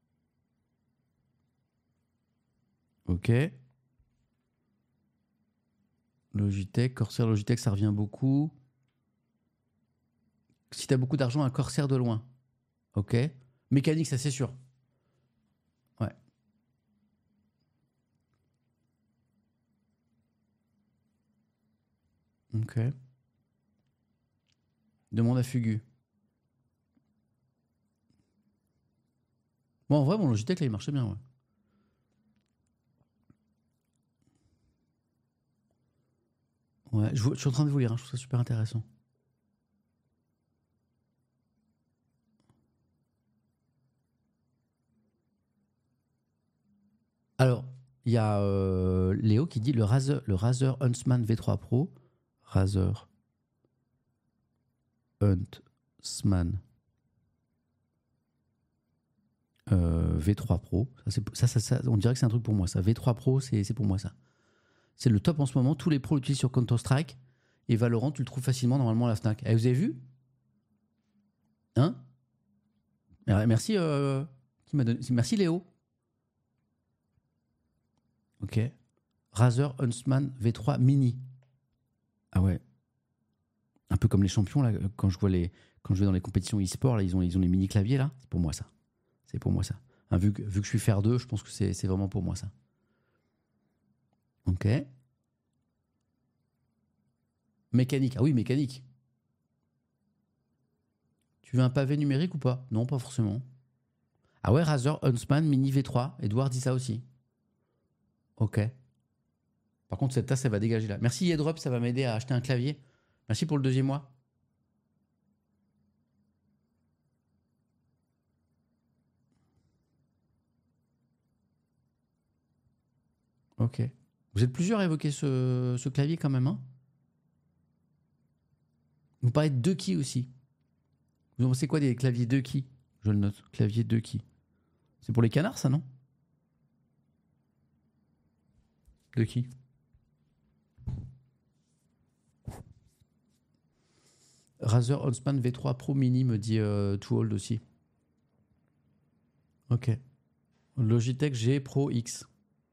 Speaker 2: Ok. Logitech, Corsair, Logitech, ça revient beaucoup. Si t'as beaucoup d'argent, un Corsair de loin. Ok. Mécanique, ça c'est sûr. Ouais. Ok. Demande à Fugu. Bon, en vrai, mon Logitech, là, il marchait bien, ouais. Ouais, je, vous- je suis en train de vous lire, hein, je trouve ça super intéressant. Alors, il y a euh, Léo qui dit le Razer, le Razer Huntsman V trois Pro. Razer Huntsman euh, V trois Pro. Ça, c'est, ça, ça, ça, on dirait que c'est un truc pour moi, ça. V trois Pro, c'est, c'est pour moi, ça. C'est le top en ce moment. Tous les pros l'utilisent sur Counter-Strike. Et Valorant, tu le trouves facilement, normalement, à la Fnac. Eh, vous avez vu ? Hein ? Merci, euh, qui m'a donné... Merci, Léo. Ok. Razer Huntsman V trois Mini. Ah ouais. Un peu comme les champions, là, quand je vois les... Quand je vais dans les compétitions e-sport, là, ils ont, ils ont les mini claviers, là. C'est pour moi, ça. C'est pour moi, ça. Hein, vu, que, vu que je suis faire deux, je pense que c'est, c'est vraiment pour moi, ça. Ok. Mécanique. Ah oui, mécanique. Tu veux un pavé numérique ou pas ? Non, pas forcément. Ah ouais, Razer Huntsman Mini V trois. Edouard dit ça aussi. Ok. Par contre, cette tasse, elle va dégager là. Merci Yedrop, ça va m'aider à acheter un clavier. Merci pour le deuxième mois. Ok. Vous êtes plusieurs à évoquer ce, ce clavier quand même, hein ? Vous parlez de deux keys aussi. Vous en pensez quoi des claviers deux keys ? Je le note. Clavier deux keys. C'est pour les canards, ça, non ? Deux keys. Razer Huntsman V trois Pro Mini me dit euh, Too Old aussi. Ok. Logitech G Pro X.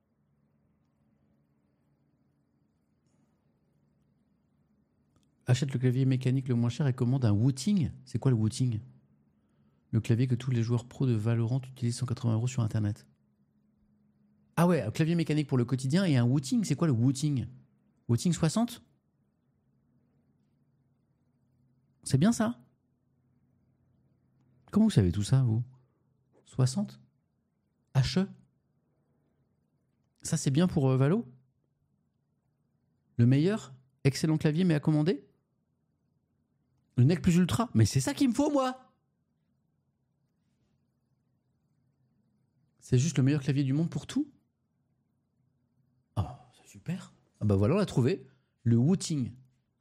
Speaker 2: Achète le clavier mécanique le moins cher et commande un Wooting. C'est quoi le Wooting ? Le clavier que tous les joueurs pros de Valorant utilisent cent quatre-vingts euros sur Internet. Ah ouais, un clavier mécanique pour le quotidien et un Wooting. C'est quoi le Wooting ? Wooting soixante ? C'est bien ça ? Comment vous savez tout ça, vous ? soixante ? H E ? Ça, c'est bien pour euh, Valo ? Le meilleur ? Excellent clavier, mais à commander ? Le N E C plus Ultra ? Mais c'est ça qu'il me faut, moi ! C'est juste le meilleur clavier du monde pour tout ? Oh, c'est super. Ah bah voilà, on l'a trouvé. Le Wooting.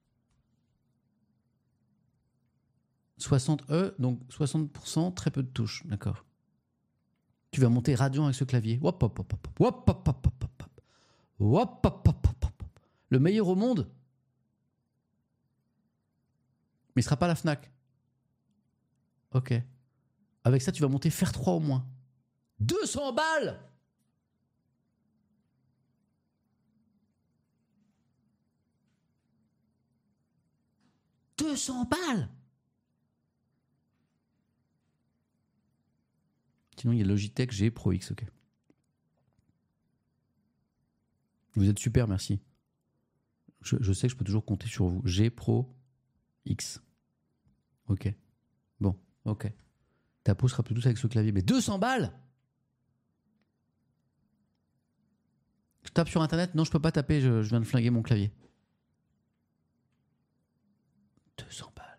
Speaker 2: soixante E, donc soixante pour cent, très peu de touches. D'accord. Tu vas monter Radeon avec ce clavier. Hop, hop, hop, hop, hop, hop, hop, hop, hop, hop. Hop, hop, hop, hop, hop. Le meilleur au monde ? Mais il sera pas à la Fnac. Ok. Avec ça, tu vas monter Fer trois au moins. deux cents balles ! deux cents balles ! Sinon, il y a Logitech G Pro X, ok. Vous êtes super, merci. Je, je sais que je peux toujours compter sur vous. G Pro X. Ok. Bon, ok. Ta peau sera plus douce avec ce clavier. Mais deux cents balles ! Je tape sur Internet. Non, je peux pas taper. Je, je viens de flinguer mon clavier. deux cents balles.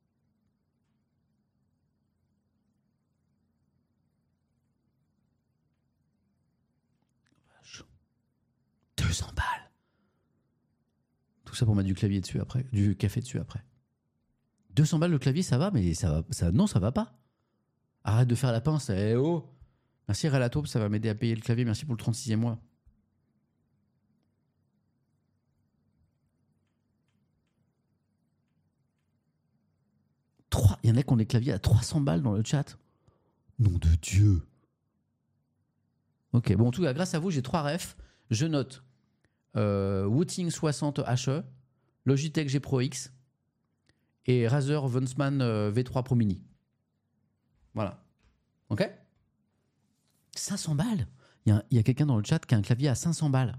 Speaker 2: Vache. deux cents balles. Tout ça pour mettre du clavier dessus après. Du café dessus après. deux cents balles le clavier, ça va, mais ça va, ça, non, ça va pas. Arrête de faire la pince. Eh oh. Merci Relato, ça va m'aider à payer le clavier. Merci pour le trente-sixième mois. trois Il y en a qui ont des claviers à trois cents balles dans le chat. Nom de Dieu. Ok, bon, en tout cas, grâce à vous, j'ai trois refs. Je note euh, Wooting soixante H E, Logitech G Pro X et Razer Huntsman euh, V trois Pro Mini. Voilà. Ok ? cinq cents balles. Il y a, il y a quelqu'un dans le chat qui a un clavier à cinq cents balles.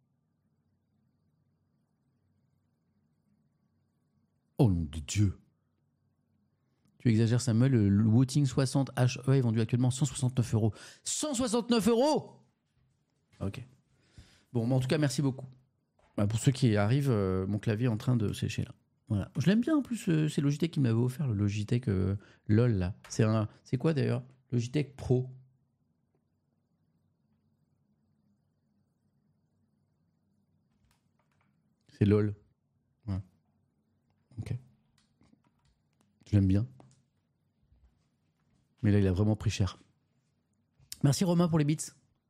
Speaker 2: Oh nom de Dieu. Tu exagères, Samuel. Le, le Wooting soixante H E est vendu actuellement cent soixante-neuf euros. cent soixante-neuf euros. Ok. Bon, en tout cas, merci beaucoup. Bah, pour ceux qui arrivent, euh, mon clavier est en train de sécher là. Voilà. Je l'aime bien en plus. Euh, c'est Logitech qui me l'avait offert, le Logitech euh, LOL là. C'est un. C'est quoi d'ailleurs ? Logitech Pro. C'est LOL. Ouais. Ok. Je l'aime bien. Mais là, il a vraiment pris cher. Merci Romain pour les bits.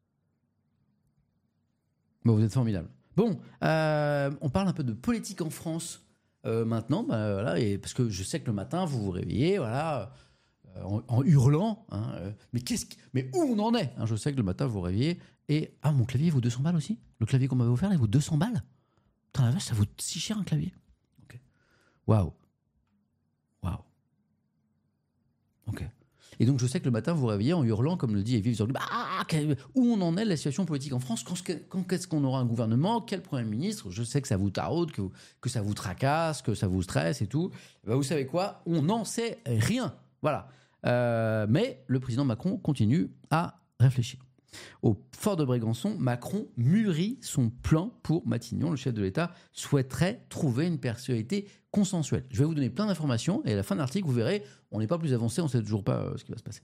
Speaker 2: Bon, vous êtes formidable. Bon, euh, on parle un peu de politique en France euh, maintenant, bah, voilà, et parce que je sais que le matin vous vous réveillez, voilà, euh, en, en hurlant. Hein, euh, mais qu'est-ce, qui, mais où on en est hein, je sais que le matin vous vous réveillez et ah mon clavier vaut deux cents balles aussi. Le clavier qu'on m'avait offert, il vaut deux cents balles. Putain la vache, ça vaut si cher un clavier. Ok. Waouh. Waouh. Ok. Et donc, je sais que le matin, vous vous réveillez en hurlant, comme le dit Evie Vizordu, ah, où on en est de la situation politique en France, quand, quand est-ce qu'on aura un gouvernement, quel Premier ministre, je sais que ça vous taraude, que, que ça vous tracasse, que ça vous stresse et tout. Ben, vous savez quoi, on n'en sait rien. Voilà. Euh, mais le président Macron continue à réfléchir. Au fort de Brégançon, Macron mûrit son plan pour Matignon. Le chef de l'État souhaiterait trouver une personnalité consensuelle. Je vais vous donner plein d'informations et à la fin de l'article, vous verrez, on n'est pas plus avancé, on ne sait toujours pas euh, ce qui va se passer.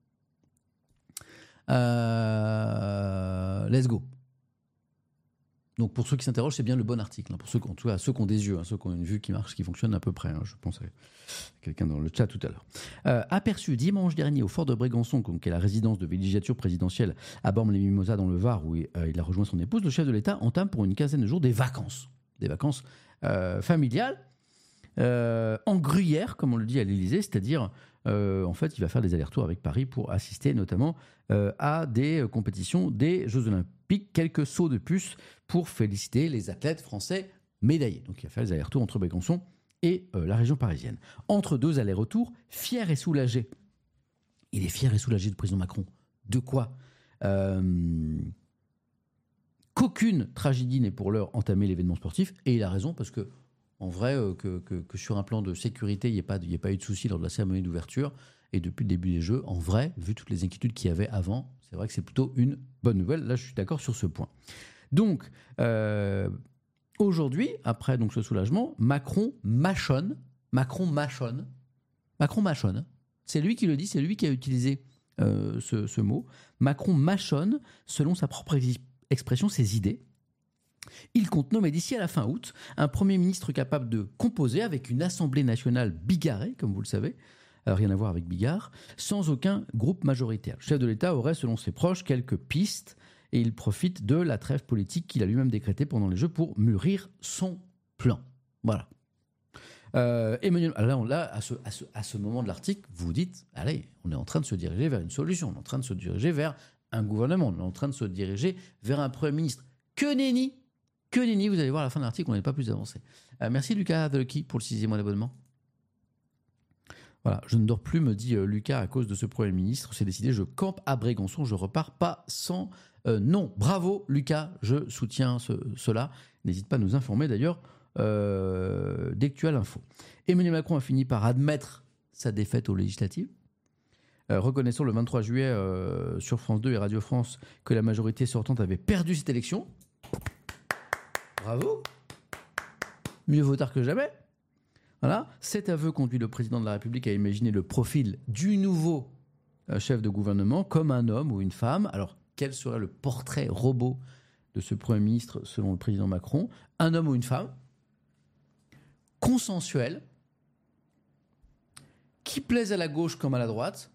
Speaker 2: Euh, let's go. Donc pour ceux qui s'interrogent, c'est bien le bon article. Hein, pour ceux qui ont, tout cas, ceux qui ont des yeux, hein, ceux qui ont une vue qui marche, qui fonctionne à peu près. Hein, je pense à quelqu'un dans le chat tout à l'heure. Euh, aperçu dimanche dernier au fort de Brégançon, qui est la résidence de villégiature présidentielle à Bormes-les-Mimosas dans le Var, où il, euh, il a rejoint son épouse, le chef de l'État entame pour une quinzaine de jours des vacances. Des vacances euh, familiales, euh, en gruyère, comme on le dit à l'Élysée, c'est-à-dire, euh, en fait, il va faire des allers-retours avec Paris pour assister notamment euh, à des compétitions des Jeux Olympiques, quelques sauts de puce pour féliciter les athlètes français médaillés. Donc, il va faire les allers-retours entre Brégançon et euh, la région parisienne. Entre deux allers-retours, fier et soulagé. Il est fier et soulagé, le président Macron. De quoi ? euh, Qu'aucune tragédie n'est pour l'heure entamée l'événement sportif, et il a raison, parce que en vrai, euh, que, que, que sur un plan de sécurité, il n'y ait pas, il n'y ait pas eu de souci lors de la cérémonie d'ouverture, et depuis le début des Jeux, en vrai, vu toutes les inquiétudes qu'il y avait avant, c'est vrai que c'est plutôt une bonne nouvelle. Là, je suis d'accord sur ce point. Donc, euh, aujourd'hui, après donc, ce soulagement, Macron mâchonne, Macron mâchonne, Macron mâchonne, c'est lui qui le dit, c'est lui qui a utilisé euh, ce, ce mot. Macron mâchonne, selon sa propre expression, ses idées. Il compte nommer d'ici à la fin août un Premier ministre capable de composer avec une Assemblée nationale bigarrée, comme vous le savez, euh, rien à voir avec Bigard, sans aucun groupe majoritaire. Le chef de l'État aurait, selon ses proches, quelques pistes et il profite de la trêve politique qu'il a lui-même décrétée pendant les Jeux pour mûrir son plan. Voilà. Euh, Emmanuel, là, on, là à, ce, à, ce, à ce moment de l'article, vous vous dites, allez, on est en train de se diriger vers une solution, on est en train de se diriger vers un gouvernement, on est en train de se diriger vers un Premier ministre. Que nenni Que nenni, vous allez voir à la fin de l'article, on n'est pas plus avancé. Euh, merci Lucas The Lucky pour le sixième mois d'abonnement. Voilà, je ne dors plus, me dit euh, Lucas, à cause de ce Premier ministre. C'est décidé, je campe à Brégançon, je repars pas sans euh, non. Bravo Lucas, je soutiens ce, cela. N'hésite pas à nous informer d'ailleurs euh, dès que tu as l'info. Emmanuel Macron a fini par admettre sa défaite aux législatives. Euh, reconnaissant le vingt-trois juillet euh, sur France deux et Radio France que la majorité sortante avait perdu cette élection. Bravo. Mieux vaut tard que jamais. Voilà. Cet aveu conduit le président de la République à imaginer le profil du nouveau euh, chef de gouvernement comme un homme ou une femme. Alors, quel serait le portrait robot de ce Premier ministre selon le président Macron ? Un homme ou une femme, consensuel, qui plaise à la gauche comme à la droite.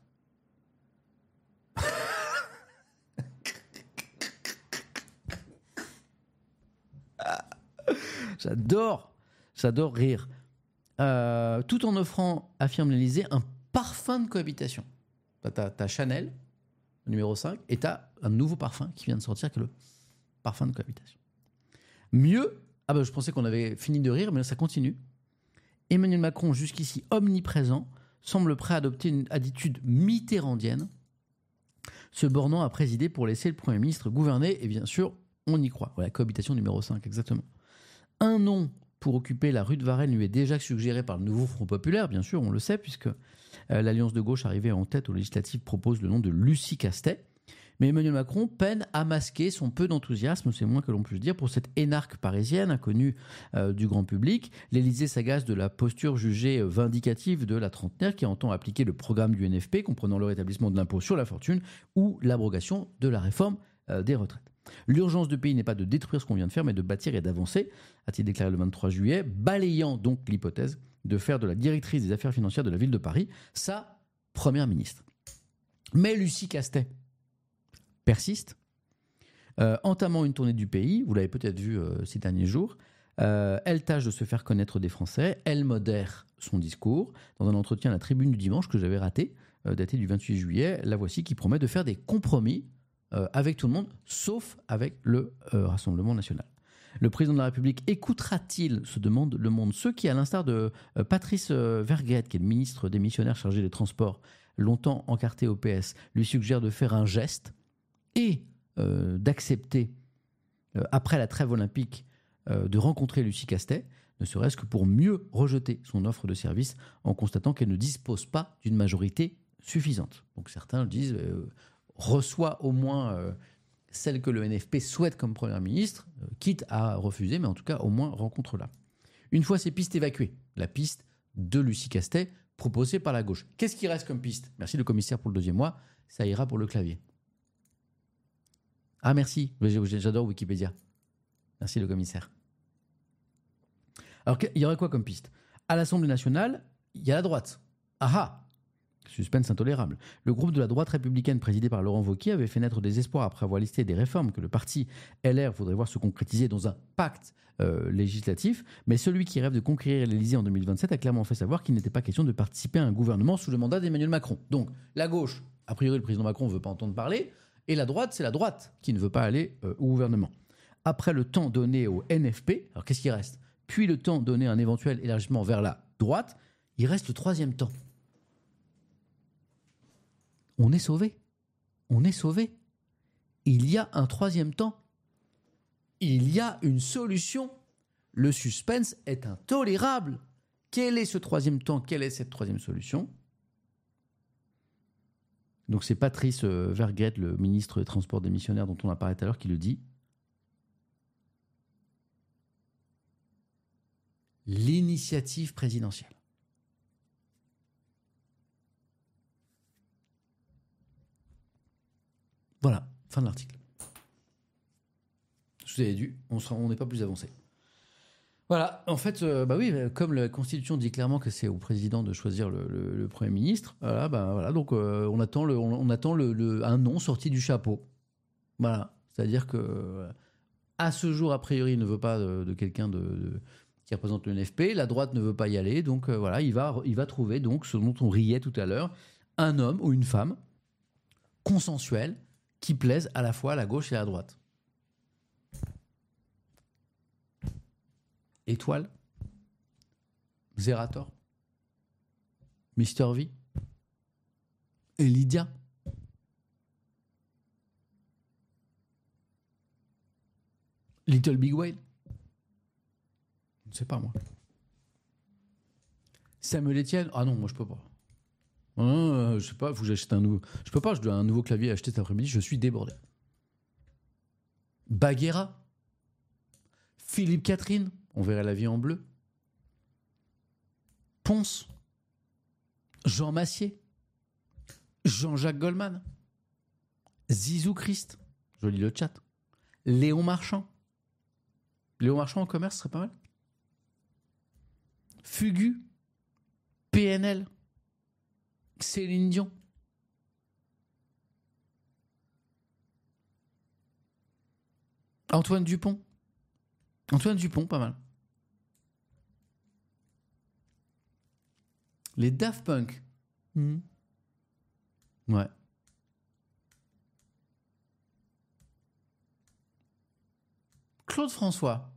Speaker 2: J'adore, j'adore rire. Euh, tout en offrant, affirme l'Élysée, un parfum de cohabitation. T'as, t'as Chanel, numéro cinq, et t'as un nouveau parfum qui vient de sortir, qui est le parfum de cohabitation. Mieux, ah ben je pensais qu'on avait fini de rire, mais là ça continue. Emmanuel Macron, jusqu'ici omniprésent, semble prêt à adopter une attitude mitterrandienne, se bornant à présider pour laisser le Premier ministre gouverner, et bien sûr, on y croit. Voilà, cohabitation numéro cinq, exactement. Un nom pour occuper la rue de Varennes lui est déjà suggéré par le nouveau Front Populaire, bien sûr, on le sait, puisque euh, l'Alliance de gauche arrivée en tête aux législatives propose le nom de Lucie Castet. Mais Emmanuel Macron peine à masquer son peu d'enthousiasme, c'est moins que l'on puisse dire, pour cette énarque parisienne inconnue euh, du grand public. L'Élysée s'agace de la posture jugée vindicative de la trentenaire qui entend appliquer le programme du N F P, comprenant le rétablissement de l'impôt sur la fortune ou l'abrogation de la réforme euh, des retraites. L'urgence du pays n'est pas de détruire ce qu'on vient de faire, mais de bâtir et d'avancer, a-t-il déclaré le vingt-trois juillet, balayant donc l'hypothèse de faire de la directrice des affaires financières de la ville de Paris sa première ministre. Mais Lucie Castet, persiste, euh, entamant une tournée du pays, vous l'avez peut-être vu euh, ces derniers jours. Euh, elle tâche de se faire connaître des Français, elle modère son discours. Dans un entretien à la Tribune du dimanche que j'avais raté, euh, daté du vingt-huit juillet, la voici qui promet de faire des compromis euh, avec tout le monde, sauf avec le euh, Rassemblement national. Le président de la République écoutera-t-il, se demande Le Monde. Ceux qui, à l'instar de euh, Patrice euh, Vergret, qui est le ministre démissionnaire chargé des Transports, longtemps encarté au P S, lui suggèrent de faire un geste et euh, d'accepter, euh, après la trêve olympique, euh, de rencontrer Lucie Castet, ne serait-ce que pour mieux rejeter son offre de service en constatant qu'elle ne dispose pas d'une majorité suffisante. Donc certains disent, euh, reçoit au moins... Euh, celle que le N F P souhaite comme Premier ministre, euh, quitte à refuser, mais en tout cas, au moins, rencontre-la. Une fois ces pistes évacuées, la piste de Lucie Castet, proposée par la gauche. Qu'est-ce qui reste comme piste ? Merci le commissaire pour le deuxième mois, ça ira pour le clavier. Ah merci, j'adore Wikipédia. Merci le commissaire. Alors, il y aurait quoi comme piste ? À l'Assemblée nationale, il y a la droite. Ah ah ! Suspense intolérable. Le groupe de la droite républicaine présidé par Laurent Wauquiez avait fait naître des espoirs après avoir listé des réformes que le parti L R voudrait voir se concrétiser dans un pacte euh, législatif. Mais celui qui rêve de conquérir l'Élysée en deux mille vingt-sept a clairement fait savoir qu'il n'était pas question de participer à un gouvernement sous le mandat d'Emmanuel Macron. Donc la gauche, a priori le président Macron ne veut pas entendre parler, et la droite, c'est la droite qui ne veut pas aller euh, au gouvernement. Après le temps donné au N F P, alors qu'est-ce qui reste ? Puis le temps donné à un éventuel élargissement vers la droite, il reste le troisième temps. On est sauvé. On est sauvé. Il y a un troisième temps. Il y a une solution. Le suspense est intolérable. Quel est ce troisième temps ? Quelle est cette troisième solution ? Donc c'est Patrice Vergret, le ministre des Transports démissionnaire dont on a parlé tout à l'heure, qui le dit. L'initiative présidentielle. Voilà, fin de l'article. Je vous avais dit, on n'est pas plus avancé. Voilà, en fait, euh, bah oui, comme la Constitution dit clairement que c'est au président de choisir le, le, le Premier ministre, voilà, bah voilà, donc euh, on attend, le, on, on attend le, le, un nom sorti du chapeau. Voilà, c'est-à-dire que euh, à ce jour, a priori, il ne veut pas de, de quelqu'un de, de, qui représente le N F P, la droite ne veut pas y aller, donc euh, voilà, il va, il va trouver, donc, ce dont on riait tout à l'heure, un homme ou une femme consensuel, qui plaisent à la fois à la gauche et à la droite. Étoile, Zerator, Mister V et Lydia. Little Big Whale. Je ne sais pas moi. Samuel Etienne. Ah non, moi je peux pas. Euh, je sais pas, faut que j'achète un nouveau. Je peux pas, je dois un nouveau clavier à acheter cet après-midi, je suis débordé. Baguera, Philippe Catherine, on verrait la vie en bleu. Ponce, Jean Massier, Jean-Jacques Goldman, Zizou Christ, je lis le chat. Léon Marchand. Léon Marchand en commerce serait pas mal. Fugu, P N L. Céline Dion. Antoine Dupont. Antoine Dupont, pas mal. Les Daft Punk. Mmh. Ouais. Claude François.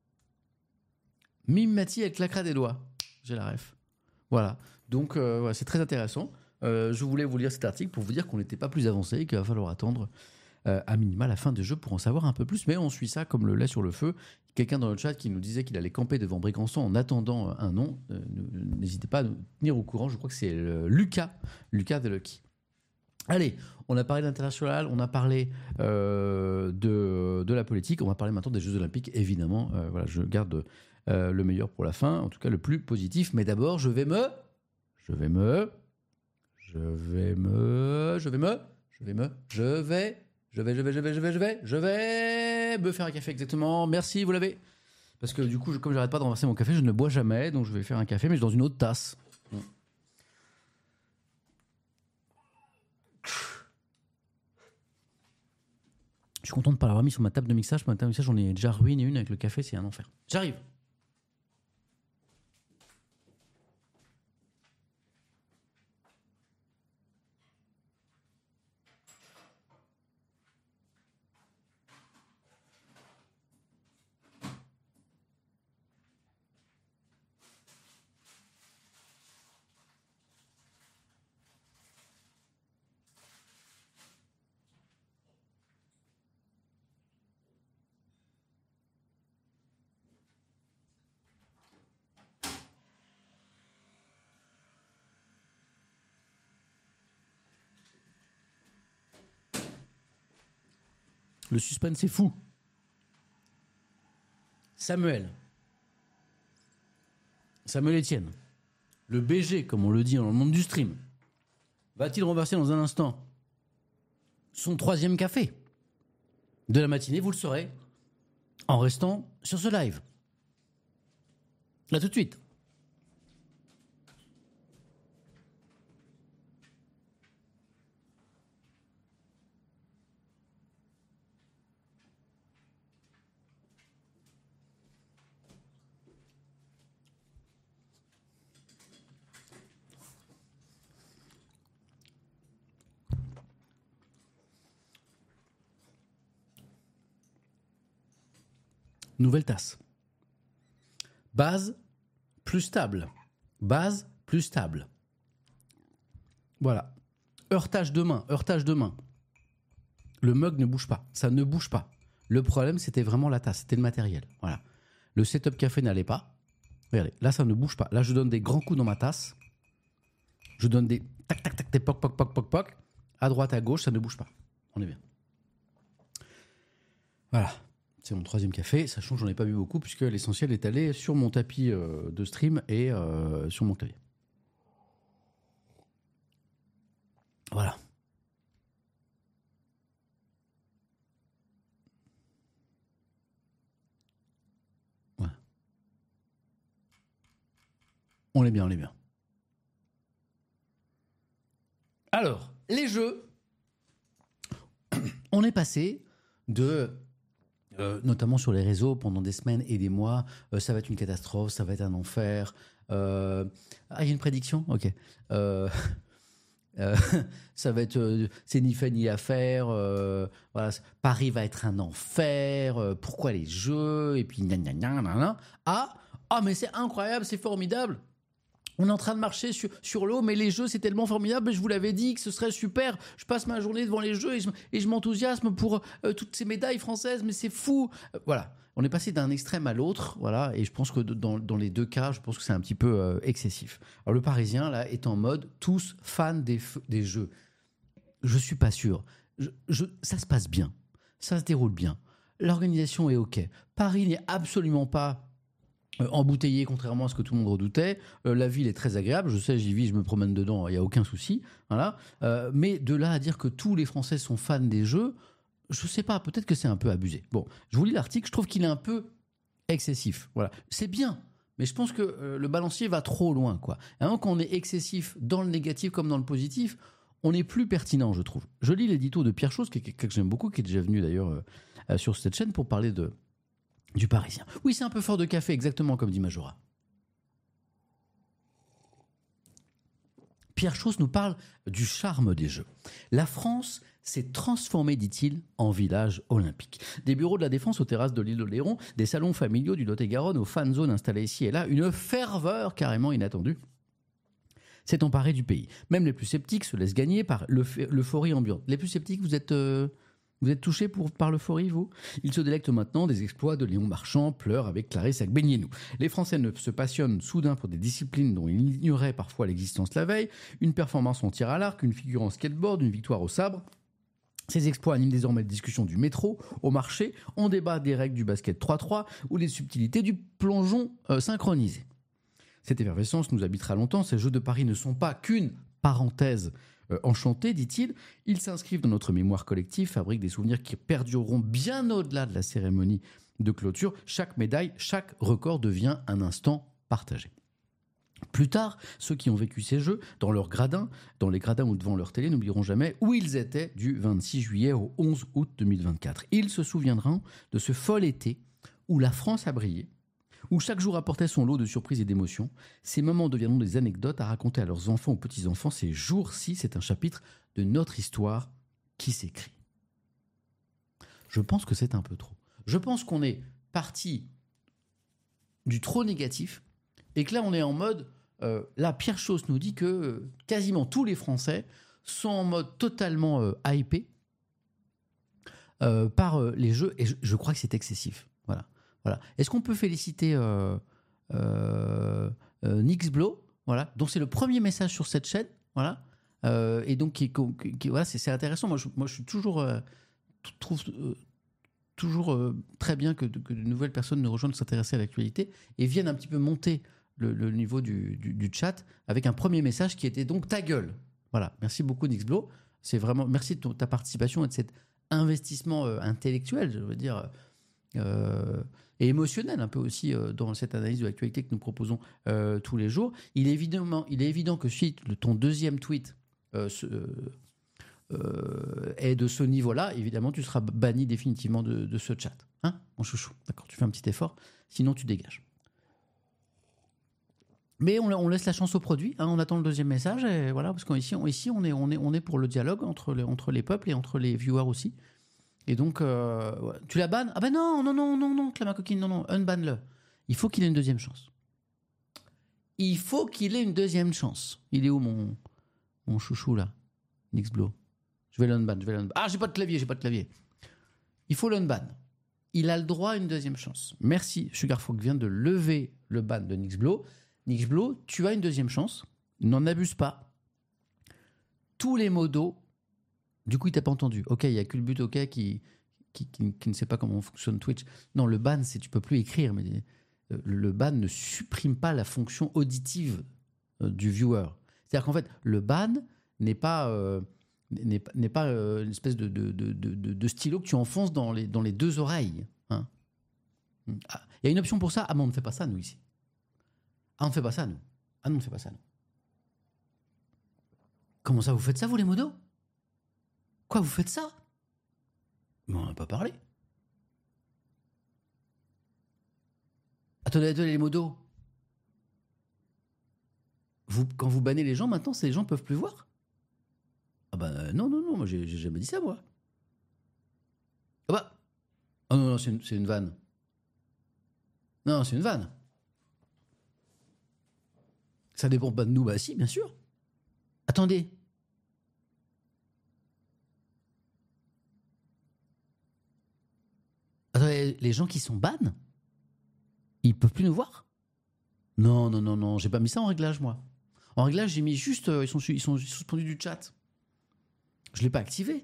Speaker 2: Mime Mati, elle claquera des doigts. J'ai la ref. Voilà. Donc, euh, ouais, c'est très intéressant. Euh, je voulais vous lire cet article pour vous dire qu'on n'était pas plus avancé et qu'il va falloir attendre euh, à minima la fin du jeu pour en savoir un peu plus. Mais on suit ça comme le lait sur le feu. Quelqu'un dans le chat qui nous disait qu'il allait camper devant Brégançon en attendant un nom. Euh, n'hésitez pas à nous tenir au courant. Je crois que c'est euh, Lucas. Lucas The Lucky. Allez, on a parlé d'international, on a parlé euh, de, de la politique. On va parler maintenant des Jeux Olympiques, évidemment. Euh, voilà, je garde euh, le meilleur pour la fin, en tout cas le plus positif. Mais d'abord, je vais me... Je vais me... Je vais me... Je vais me... Je vais me... Je vais... Je vais, je vais, je vais, je vais, je vais... Je vais me faire un café, exactement. Merci, vous l'avez. Parce que du coup, je, comme je n'arrête pas de renverser mon café, je ne bois jamais. Donc je vais faire un café, mais dans une autre tasse. Je suis content de ne pas l'avoir mis sur ma table de mixage. Ma table de mixage, j'en ai déjà ruiné une avec le café, c'est un enfer. J'arrive. Le suspense, c'est fou. Samuel. Samuel Etienne. Le B G, comme on le dit dans le monde du stream, va-t-il renverser dans un instant son troisième café de la matinée? Vous le saurez en restant sur ce live. Là tout de suite. Nouvelle tasse. Base plus stable. Base plus stable. Voilà. Heurtage de main. Heurtage de main. Le mug ne bouge pas. Ça ne bouge pas. Le problème, c'était vraiment la tasse. C'était le matériel. Voilà. Le setup café n'allait pas. Regardez. Là, ça ne bouge pas. Là, je donne des grands coups dans ma tasse. Je donne des tac, tac, tac, des poc, poc, poc, poc, poc. À droite, à gauche, ça ne bouge pas. On est bien. Voilà. C'est mon troisième café, sachant que j'en ai pas bu beaucoup puisque l'essentiel est allé sur mon tapis euh, de stream et euh, sur mon clavier. Voilà. Voilà. On est bien, on est bien. Alors, les jeux. On est passé de... Euh, notamment sur les réseaux pendant des semaines et des mois, euh, ça va être une catastrophe, ça va être un enfer. Euh... Ah, il y a une prédiction. Ok. Euh... Euh, ça va être, euh, c'est ni fait ni à faire. Euh, voilà, Paris va être un enfer. Euh, pourquoi les jeux? Et puis gna gna gna gna gna. Ah, ah, mais c'est incroyable, c'est formidable. On est en train de marcher sur, sur l'eau, mais les jeux, c'est tellement formidable. Je vous l'avais dit que ce serait super. Je passe ma journée devant les jeux et je, et je m'enthousiasme pour euh, toutes ces médailles françaises, mais c'est fou. Euh, voilà. On est passé d'un extrême à l'autre, voilà. Et je pense que dans, dans les deux cas, je pense que c'est un petit peu euh, excessif. Alors, le Parisien, là, est en mode tous fans des, des jeux. Je suis pas sûr. Je, je, ça se passe bien. Ça se déroule bien. L'organisation est OK. Paris n'est absolument pas Euh, embouteillé, contrairement à ce que tout le monde redoutait. Euh, la ville est très agréable, je sais, j'y vis, je me promène dedans, il n'y a aucun souci. Voilà. Euh, mais de là à dire que tous les Français sont fans des jeux, je ne sais pas, peut-être que c'est un peu abusé. Bon, je vous lis l'article, je trouve qu'il est un peu excessif. Voilà. C'est bien, mais je pense que euh, le balancier va trop loin, quoi. Et avant qu'on est excessif dans le négatif comme dans le positif, on est plus pertinent, je trouve. Je lis l'édito de Pierre Chose, qui est quelqu'un que j'aime beaucoup, qui est déjà venu d'ailleurs euh, sur cette chaîne pour parler de du Parisien. Oui, c'est un peu fort de café, exactement comme dit Majora. Pierre Chose nous parle du charme des jeux. La France s'est transformée, dit-il, en village olympique. Des bureaux de la Défense aux terrasses de l'île d'Oléron, des salons familiaux du Lot-et-Garonne aux fan zones installées ici et là, une ferveur carrément inattendue s'est emparée du pays. Même les plus sceptiques se laissent gagner par l'euphorie ambiante. Les plus sceptiques, vous êtes... Euh Vous êtes touché pour, par l'euphorie, vous? Il se délecte maintenant des exploits de Léon Marchand, pleure avec Clarisse Agbenienou. Les Français ne se passionnent soudain pour des disciplines dont ils ignoraient parfois l'existence la veille, une performance en tir à l'arc, une figure en skateboard, une victoire au sabre. Ces exploits animent désormais les discussions du métro, au marché, on débat des règles du basket trois trois ou des subtilités du plongeon euh, synchronisé. Cette effervescence nous habitera longtemps, ces Jeux de Paris ne sont pas qu'une parenthèse Euh, enchanté, dit-il, ils s'inscrivent dans notre mémoire collective, fabriquent des souvenirs qui perdureront bien au-delà de la cérémonie de clôture. Chaque médaille, chaque record devient un instant partagé. Plus tard, ceux qui ont vécu ces jeux, dans leurs gradins, dans les gradins ou devant leur télé, n'oublieront jamais où ils étaient du vingt-six juillet au onze août deux mille vingt-quatre. Ils se souviendront de ce fol été où la France a brillé, où chaque jour apportait son lot de surprises et d'émotions. Ces moments deviendront des anecdotes à raconter à leurs enfants ou petits-enfants. Ces jours-ci, c'est un chapitre de notre histoire qui s'écrit. Je pense que c'est un peu trop. Je pense qu'on est parti du trop négatif et que là, on est en mode... Euh, là, Pierre Chausse nous dit que euh, quasiment tous les Français sont en mode totalement euh, hypé euh, par euh, les jeux, et je, je crois que c'est excessif. Voilà. Voilà. Est-ce qu'on peut féliciter euh, euh, euh, Nixblo, voilà, dont c'est le premier message sur cette chaîne, voilà, euh, et donc qui, qui, qui, voilà, c'est, c'est intéressant. Moi, je, moi, je suis toujours, euh, trouve euh, toujours euh, très bien que de, que de nouvelles personnes nous rejoignent, s'intéresser à l'actualité et viennent un petit peu monter Le, le niveau du, du, du chat avec un premier message qui était donc ta gueule. Voilà, merci beaucoup Nixblo. C'est vraiment merci de ton, ta participation et de cet investissement euh, intellectuel, je veux dire, euh, et émotionnel un peu aussi euh, dans cette analyse de l'actualité que nous proposons euh, tous les jours. Il est évidemment, il est évident que si ton deuxième tweet euh, se, euh, est de ce niveau-là, évidemment tu seras banni définitivement de, de ce chat. Hein, mon chouchou. D'accord, tu fais un petit effort, sinon tu dégages. Mais on, on laisse la chance au produit, hein, on attend le deuxième message, et voilà, parce qu'ici on, ici, on, est, on, est, on est pour le dialogue entre les, entre les peuples et entre les viewers aussi. Et donc, euh, ouais. Tu la bannes ? Ah ben non, non, non, non, non, Clama Coquine, non, non, unbanne-le. Il faut qu'il ait une deuxième chance. Il faut qu'il ait une deuxième chance. Il est où mon, mon chouchou là ? Nixblo. Je vais l'unban, je vais l'unban. Ah, j'ai pas de clavier, j'ai pas de clavier. Il faut l'unban. Il a le droit à une deuxième chance. Merci, Sugarfolk vient de lever le ban de Nixblo. Nixblo, tu as une deuxième chance. N'en abuse pas. Tous les modos. Du coup, il t'a pas entendu. Ok, il y a que le but, ok, qui, qui, qui, qui ne sait pas comment fonctionne Twitch. Non, le ban, c'est tu peux plus écrire, mais euh, le ban ne supprime pas la fonction auditive euh, du viewer. C'est-à-dire qu'en fait, le ban n'est pas euh, n'est pas, n'est pas euh, une espèce de, de, de, de, de stylo que tu enfonces dans les dans les deux oreilles. Hein. Ah, il y a une option pour ça. Ah, mais on ne fait pas ça nous ici. Ah, on ne fait pas ça, nous. Ah non, on ne fait pas ça, nous. Comment ça, vous faites ça, vous, les modos ? Quoi, vous faites ça ? Mais on n'a pas parlé. Attendez, attendez, les modos. Vous, quand vous bannez les gens, maintenant, ces gens ne peuvent plus voir ? Ah bah euh, non, non, non, moi, j'ai, j'ai jamais dit ça, moi. Ah bah... Oh non, non, c'est une, c'est une vanne. Non, c'est une vanne. Ça dépend pas de nous, bah si, bien sûr. Attendez. Attendez, les gens qui sont ban, ils peuvent plus nous voir ? Non, non, non, non, j'ai pas mis ça en réglage, moi. En réglage, j'ai mis juste, euh, ils sont, ils sont suspendus du chat. Je l'ai pas activé.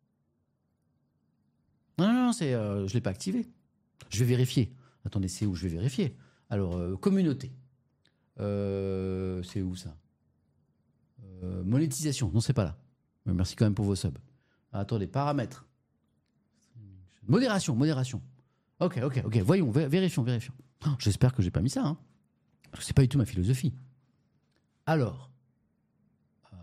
Speaker 2: Non, non, non, c'est, euh, je l'ai pas activé. Je vais vérifier. Attendez, c'est où je vais vérifier ? Alors, euh, communauté. Euh, c'est où ça ? euh, Monétisation, non, c'est pas là. Mais merci quand même pour vos subs. Ah, attendez, paramètres. Modération, modération. Ok, ok, ok. Voyons, vé- vérifions, vérifions. Oh, j'espère que j'ai pas mis ça. Hein. Parce que c'est pas du tout ma philosophie. Alors. Euh...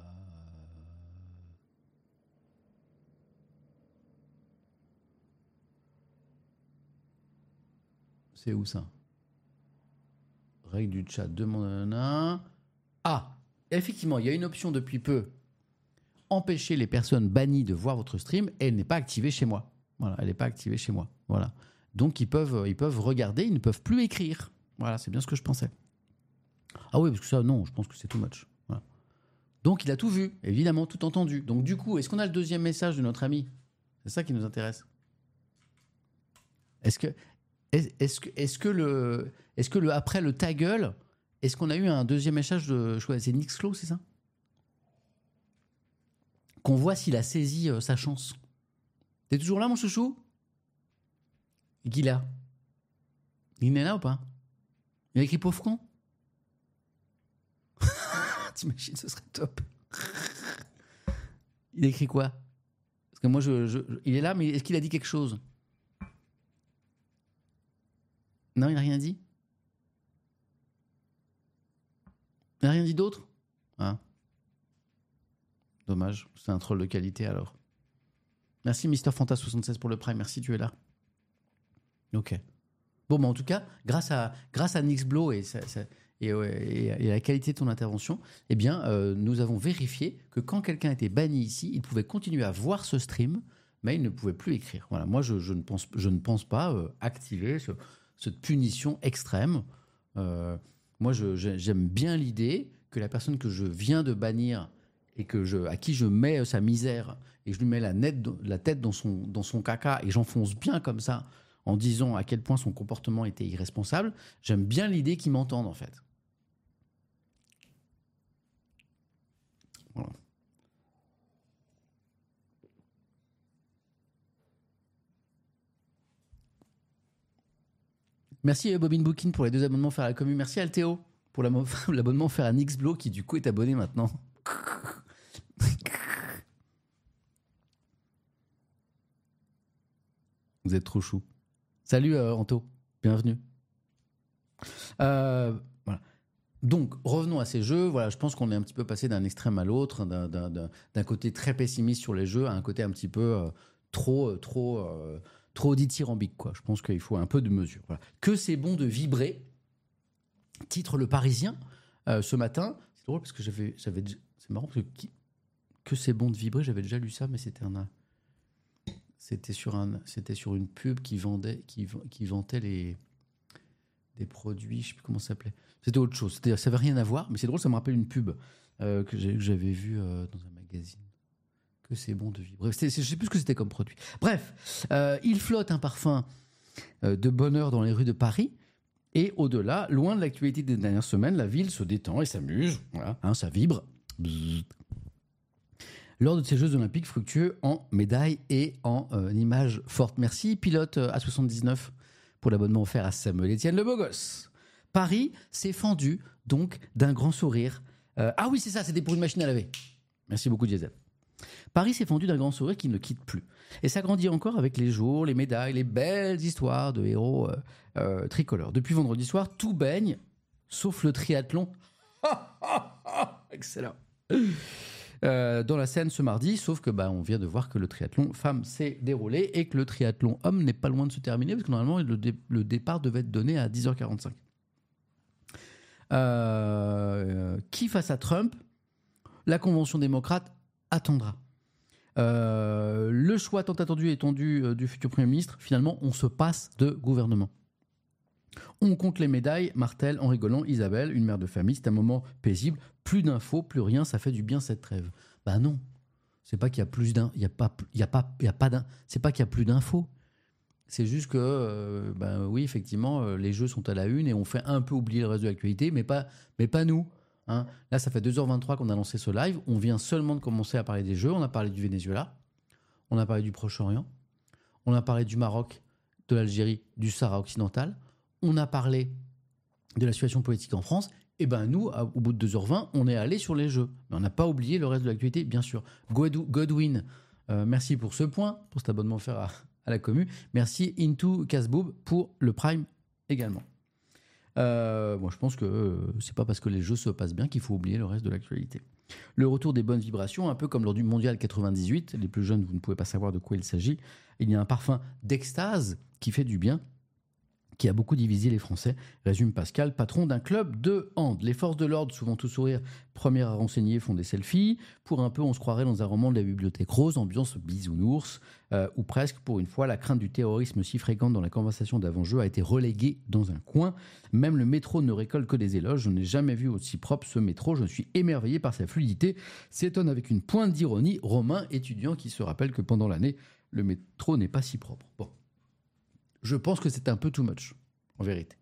Speaker 2: C'est où ça ? Règle du chat, demande. Ah, effectivement, il y a une option depuis peu. Empêcher les personnes bannies de voir votre stream, et elle n'est pas activée chez moi. Voilà, elle n'est pas activée chez moi. Voilà. Donc ils peuvent, ils peuvent regarder, ils ne peuvent plus écrire. Voilà, c'est bien ce que je pensais. Ah oui, parce que ça, non, je pense que c'est too much. Voilà. Donc il a tout vu, évidemment, tout entendu. Donc du coup, est-ce qu'on a le deuxième message de notre ami ? C'est ça qui nous intéresse. Est-ce que, est-ce que, est-ce que le, est-ce que le après le ta gueule, est-ce qu'on a eu un deuxième message de, je crois, c'est Nixclo, c'est ça ? Qu'on voit s'il a saisi euh, sa chance. T'es toujours là, mon chouchou ? Qui là ? Il est là ou pas ? Il a écrit pauvre con ? T'imagines, ce serait top. Il a écrit quoi ? Parce que moi, je, je, il est là, mais est-ce qu'il a dit quelque chose ? Non, il n'a rien dit ? n'a rien dit d'autre hein. Dommage, c'est un troll de qualité alors. Merci Mister Fanta soixante-seize pour le prime, merci, tu es là. Ok. Bon, bah en tout cas, grâce à, grâce à Nixblow et, ça, ça, et, ouais, et, et à la qualité de ton intervention, eh bien, euh, nous avons vérifié que quand quelqu'un était banni ici, il pouvait continuer à voir ce stream, mais il ne pouvait plus écrire. Voilà, moi, je, je, ne, pense, je ne pense pas euh, activer ce, cette punition extrême. Euh, moi, je, j'aime bien l'idée que la personne que je viens de bannir et que je, à qui je mets sa misère et je lui mets la, nette, la tête dans son, dans son caca et j'enfonce bien comme ça en disant à quel point son comportement était irresponsable, j'aime bien l'idée qu'il m'entende en fait. Voilà. Merci Bobine Bookin pour les deux abonnements faire à la commune. Merci Althéo pour l'abonnement faire à Nixblow qui du coup est abonné maintenant. Vous êtes trop chou. Salut euh, Anto, bienvenue. Euh, voilà. Donc revenons à ces jeux. Voilà, je pense qu'on est un petit peu passé d'un extrême à l'autre, d'un, d'un, d'un, d'un côté très pessimiste sur les jeux à un côté un petit peu euh, trop, trop, euh, trop dithyrambique, quoi. Je pense qu'il faut un peu de mesure. Voilà. Que c'est bon de vibrer. Titre Le Parisien euh, ce matin. C'est drôle parce que j'avais, j'avais, c'est marrant parce que qui, que c'est bon de vibrer. J'avais déjà lu ça, mais c'était un. C'était sur, un, c'était sur une pub qui vendait, qui, qui vantait les, des produits, je ne sais plus comment ça s'appelait. C'était autre chose. C'était, ça n'avait rien à voir, mais c'est drôle, ça me rappelle une pub euh, que, j'ai, que j'avais vue euh, dans un magazine. Que c'est bon de vibrer. C'était, je ne sais plus ce que c'était comme produit. Bref, euh, il flotte un parfum euh, de bonheur dans les rues de Paris. Et au-delà, loin de l'actualité des dernières semaines, la ville se détend et s'amuse. Voilà, hein, ça vibre. Bzzz. Lors de ces Jeux Olympiques fructueux en médailles et en euh, images fortes. Merci, pilote euh, A soixante-dix-neuf, pour l'abonnement offert à Samuel Etienne le beau gosse. Paris s'est fendu donc d'un grand sourire. Euh, ah oui, c'est ça, c'était pour une machine à laver. Merci beaucoup, Diesel. Paris s'est fendu d'un grand sourire qui ne quitte plus. Et s'agrandit encore avec les jours, les médailles, les belles histoires de héros euh, euh, tricolores. Depuis vendredi soir, tout baigne, sauf le triathlon. Excellent. Euh, dans la Seine ce mardi, sauf que bah, on vient de voir que le triathlon femme s'est déroulé et que le triathlon homme n'est pas loin de se terminer parce que normalement le, dé- le départ devait être donné à dix heures quarante-cinq. Euh, qui face à Trump, la convention démocrate attendra. Euh, le choix tant attendu et étendu euh, du futur Premier ministre, finalement on se passe de gouvernement. On compte les médailles, martèle en rigolant Isabelle, une mère de famille, c'est un moment paisible. Plus d'infos, plus rien, ça fait du bien cette trêve. Ben non, c'est pas qu'il y a plus d'un, il y a pas, il y a pas, il y a pas d'un, c'est pas qu'il y a plus d'infos. C'est juste que, euh, ben oui, effectivement, euh, les jeux sont à la une et on fait un peu oublier le reste de l'actualité, mais pas, mais pas nous. Hein. Là, ça fait deux heures vingt-trois qu'on a lancé ce live. On vient seulement de commencer à parler des jeux. On a parlé du Venezuela, on a parlé du Proche-Orient, on a parlé du Maroc, de l'Algérie, du Sahara occidental. On a parlé de la situation politique en France. Et ben nous, au bout de deux heures vingt, on est allé sur les jeux. Mais on n'a pas oublié le reste de l'actualité, bien sûr. God- Godwin, euh, merci pour ce point, pour cet abonnement offert à, à la commu. Merci Into Casboob pour le Prime également. Euh, moi, je pense que euh, c'est pas parce que les jeux se passent bien qu'il faut oublier le reste de l'actualité. Le retour des bonnes vibrations, un peu comme lors du Mondial quatre-vingt-dix-huit. Les plus jeunes, vous ne pouvez pas savoir de quoi il s'agit. Il y a un parfum d'extase qui fait du bien, qui a beaucoup divisé les Français, résume Pascal, patron d'un club de hand. Les forces de l'ordre, souvent tout sourire, premières à renseigner, font des selfies. Pour un peu, on se croirait dans un roman de la bibliothèque rose, ambiance bisounours, euh, ou presque, pour une fois, la crainte du terrorisme si fréquente dans la conversation d'avant-jeu a été reléguée dans un coin. Même le métro ne récolte que des éloges. Je n'ai jamais vu aussi propre ce métro. Je suis émerveillé par sa fluidité. S'étonne avec une pointe d'ironie Romain, étudiant qui se rappelle que pendant l'année, le métro n'est pas si propre. Bon. Je pense que c'est un peu too much, en vérité.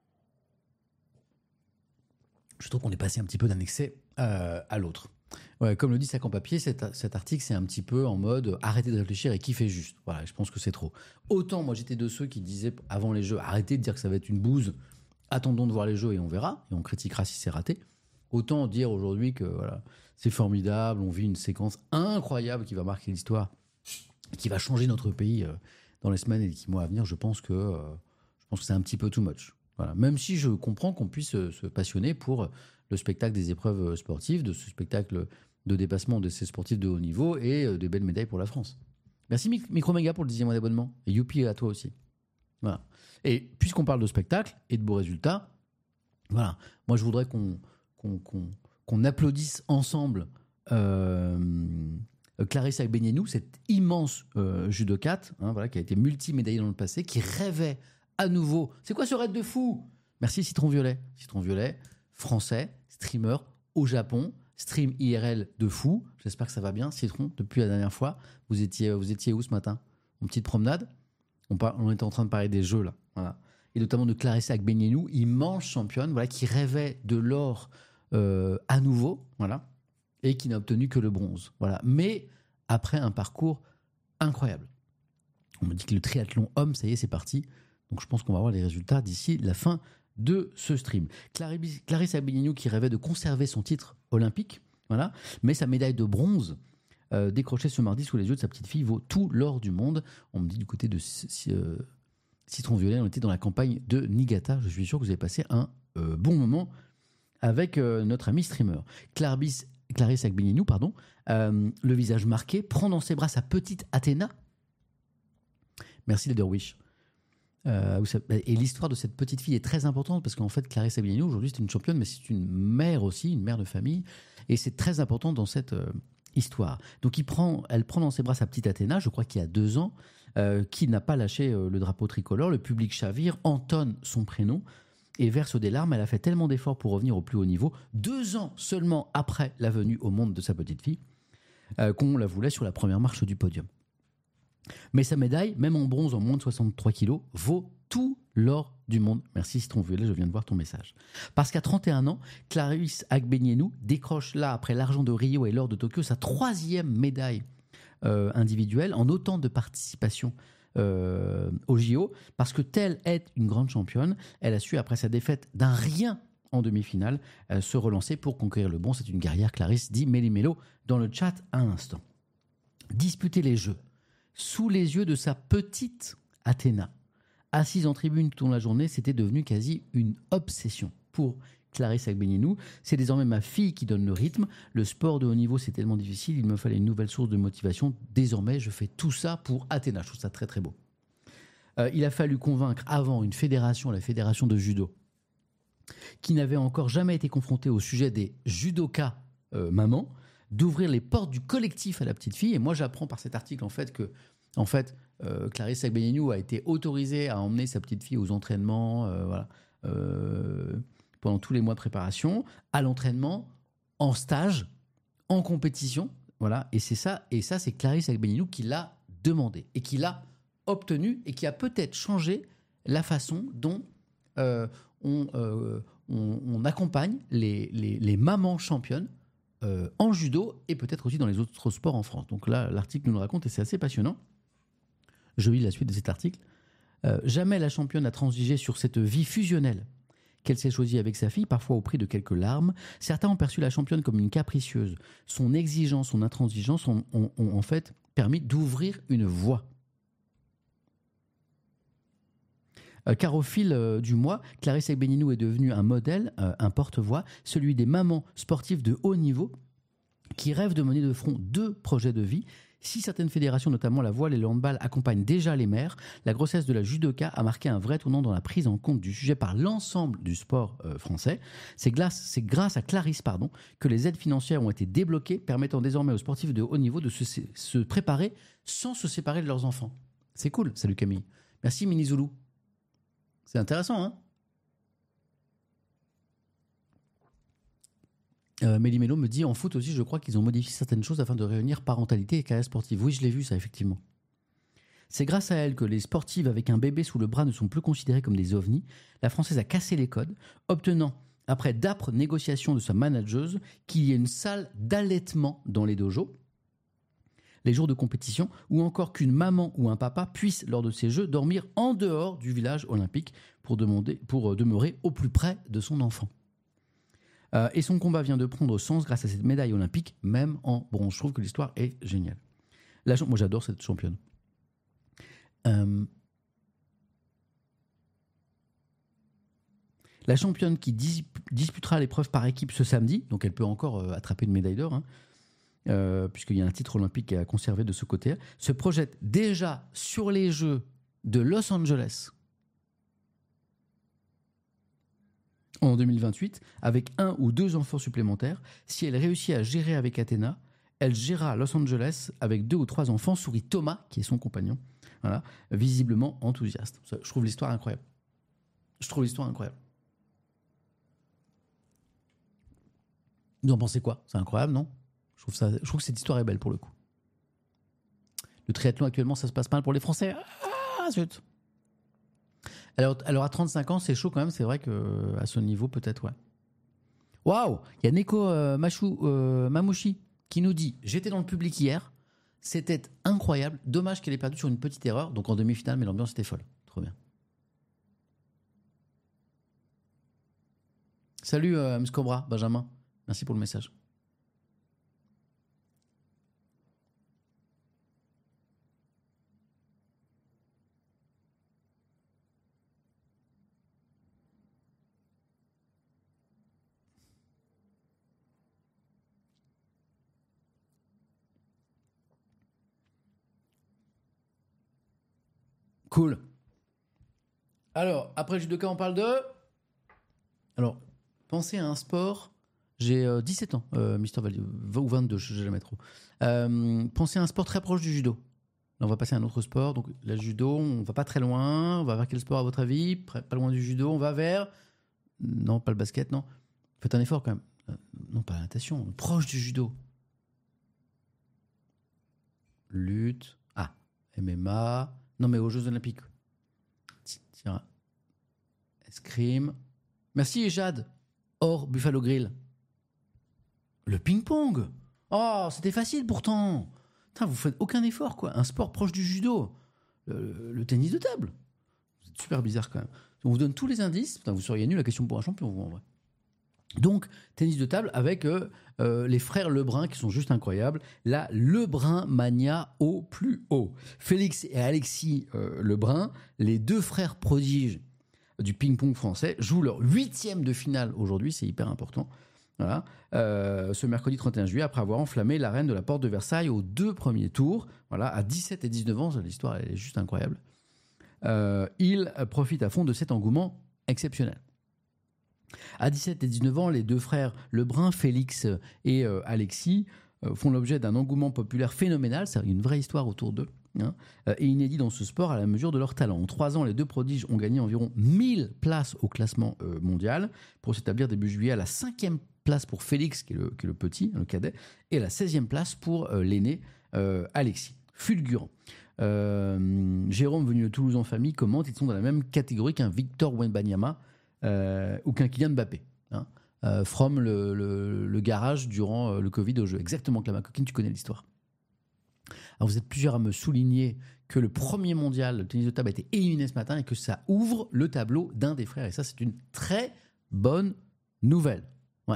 Speaker 2: Je trouve qu'on est passé un petit peu d'un excès euh, à l'autre. Ouais, comme le dit Sac en papier, cet, cet article, c'est un petit peu en mode arrêtez de réfléchir et kiffez juste. Voilà, je pense que c'est trop. Autant, moi, j'étais de ceux qui disaient avant les jeux, arrêtez de dire que ça va être une bouse, attendons de voir les jeux et on verra, et on critiquera si c'est raté. Autant dire aujourd'hui que voilà, c'est formidable, on vit une séquence incroyable qui va marquer l'histoire, qui va changer notre pays euh, dans les semaines et les mois à venir. Je pense que, euh, je pense que c'est un petit peu too much. Voilà. Même si je comprends qu'on puisse se, se passionner pour le spectacle des épreuves sportives, de ce spectacle de dépassement de ces sportifs de haut niveau et euh, des belles médailles pour la France. Merci Mic- Microméga pour le dixième mois d'abonnement. Et youpi à toi aussi. Voilà. Et puisqu'on parle de spectacle et de beaux résultats, voilà. Moi, je voudrais qu'on, qu'on, qu'on, qu'on applaudisse ensemble euh, Clarisse Agbenienou, cette immense euh, judokate, hein, voilà, qui a été multimédaillée dans le passé, qui rêvait à nouveau. C'est quoi ce raid de fou ? Merci Citron Violet. Citron Violet, français, streamer au Japon, stream I R L de fou. J'espère que ça va bien, Citron, depuis la dernière fois. Vous étiez, vous étiez où ce matin ? En petite promenade ? On, par, on était en train de parler des jeux, là. Voilà. Et notamment de Clarisse Agbenienou, immense championne, voilà, qui rêvait de l'or euh, à nouveau, voilà, et qui n'a obtenu que le bronze. Voilà. Mais après un parcours incroyable. On me dit que le triathlon homme, ça y est, c'est parti. Donc je pense qu'on va avoir les résultats d'ici la fin de ce stream. Clarisse, Clarisse Agbenienou qui rêvait de conserver son titre olympique, voilà, mais sa médaille de bronze euh, décrochée ce mardi sous les yeux de sa petite fille vaut tout l'or du monde. On me dit du côté de euh, Citron Violet, on était dans la campagne de Niigata. Je suis sûr que vous avez passé un euh, bon moment avec euh, notre ami streamer. Clarisse, Clarisse Agbenienou, pardon, euh, le visage marqué, prend dans ses bras sa petite Athéna. Merci Leatherwish. Euh, et l'histoire de cette petite fille est très importante parce qu'en fait, Clarisse Agbenienou, aujourd'hui, c'est une championne, mais c'est une mère aussi, une mère de famille. Et c'est très important dans cette euh, histoire. Donc, il prend, elle prend dans ses bras sa petite Athéna, je crois qu'il y a deux ans, euh, qui n'a pas lâché euh, le drapeau tricolore. Le public chavire, entonne son prénom et verse des larmes. Elle a fait tellement d'efforts pour revenir au plus haut niveau, deux ans seulement après la venue au monde de sa petite fille, euh, qu'on la voulait sur la première marche du podium. Mais sa médaille, même en bronze en moins de soixante-trois kilos, vaut tout l'or du monde. Merci Citron Violet, je viens de voir ton message. Parce qu'à trente et un ans, Clarisse Agbenienou décroche là, après l'argent de Rio et l'or de Tokyo, sa troisième médaille euh, individuelle en autant de participation euh, au J O. Parce que telle est une grande championne, elle a su, après sa défaite d'un rien en demi-finale, euh, se relancer pour conquérir le bon. C'est une guerrière, Clarisse, dit Méli-Mélo dans le chat à l'instant. Disputer les Jeux sous les yeux de sa petite Athéna, assise en tribune toute la journée, c'était devenu quasi une obsession pour Clarisse Agbenienou. C'est désormais ma fille qui donne le rythme. Le sport de haut niveau, c'est tellement difficile, il me fallait une nouvelle source de motivation. Désormais, je fais tout ça pour Athéna. Je trouve ça très très beau. Euh, il a fallu convaincre avant une fédération, la fédération de judo, qui n'avait encore jamais été confrontée au sujet des judokas euh, mamans, d'ouvrir les portes du collectif à la petite fille. Et moi, j'apprends par cet article en fait que, en fait, euh, Clarisse Agbenienou a été autorisée à emmener sa petite fille aux entraînements, euh, voilà, euh, pendant tous les mois de préparation, à l'entraînement, en stage, en compétition, voilà. Et c'est ça, et ça, c'est Clarisse Agbenienou qui l'a demandé et qui l'a obtenu et qui a peut-être changé la façon dont euh, on, euh, on, on accompagne les, les, les mamans championnes. Euh, en judo et peut-être aussi dans les autres sports en France. Donc là, l'article nous le raconte et c'est assez passionnant. Je lis la suite de cet article. Euh, jamais la championne n'a transigé sur cette vie fusionnelle qu'elle s'est choisie avec sa fille, parfois au prix de quelques larmes. Certains ont perçu la championne comme une capricieuse. Son exigence, son intransigeance ont, ont, ont en fait permis d'ouvrir une voie. Euh, car au fil euh, du mois, Clarisse Agbenienou est devenue un modèle, euh, un porte-voix, celui des mamans sportives de haut niveau qui rêvent de mener de front deux projets de vie. Si certaines fédérations, notamment la voile et le handball, accompagnent déjà les mères, la grossesse de la judoka a marqué un vrai tournant dans la prise en compte du sujet par l'ensemble du sport euh, français. C'est grâce, c'est grâce à Clarisse pardon, que les aides financières ont été débloquées, permettant désormais aux sportifs de haut niveau de se, se préparer sans se séparer de leurs enfants. C'est cool. Salut Camille. Merci Mini Zoulou. C'est intéressant, hein euh, Méli-Mélo me dit, en foot aussi, je crois qu'ils ont modifié certaines choses afin de réunir parentalité et carrière sportive. Oui, je l'ai vu, ça, effectivement. C'est grâce à elle que les sportives avec un bébé sous le bras ne sont plus considérées comme des ovnis. La Française a cassé les codes, obtenant, après d'âpres négociations de sa manageuse, qu'il y ait une salle d'allaitement dans les dojos, les jours de compétition, ou encore qu'une maman ou un papa puisse, lors de ces Jeux, dormir en dehors du village olympique pour, demander, pour demeurer au plus près de son enfant. Euh, et son combat vient de prendre sens grâce à cette médaille olympique, même en bronze. Je trouve que l'histoire est géniale. La, moi, j'adore cette championne. Euh, La championne qui dis- disputera l'épreuve par équipe ce samedi, donc elle peut encore euh, attraper une médaille d'or, hein, euh, puisqu'il y a un titre olympique à conserver de ce côté, se projette déjà sur les Jeux de Los Angeles en deux mille vingt-huit, avec un ou deux enfants supplémentaires. Si elle réussit à gérer avec Athéna, elle gérera Los Angeles avec deux ou trois enfants, sourit Thomas, qui est son compagnon, voilà, visiblement enthousiaste. Ça, je trouve l'histoire incroyable. Je trouve l'histoire incroyable. Vous en pensez quoi? C'est incroyable, non? Je trouve, ça, je trouve que cette histoire est belle pour le coup. Le triathlon actuellement, ça se passe mal pour les Français. Ah, zut. Alors, alors à trente-cinq ans, c'est chaud quand même. C'est vrai que à ce niveau, peut-être, ouais. Waouh! Il y a Neko euh, Machou, euh, Mamouchi qui nous dit: j'étais dans le public hier, c'était incroyable. Dommage qu'elle ait perdu sur une petite erreur. Donc en demi-finale, mais l'ambiance était folle. Trop bien. Salut euh, Ms Cobra, Benjamin. Merci pour le message. Cool. Alors, après le judoka, on parle de... Alors, pensez à un sport... J'ai euh, dix-sept ans, euh, Mister Value, ou vingt-deux, je ne sais jamais trop. Euh, pensez à un sport très proche du judo. Là, on va passer à un autre sport. Donc, la judo, on ne va pas très loin. On va vers quel sport, à votre avis? Pas loin du judo. On va vers... Non, pas le basket, non. Faites un effort, quand même. Euh, non, pas la natation. Proche du judo. Lutte. Ah, M M A. Non, mais aux Jeux Olympiques. Tiens. Escrime. Merci, Jade. Or, Buffalo Grill. Le ping-pong. Oh, c'était facile pourtant. Putain, vous faites aucun effort, quoi. Un sport proche du judo. Le, le tennis de table. C'est super bizarre, quand même. On vous donne tous les indices. Putain, vous seriez nul, la question pour un champion, vous, en vrai. Donc, tennis de table avec euh, euh, les frères Lebrun qui sont juste incroyables. La Lebrun Mania au plus haut. Félix et Alexis euh, Lebrun, les deux frères prodiges du ping-pong français, jouent leur huitième de finale aujourd'hui. C'est hyper important. Voilà. Euh, ce mercredi trente et un juillet, après avoir enflammé l'arène de la Porte de Versailles aux deux premiers tours. Voilà, à dix-sept et dix-neuf ans, l'histoire est juste incroyable. Euh, il profite à fond de cet engouement exceptionnel. À dix-sept et dix-neuf ans, les deux frères Lebrun, Félix et euh, Alexis, euh, font l'objet d'un engouement populaire phénoménal. C'est une vraie histoire autour d'eux, hein, euh, et inédit dans ce sport à la mesure de leur talent. En trois ans, les deux prodiges ont gagné environ mille places au classement euh, mondial pour s'établir début juillet à la cinquième place pour Félix, qui est le, qui est le petit, le cadet, et à la seizième place pour euh, l'aîné, euh, Alexis. Fulgurant. Euh, Jérôme, venu de Toulouse en famille, commente: ils sont dans la même catégorie qu'un Victor Wembanyama euh, ou qu'un Kylian Mbappé. Hein. Euh, from le, le, le garage durant euh, le Covid au jeu. Exactement, Clama Coquine, tu connais l'histoire. Alors vous êtes plusieurs à me souligner que le premier mondial, le tennis de table, a été éliminé ce matin et que ça ouvre le tableau d'un des frères. Et ça, c'est une très bonne nouvelle. Ouais.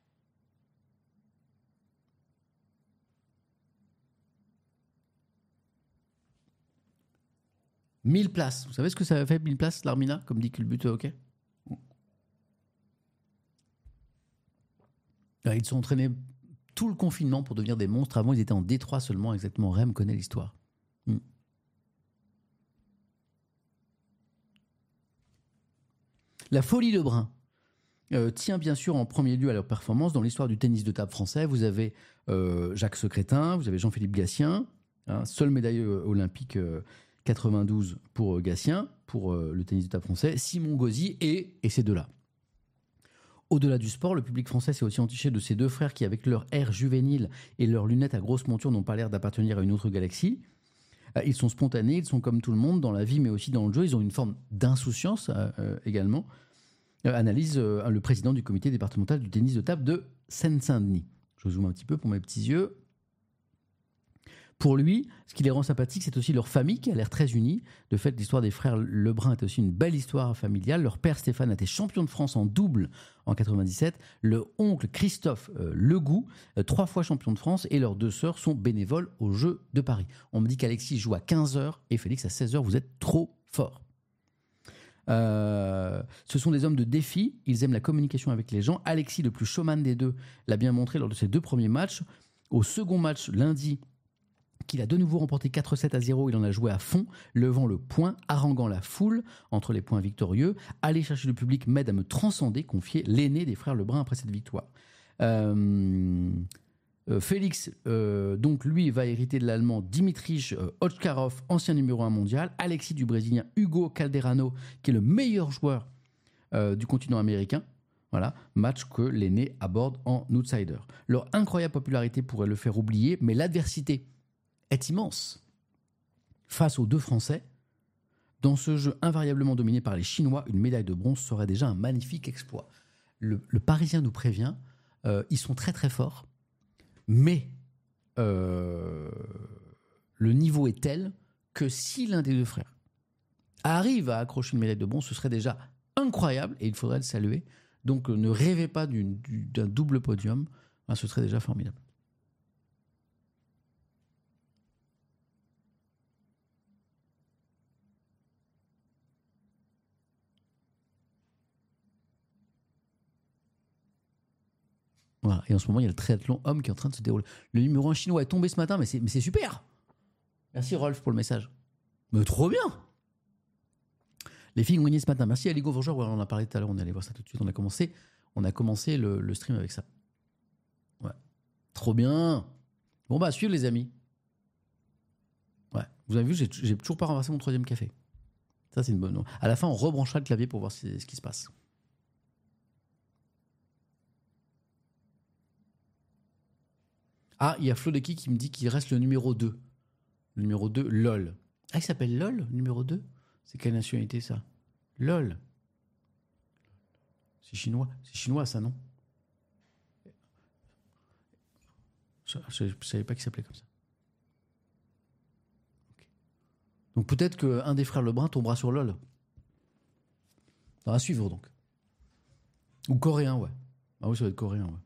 Speaker 2: mille places. Vous savez ce que ça fait, mille places, l'Armina, comme dit Culbut hockey? Ils se sont entraînés tout le confinement pour devenir des monstres. Avant, ils étaient en Détroit seulement. Exactement. Rem connaît l'histoire. Hmm. La Folie Lebrun euh, tient bien sûr en premier lieu à leur performance dans l'histoire du tennis de table français. Vous avez euh, Jacques Secrétin, vous avez Jean-Philippe Gatien, hein, seul médaillé olympique euh, quatre-vingt-douze pour euh, Gatien, pour euh, le tennis de table français, Simon Gauzy et, et ces deux-là. Au-delà du sport, le public français s'est aussi entiché de ces deux frères qui, avec leur air juvénile et leurs lunettes à grosse monture, n'ont pas l'air d'appartenir à une autre galaxie. Euh, ils sont spontanés, ils sont comme tout le monde dans la vie, mais aussi dans le jeu. Ils ont une forme d'insouciance euh, euh, également. Euh, analyse euh, le président du comité départemental du tennis de table de Seine-Saint-Denis. Je zoome un petit peu pour mes petits yeux. Pour lui, ce qui les rend sympathiques, c'est aussi leur famille qui a l'air très unie. De fait, l'histoire des frères Lebrun est aussi une belle histoire familiale. Leur père Stéphane a été champion de France en double en quatre-vingt-dix-sept. Le oncle Christophe euh, Legout, euh, trois fois champion de France, et leurs deux sœurs sont bénévoles aux Jeux de Paris. On me dit qu'Alexis joue à quinze heures et Félix à seize heures. Vous êtes trop fort. Euh, ce sont des hommes de défi, ils aiment la communication avec les gens. Alexis, le plus showman des deux, l'a bien montré lors de ses deux premiers matchs. Au second match, lundi, qu'il a de nouveau remporté quatre sept à zéro, il en a joué à fond, levant le poing, haranguant la foule entre les points victorieux. Aller chercher le public m'aide à me transcender, confiait l'aîné des frères Lebrun après cette victoire. Euh, euh, Félix, euh, donc lui, va hériter de l'allemand Dimitrij euh, Oczkarov, ancien numéro un mondial. Alexis du brésilien Hugo Calderano, qui est le meilleur joueur euh, du continent américain. Voilà, match que l'aîné aborde en outsider. Leur incroyable popularité pourrait le faire oublier, mais l'adversité est immense. Face aux deux Français, dans ce jeu invariablement dominé par les Chinois, une médaille de bronze serait déjà un magnifique exploit. Le, le Parisien nous prévient, euh, ils sont très très forts, mais euh, le niveau est tel que si l'un des deux frères arrive à accrocher une médaille de bronze, ce serait déjà incroyable et il faudrait le saluer. Donc euh, ne rêvez pas d'une, d'un double podium, hein, ce serait déjà formidable. Voilà. Et en ce moment, il y a le triathlon homme qui est en train de se dérouler. Le numéro un chinois est tombé ce matin, mais c'est, mais c'est super. Merci Rolf pour le message. Mais trop bien. Les filles ont gagné ce matin. Merci à Ligo Vengeur. Ouais, on en a parlé tout à l'heure. On est allé voir ça tout de suite. On a commencé, on a commencé le, le stream avec ça. Ouais. Trop bien. Bon bah, à suivre les amis. Ouais. Vous avez vu, j'ai, j'ai toujours pas renversé mon troisième café. Ça, c'est une bonne. À la fin, on rebranchera le clavier pour voir ce, ce qui se passe. Ah, il y a Flodeki qui me dit qu'il reste le numéro deux. Le numéro deux, LOL. Ah, il s'appelle LOL, le numéro deux? C'est quelle nationalité, ça? LOL. C'est chinois. C'est chinois, ça, non? Je ne savais pas qu'il s'appelait comme ça. Okay. Donc peut-être qu'un des frères Lebrun tombera sur LOL. À suivre, donc. Ou coréen, ouais. Ah oui, ça va être coréen, ouais.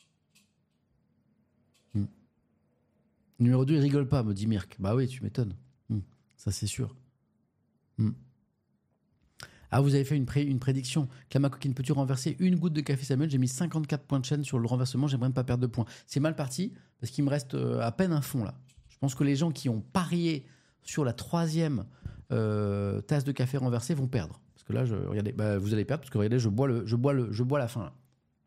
Speaker 2: Numéro deux, il rigole pas, me dit Mirk. Bah oui, tu m'étonnes. Hum, ça, c'est sûr. Hum. Ah, vous avez fait une, pré- une prédiction. Clama Coquine, peux-tu renverser une goutte de café, Samuel? J'ai mis cinquante-quatre points de chaîne sur le renversement. J'aimerais ne pas perdre de points. C'est mal parti parce qu'il me reste euh, à peine un fond, là. Je pense que les gens qui ont parié sur la troisième euh, tasse de café renversée vont perdre. Parce que là, je, regardez, bah, vous allez perdre parce que regardez, je bois, le, je bois, le, je bois la fin, là.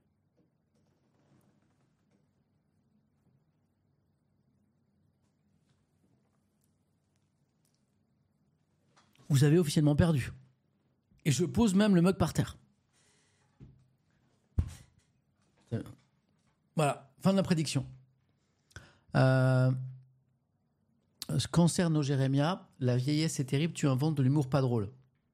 Speaker 2: Vous avez officiellement perdu. Et je pose même le mug par terre. Voilà, fin de la prédiction. Euh, cancer no Jérémia, la vieillesse est terrible, tu inventes de l'humour pas drôle.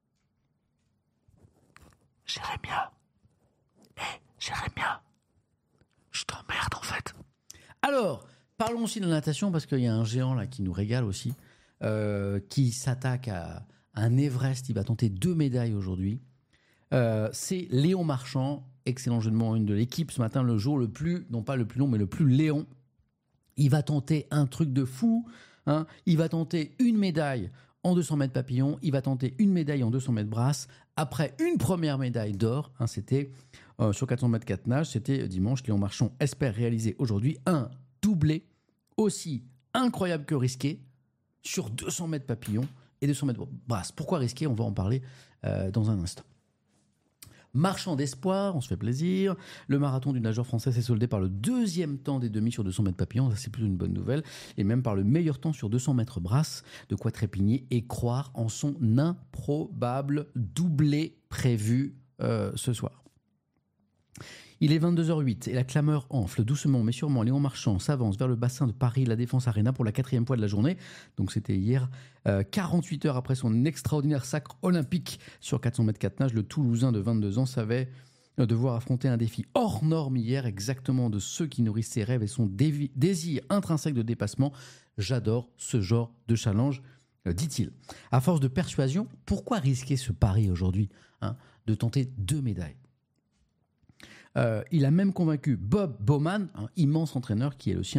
Speaker 2: Jérémia. Hé, hey, Jérémia. Je t'emmerde en fait. Alors, parlons aussi de la natation parce qu'il y a un géant là qui nous régale aussi, euh, qui s'attaque à un Everest. Il va tenter deux médailles aujourd'hui. Euh, c'est Léon Marchand, excellent jeu de mots, une de l'équipe ce matin, le jour le plus, non pas le plus long, mais le plus Léon. Il va tenter un truc de fou. Hein. Il va tenter une médaille en deux cents mètres papillon. Il va tenter une médaille en deux cents mètres brasse. Après une première médaille d'or, hein, c'était euh, sur quatre cents mètres quatre nages, c'était dimanche. Léon Marchand espère réaliser aujourd'hui un doublé aussi incroyable que risqué sur deux cents mètres papillon et deux cents mètres brasse. Pourquoi risquer? On va en parler euh, dans un instant. Marchand d'espoir, on se fait plaisir. Le marathon du nageur français s'est soldé par le deuxième temps des demi sur deux cents mètres papillon, ça c'est plutôt une bonne nouvelle, et même par le meilleur temps sur deux cents mètres brasse, de quoi trépigner et croire en son improbable doublé prévu euh, ce soir. Il est vingt-deux heures huit et la clameur enfle doucement mais sûrement. Léon Marchand s'avance vers le bassin de Paris, la Défense Arena, pour la quatrième fois de la journée. Donc c'était hier, euh, quarante-huit heures après son extraordinaire sacre olympique sur quatre cents mètres quatre nages. Le Toulousain de vingt-deux ans savait devoir affronter un défi hors norme hier, exactement de ceux qui nourrissent ses rêves et son dévi- désir intrinsèque de dépassement. J'adore ce genre de challenge, euh, dit-il. À force de persuasion, pourquoi risquer ce pari aujourd'hui, hein, de tenter deux médailles? Euh, il a même convaincu Bob Bowman, un immense entraîneur qui est le sien,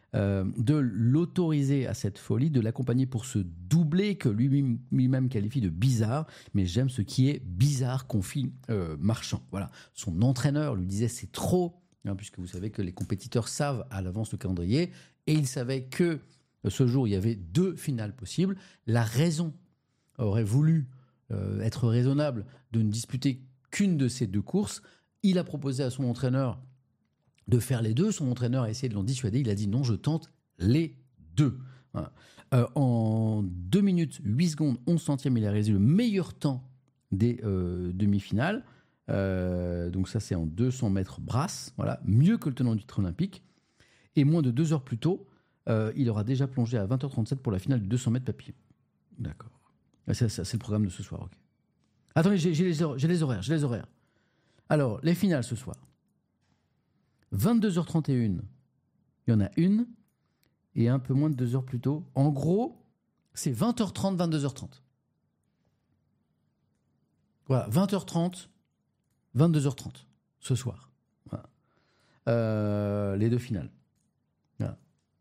Speaker 2: euh, de l'autoriser à cette folie, de l'accompagner pour ce doublé que lui-même, lui-même qualifie de bizarre. Mais j'aime ce qui est bizarre, confie euh, Marchand. Voilà. Son entraîneur lui disait c'est trop, hein, puisque vous savez que les compétiteurs savent à l'avance le calendrier, et il savait que ce jour il y avait deux finales possibles. La raison aurait voulu euh, être raisonnable de ne disputer qu'une de ces deux courses. Il a proposé à son entraîneur de faire les deux. Son entraîneur a essayé de l'en dissuader. Il a dit non, je tente les deux. Voilà. Euh, en deux minutes, huit secondes, onze centièmes, il a réalisé le meilleur temps des euh, demi-finales. Euh, donc ça, c'est en deux cents mètres brasse. Voilà. Mieux que le tenant du titre olympique. Et moins de deux heures plus tôt, euh, il aura déjà plongé à vingt heures trente-sept pour la finale du deux cents mètres papillon. D'accord. C'est, c'est, c'est le programme de ce soir. Okay. Attendez, j'ai, j'ai, les hor- j'ai les horaires. J'ai les horaires. Alors, les finales ce soir. vingt-deux heures trente et une, il y en a une, et un peu moins de deux heures plus tôt. En gros, c'est vingt heures trente, vingt-deux heures trente. Voilà, vingt heures trente, vingt-deux heures trente, ce soir. Voilà. Euh, les deux finales. Voilà.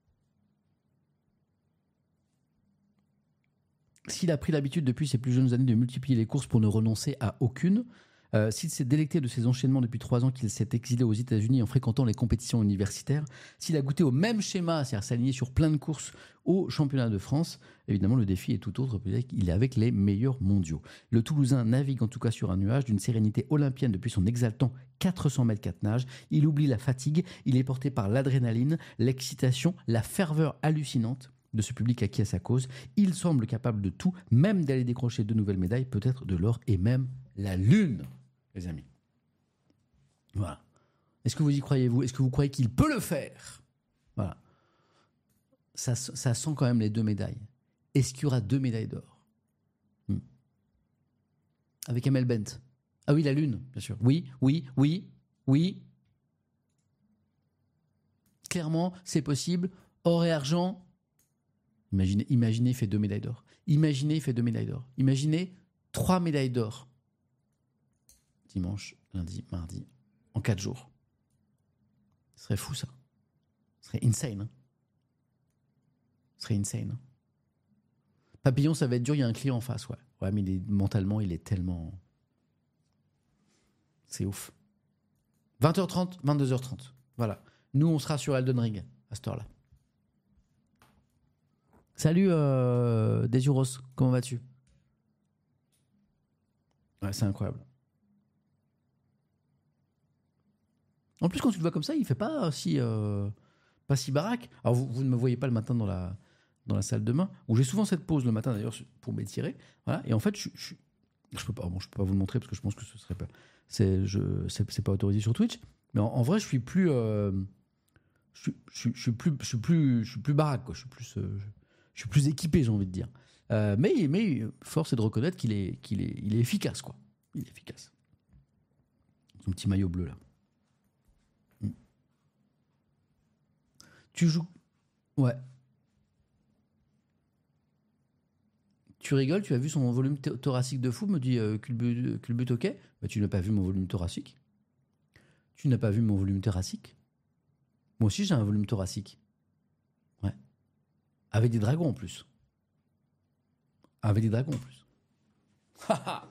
Speaker 2: S'il a pris l'habitude depuis ses plus jeunes années de multiplier les courses pour ne renoncer à aucune, Euh, s'il s'est délecté de ses enchaînements depuis trois ans, qu'il s'est exilé aux États-Unis en fréquentant les compétitions universitaires, s'il a goûté au même schéma, c'est-à-dire s'aligner sur plein de courses au championnat de France, évidemment le défi est tout autre, il est avec les meilleurs mondiaux. Le Toulousain navigue en tout cas sur un nuage d'une sérénité olympienne depuis son exaltant quatre cents mètres quatre nages. Il oublie la fatigue, il est porté par l'adrénaline, l'excitation, la ferveur hallucinante de ce public acquis à sa cause. Il semble capable de tout, même d'aller décrocher de nouvelles médailles, peut-être de l'or et même la lune, les amis. Voilà. Est-ce que vous y croyez, vous ? Est-ce que vous croyez qu'il peut le faire ? Voilà. Ça, ça sent quand même les deux médailles. Est-ce qu'il y aura deux médailles d'or ? hmm. Avec Amel Bent. Ah oui, la lune, bien sûr. Oui, oui, oui, oui. Clairement, c'est possible. Or et argent. Imaginez, imaginez, il fait deux médailles d'or. Imaginez, il fait deux médailles d'or. Imaginez trois médailles d'or. Dimanche, lundi, mardi, en quatre jours. Ce serait fou, ça. Ce serait insane. Hein. Ce serait insane. Hein. Papillon, ça va être dur, il y a un client en face, ouais. Ouais, mais il est, mentalement, il est tellement... C'est ouf. vingt heures trente, vingt-deux heures trente. Voilà. Nous, on sera sur Elden Ring à cette heure-là. Salut, euh, Desiuros, comment vas-tu ? Ouais, c'est incroyable. En plus, quand tu le vois comme ça, il fait pas si, euh, pas si baraque. Alors, vous, vous ne me voyez pas le matin dans la, dans la salle de bain, où j'ai souvent cette pause le matin d'ailleurs pour m'étirer. Voilà. Et en fait, je, je, je peux pas, bon, je peux pas vous le montrer parce que je pense que ce serait pas, c'est, je, c'est, c'est pas autorisé sur Twitch. Mais en, en vrai, je suis plus, euh, je, je, je suis plus, je suis plus, je suis plus baraque, quoi. Je suis plus, euh, je, je suis plus équipé, j'ai envie de dire. Euh, mais, mais force est de reconnaître qu'il est, qu'il est, il est efficace, quoi. Il est efficace. Son petit maillot bleu là. Tu joues... Ouais. Tu rigoles, tu as vu son volume th- thoracique de fou, me dit euh, Culbut, Culbut, ok. Bah, tu n'as pas vu mon volume thoracique. Tu n'as pas vu mon volume thoracique. Moi aussi, j'ai un volume thoracique. Ouais. Avec des dragons en plus. Avec des dragons en plus. Haha.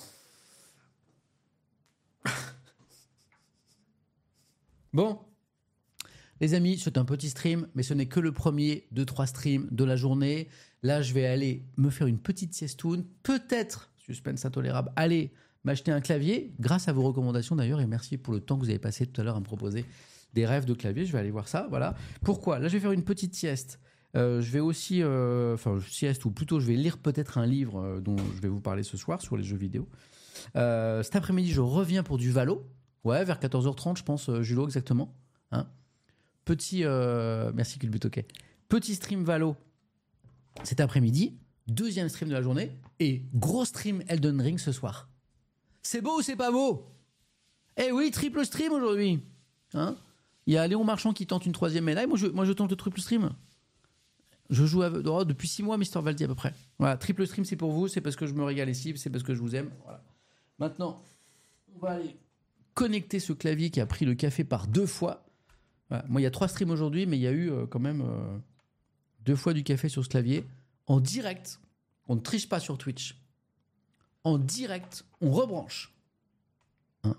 Speaker 2: Bon. Les amis, c'est un petit stream, mais ce n'est que le premier de trois streams de la journée. Là, je vais aller me faire une petite siestoune. Peut-être, suspense intolérable, aller m'acheter un clavier, grâce à vos recommandations d'ailleurs, et merci pour le temps que vous avez passé tout à l'heure à me proposer des rêves de clavier. Je vais aller voir ça, voilà. Pourquoi ? Là, je vais faire une petite sieste. Euh, je vais aussi, euh, enfin, sieste, ou plutôt, je vais lire peut-être un livre euh, dont je vais vous parler ce soir sur les jeux vidéo. Euh, cet après-midi, je reviens pour du Valo. Ouais, vers quatorze heures trente, je pense, euh, Julo, exactement. Hein ? Petit, euh, merci Culbut, ok. Petit stream Valo cet après-midi, deuxième stream de la journée, et gros stream Elden Ring ce soir. C'est beau ou c'est pas beau ? Eh oui, triple stream aujourd'hui. Hein ? Il y a Léon Marchand qui tente une troisième médaille. Moi, je, moi, je tente le triple stream. Je joue avec, oh, depuis six mois, Mister Valdi à peu près. Voilà, triple stream, c'est pour vous, c'est parce que je me régale ici, c'est parce que je vous aime. Voilà. Maintenant, on va aller connecter ce clavier qui a pris le café par deux fois. Voilà. Moi, il y a trois streams aujourd'hui, mais il y a eu euh, quand même euh, deux fois du café sur ce clavier. En direct, on ne triche pas sur Twitch. En direct, on rebranche. Hein.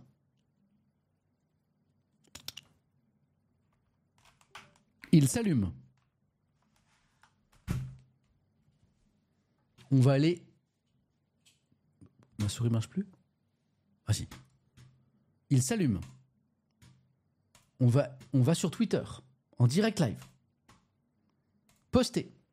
Speaker 2: Il s'allume. On va aller... Ma souris marche plus? Ah si. Il s'allume. On va, on va sur Twitter, en direct live. Poster.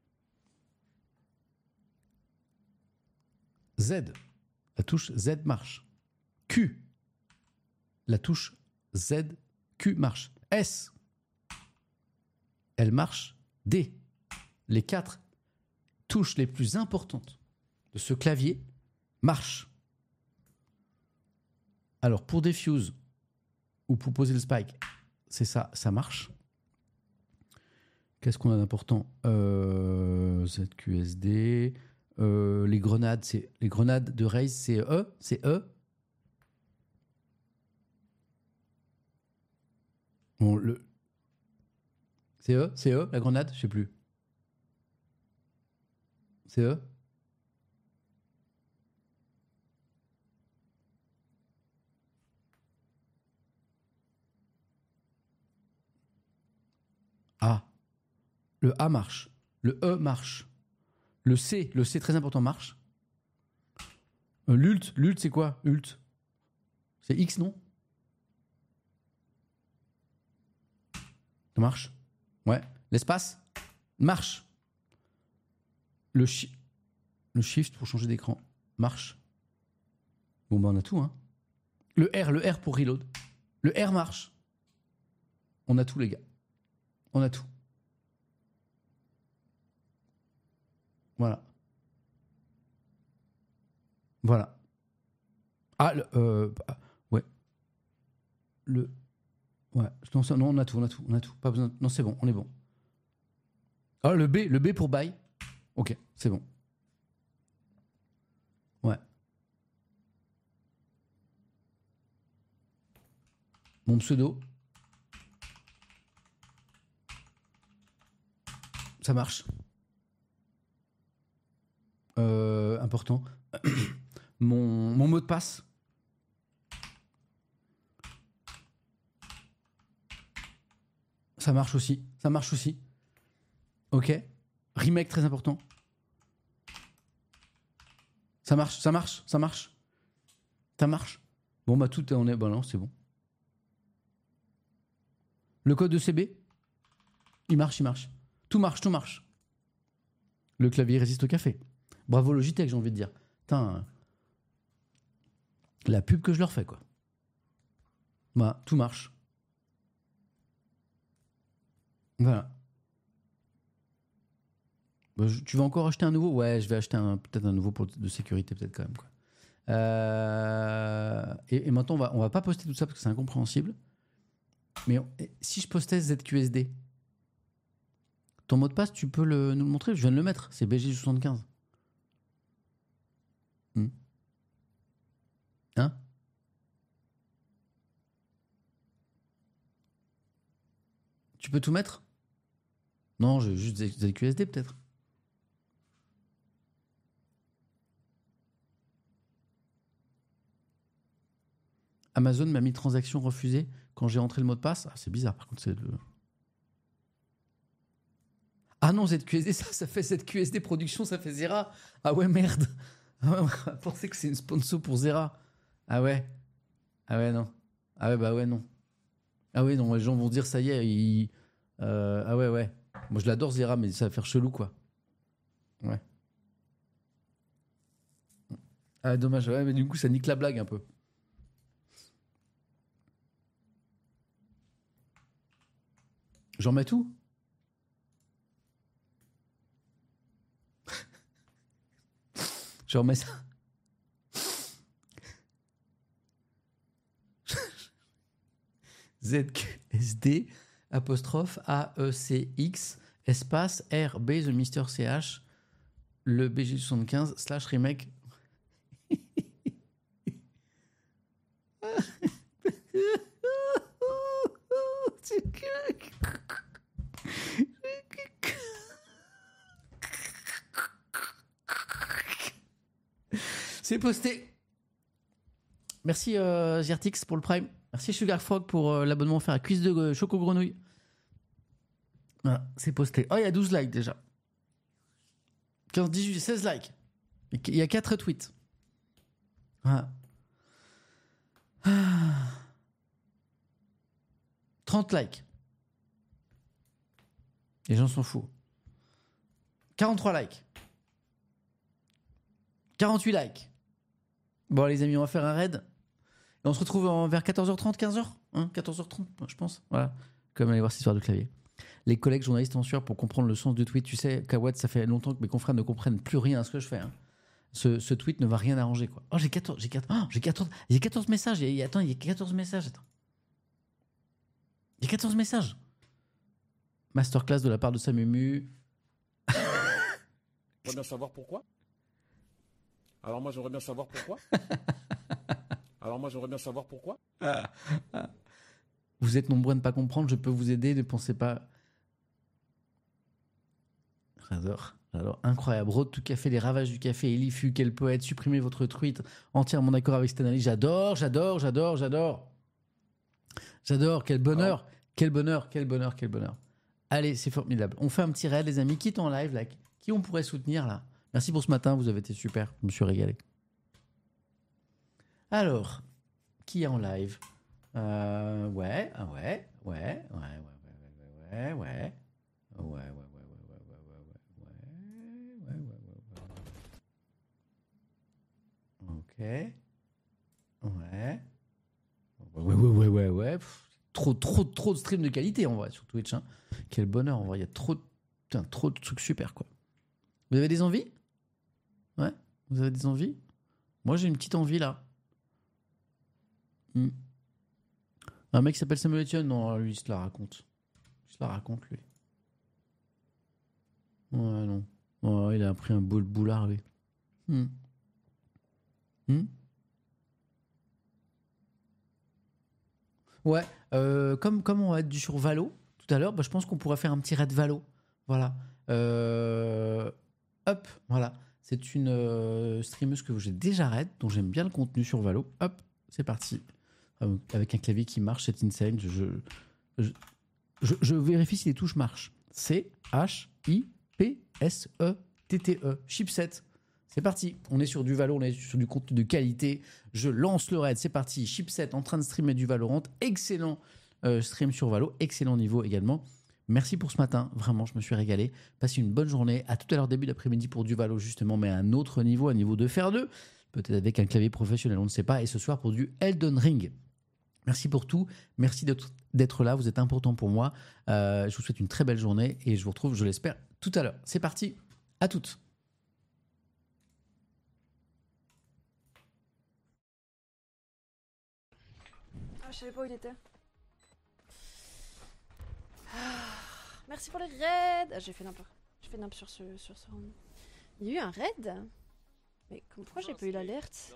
Speaker 2: Z. La touche Z marche. Q. La touche Z, Q marche. S. Elle marche. D. Les quatre touches les plus importantes de ce clavier marchent. Alors, pour défuse ou pour poser le spike, c'est ça, ça marche. Qu'est-ce qu'on a d'important? euh, Z Q S D. Euh, les grenades, c'est les grenades de raise, c'est E, c'est E. Bon, le c'est E, c'est E, la grenade, je sais plus. C'est E. A. Le A marche. Le E marche. Le C, le C très important marche. Euh, L'ult, l'ult c'est quoi? Ult. C'est X, non? Ça marche. Ouais. L'espace marche. Le, shi- le shift pour changer d'écran marche. Bon, ben on a tout, hein. Le R, le R pour reload. Le R marche. On a tout, les gars. On a tout. Voilà. Voilà. Ah, le, euh, ah, ouais. Le. Ouais. Non, ça- non, on a tout, on a tout, on a tout. Pas besoin. Non, c'est bon, on est bon. Ah, le B, le B pour buy. Ok, c'est bon. Ouais. Mon pseudo. Ça marche. Euh, important. mon, mon mot de passe. Ça marche aussi. Ça marche aussi. Ok. Remake très important. Ça marche, ça marche, ça marche. Ça marche. Bon, bah tout est on est. Bah non, c'est bon. Le code de C B, il marche, il marche. Tout marche, tout marche. Le clavier résiste au café. Bravo Logitech, j'ai envie de dire. Putain, la pub que je leur fais, quoi. Bah, tout marche. Voilà. Bah, je- tu vas encore acheter un nouveau? Ouais, je vais acheter un, peut-être un nouveau pour, de sécurité, peut-être quand même, quoi. Euh, et, et maintenant, on va, on va pas poster tout ça parce que c'est incompréhensible. Mais on- et si je postais Z Q S D, ton mot de passe, tu peux le, nous le montrer? Je viens de le mettre. C'est B G soixante-quinze. Hmm. Hein? Tu peux tout mettre? Non, j'ai juste Z Q S D peut-être. Amazon m'a mis transaction refusée quand j'ai entré le mot de passe. Ah, c'est bizarre, par contre, c'est le. Ah non, Z Q S D, ça, ça fait Z Q S D production, ça fait Zera. Ah ouais, merde. Ah ouais, on va penser que c'est une sponsor pour Zera. Ah ouais. Ah ouais, non. Ah ouais, bah ouais, non. Ah ouais, non, les gens vont dire, ça y est, ils... euh, ah ouais, ouais. Moi, je l'adore, Zera, mais ça va faire chelou, quoi. Ouais. Ah, dommage, ouais, mais du coup, ça nique la blague un peu. J'en mets tout? Je remets ça. Z Q S D apostrophe A E C X espace R B The Mister C H le B G soixante-quinze slash remake. C'est posté. Merci euh, Zertix pour le Prime. Merci Sugar Frog pour euh, l'abonnement offert à Cuisse de euh, Choco Grenouille. Voilà, c'est posté. Oh, il y a douze likes déjà. quinze, dix-huit, seize likes. Il y a quatre tweets. Voilà. Ah. trente likes. Les gens s'en foutent. quarante-trois likes. quarante-huit likes. Bon, les amis, on va faire un raid. Et on se retrouve en, vers quatorze heures trente, quinze heures hein, quatorze heures trente, je pense. Voilà. Comme aller voir cette histoire de clavier. Les collègues journalistes en sueur pour comprendre le sens du tweet. Tu sais, Kawad, ça fait longtemps que mes confrères ne comprennent plus rien à ce que je fais. Hein. Ce, ce tweet ne va rien arranger, quoi. Oh, j'ai quatorze, j'ai quatorze, oh, j'ai quatorze, il y a quatorze messages. Il y a, attends, il y a quatorze messages. Attends. Il y a quatorze messages. Masterclass de la part de Samumu.
Speaker 4: J'aimerais bien savoir pourquoi. Alors moi, j'aimerais bien savoir pourquoi. Alors moi, j'aimerais bien savoir pourquoi.
Speaker 2: Vous êtes nombreux à ne pas comprendre, je peux vous aider, ne pensez pas... J'adore, j'adore. Incroyable. Road to Café, les ravages du café, Elifu, quel poète, supprimez votre tweet, entièrement d'accord avec cette analyse. J'adore, j'adore, j'adore, j'adore. J'adore, quel bonheur, oh. quel bonheur, quel bonheur, quel bonheur. Allez, c'est formidable. On fait un petit raid, les amis. Qui est en live, là? Qui on pourrait soutenir, là? Merci pour ce matin, vous avez été super. Je me suis régalé. Alors, qui est en live? euh, Ouais, ah ouais, ouais, ouais, ouais, ouais, ouais, ouais, ouais, ouais, ouais, ouais, ouais, ouais, ouais, ouais, ok, ouais, ouais, ouais, ouais, ouais, ouais, Pff, trop, trop, trop de streams de qualité en vrai sur Twitch. Hein. Quel bonheur en vrai, il y a trop, putain, trop de trucs super quoi. Vous avez des envies? Ouais, vous avez des envies? Moi j'ai une petite envie là. Hmm. Un mec qui s'appelle Samuel Etienne, non, lui il se la raconte. Il se la raconte lui. Ouais, non. Ouais, il a pris un beau boulard lui. Hmm. Hmm. Ouais, euh, comme, comme on va être du sur Valo tout à l'heure, bah, je pense qu'on pourrait faire un petit raid Valo. Voilà. Euh, hop, voilà. C'est une euh, streameuse que j'ai déjà raid, dont j'aime bien le contenu sur Valo. Hop, c'est parti. Euh, avec un clavier qui marche, c'est insane. Je, je, je, je, je vérifie si les touches marchent. C H I P S E T T E. Chipset. C'est parti. On est sur du Valo, on est sur du contenu de qualité. Je lance le raid. C'est parti. Chipset en train de streamer du Valorant. Excellent euh, stream sur Valo. Excellent niveau également. Merci pour ce matin. Vraiment, je me suis régalé. Passez une bonne journée. À tout à l'heure, début d'après-midi pour du Valo, justement, mais à un autre niveau, un niveau de fer deux. Peut-être avec un clavier professionnel, on ne sait pas. Et ce soir pour du Elden Ring. Merci pour tout. Merci d'être, d'être là. Vous êtes important pour moi. Euh, je vous souhaite une très belle journée et je vous retrouve, je l'espère, tout à l'heure. C'est parti. À toutes.
Speaker 5: Ah, je savais pas où il était. Ah, merci pour les raids. Ah, j'ai fait n'importe. J'ai fait n'importe sur ce sur ce round. Il y a eu un raid. Mais comme- pourquoi j'ai pas eu l'alerte?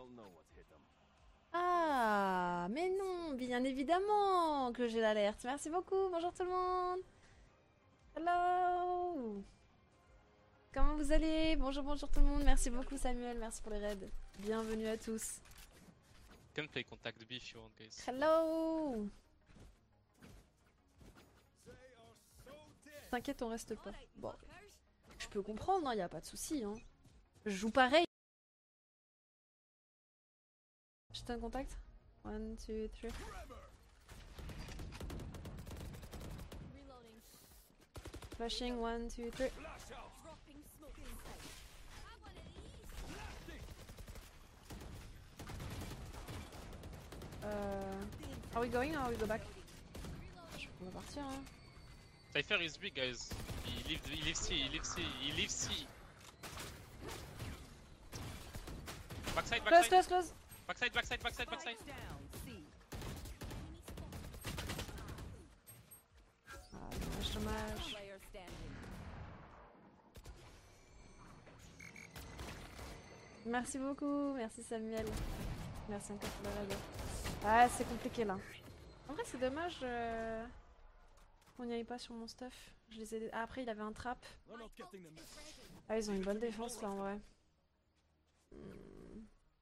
Speaker 5: Ah, mais non, bien évidemment que j'ai l'alerte. Merci beaucoup. Bonjour tout le monde. Hello. Comment vous allez? Bonjour, bonjour tout le monde. Merci beaucoup Samuel. Merci pour les raids. Bienvenue à tous.
Speaker 6: Can play contact B if you want, guys.
Speaker 5: Hello. T'inquiète, on reste pas. Bon, je peux comprendre, il n'y a pas de souci. Hein. Je joue pareil. J'étais en contact. One, two, three. Flashing, one, two, three. Euh... Are we going or are we go back? Je peux partir hein.
Speaker 6: Cypher is big, guys. He leaves, he leaves C, he leaves C, he leaves C. Backside,
Speaker 5: Close,
Speaker 6: backside.
Speaker 5: close, close.
Speaker 6: Backside, backside, backside, backside.
Speaker 5: Ah, dommage, dommage. Merci beaucoup, merci Samuel. Merci encore pour la radio. Ah, c'est compliqué là. En vrai, c'est dommage. Euh... qu'on n'y aille pas sur mon stuff. Je les ai... Ah, après, il avait un trap. Ah, ils ont une bonne défense là en vrai. Hmm.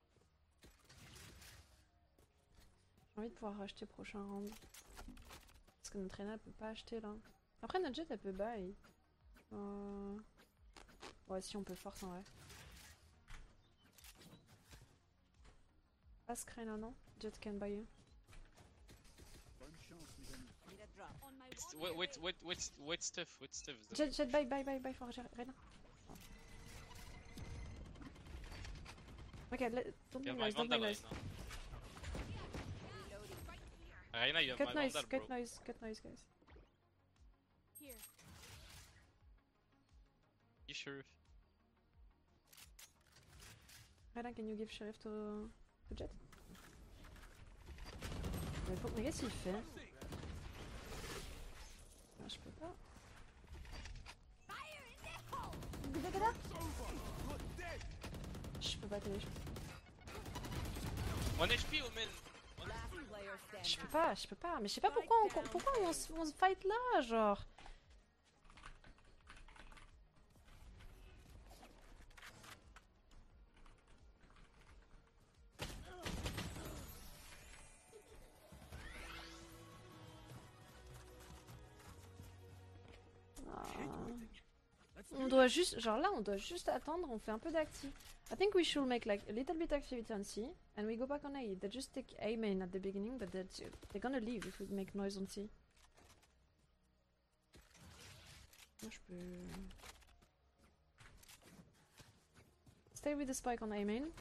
Speaker 5: J'ai envie de pouvoir racheter prochain round. Parce que notre Reyna elle peut pas acheter là. Après, notre Jet elle peut buy. Euh... Ouais, si on peut force en vrai. Ask Reyna, non? Jet can buy you.
Speaker 6: It's- Wait, wait, wait, wait, wait stuff, wait stuff. though.
Speaker 5: Jet, Jet, buy, buy, buy, buy for Reyna. Ok, let, don't
Speaker 6: You
Speaker 5: make
Speaker 6: have my
Speaker 5: noise, don't
Speaker 6: Vandal,
Speaker 5: make noise.
Speaker 6: Reyna. Reyna, you have
Speaker 5: Cut
Speaker 6: my
Speaker 5: noise,
Speaker 6: Vandal,
Speaker 5: cut
Speaker 6: bro.
Speaker 5: noise, cut noise, guys.
Speaker 6: You sure?
Speaker 5: Reyna, can you give Sheriff to, to Jet? Mais, faut... Mais qu'est-ce qu'il fait? Ah, je peux pas. Je peux pas télé.
Speaker 6: one H P, Omen.
Speaker 5: Je peux pas, je peux pas. Mais je sais pas pourquoi on, pourquoi on, se- on se fight là, genre. Ah. On doit juste, genre là, on doit juste attendre. On fait un peu d'acti. I think we should make like a little bit activity on C, and we go back on A. They just take A main at the beginning, but they're, they're gonna leave if we make noise on C. Moi, je peux. Stay with the spike on A main.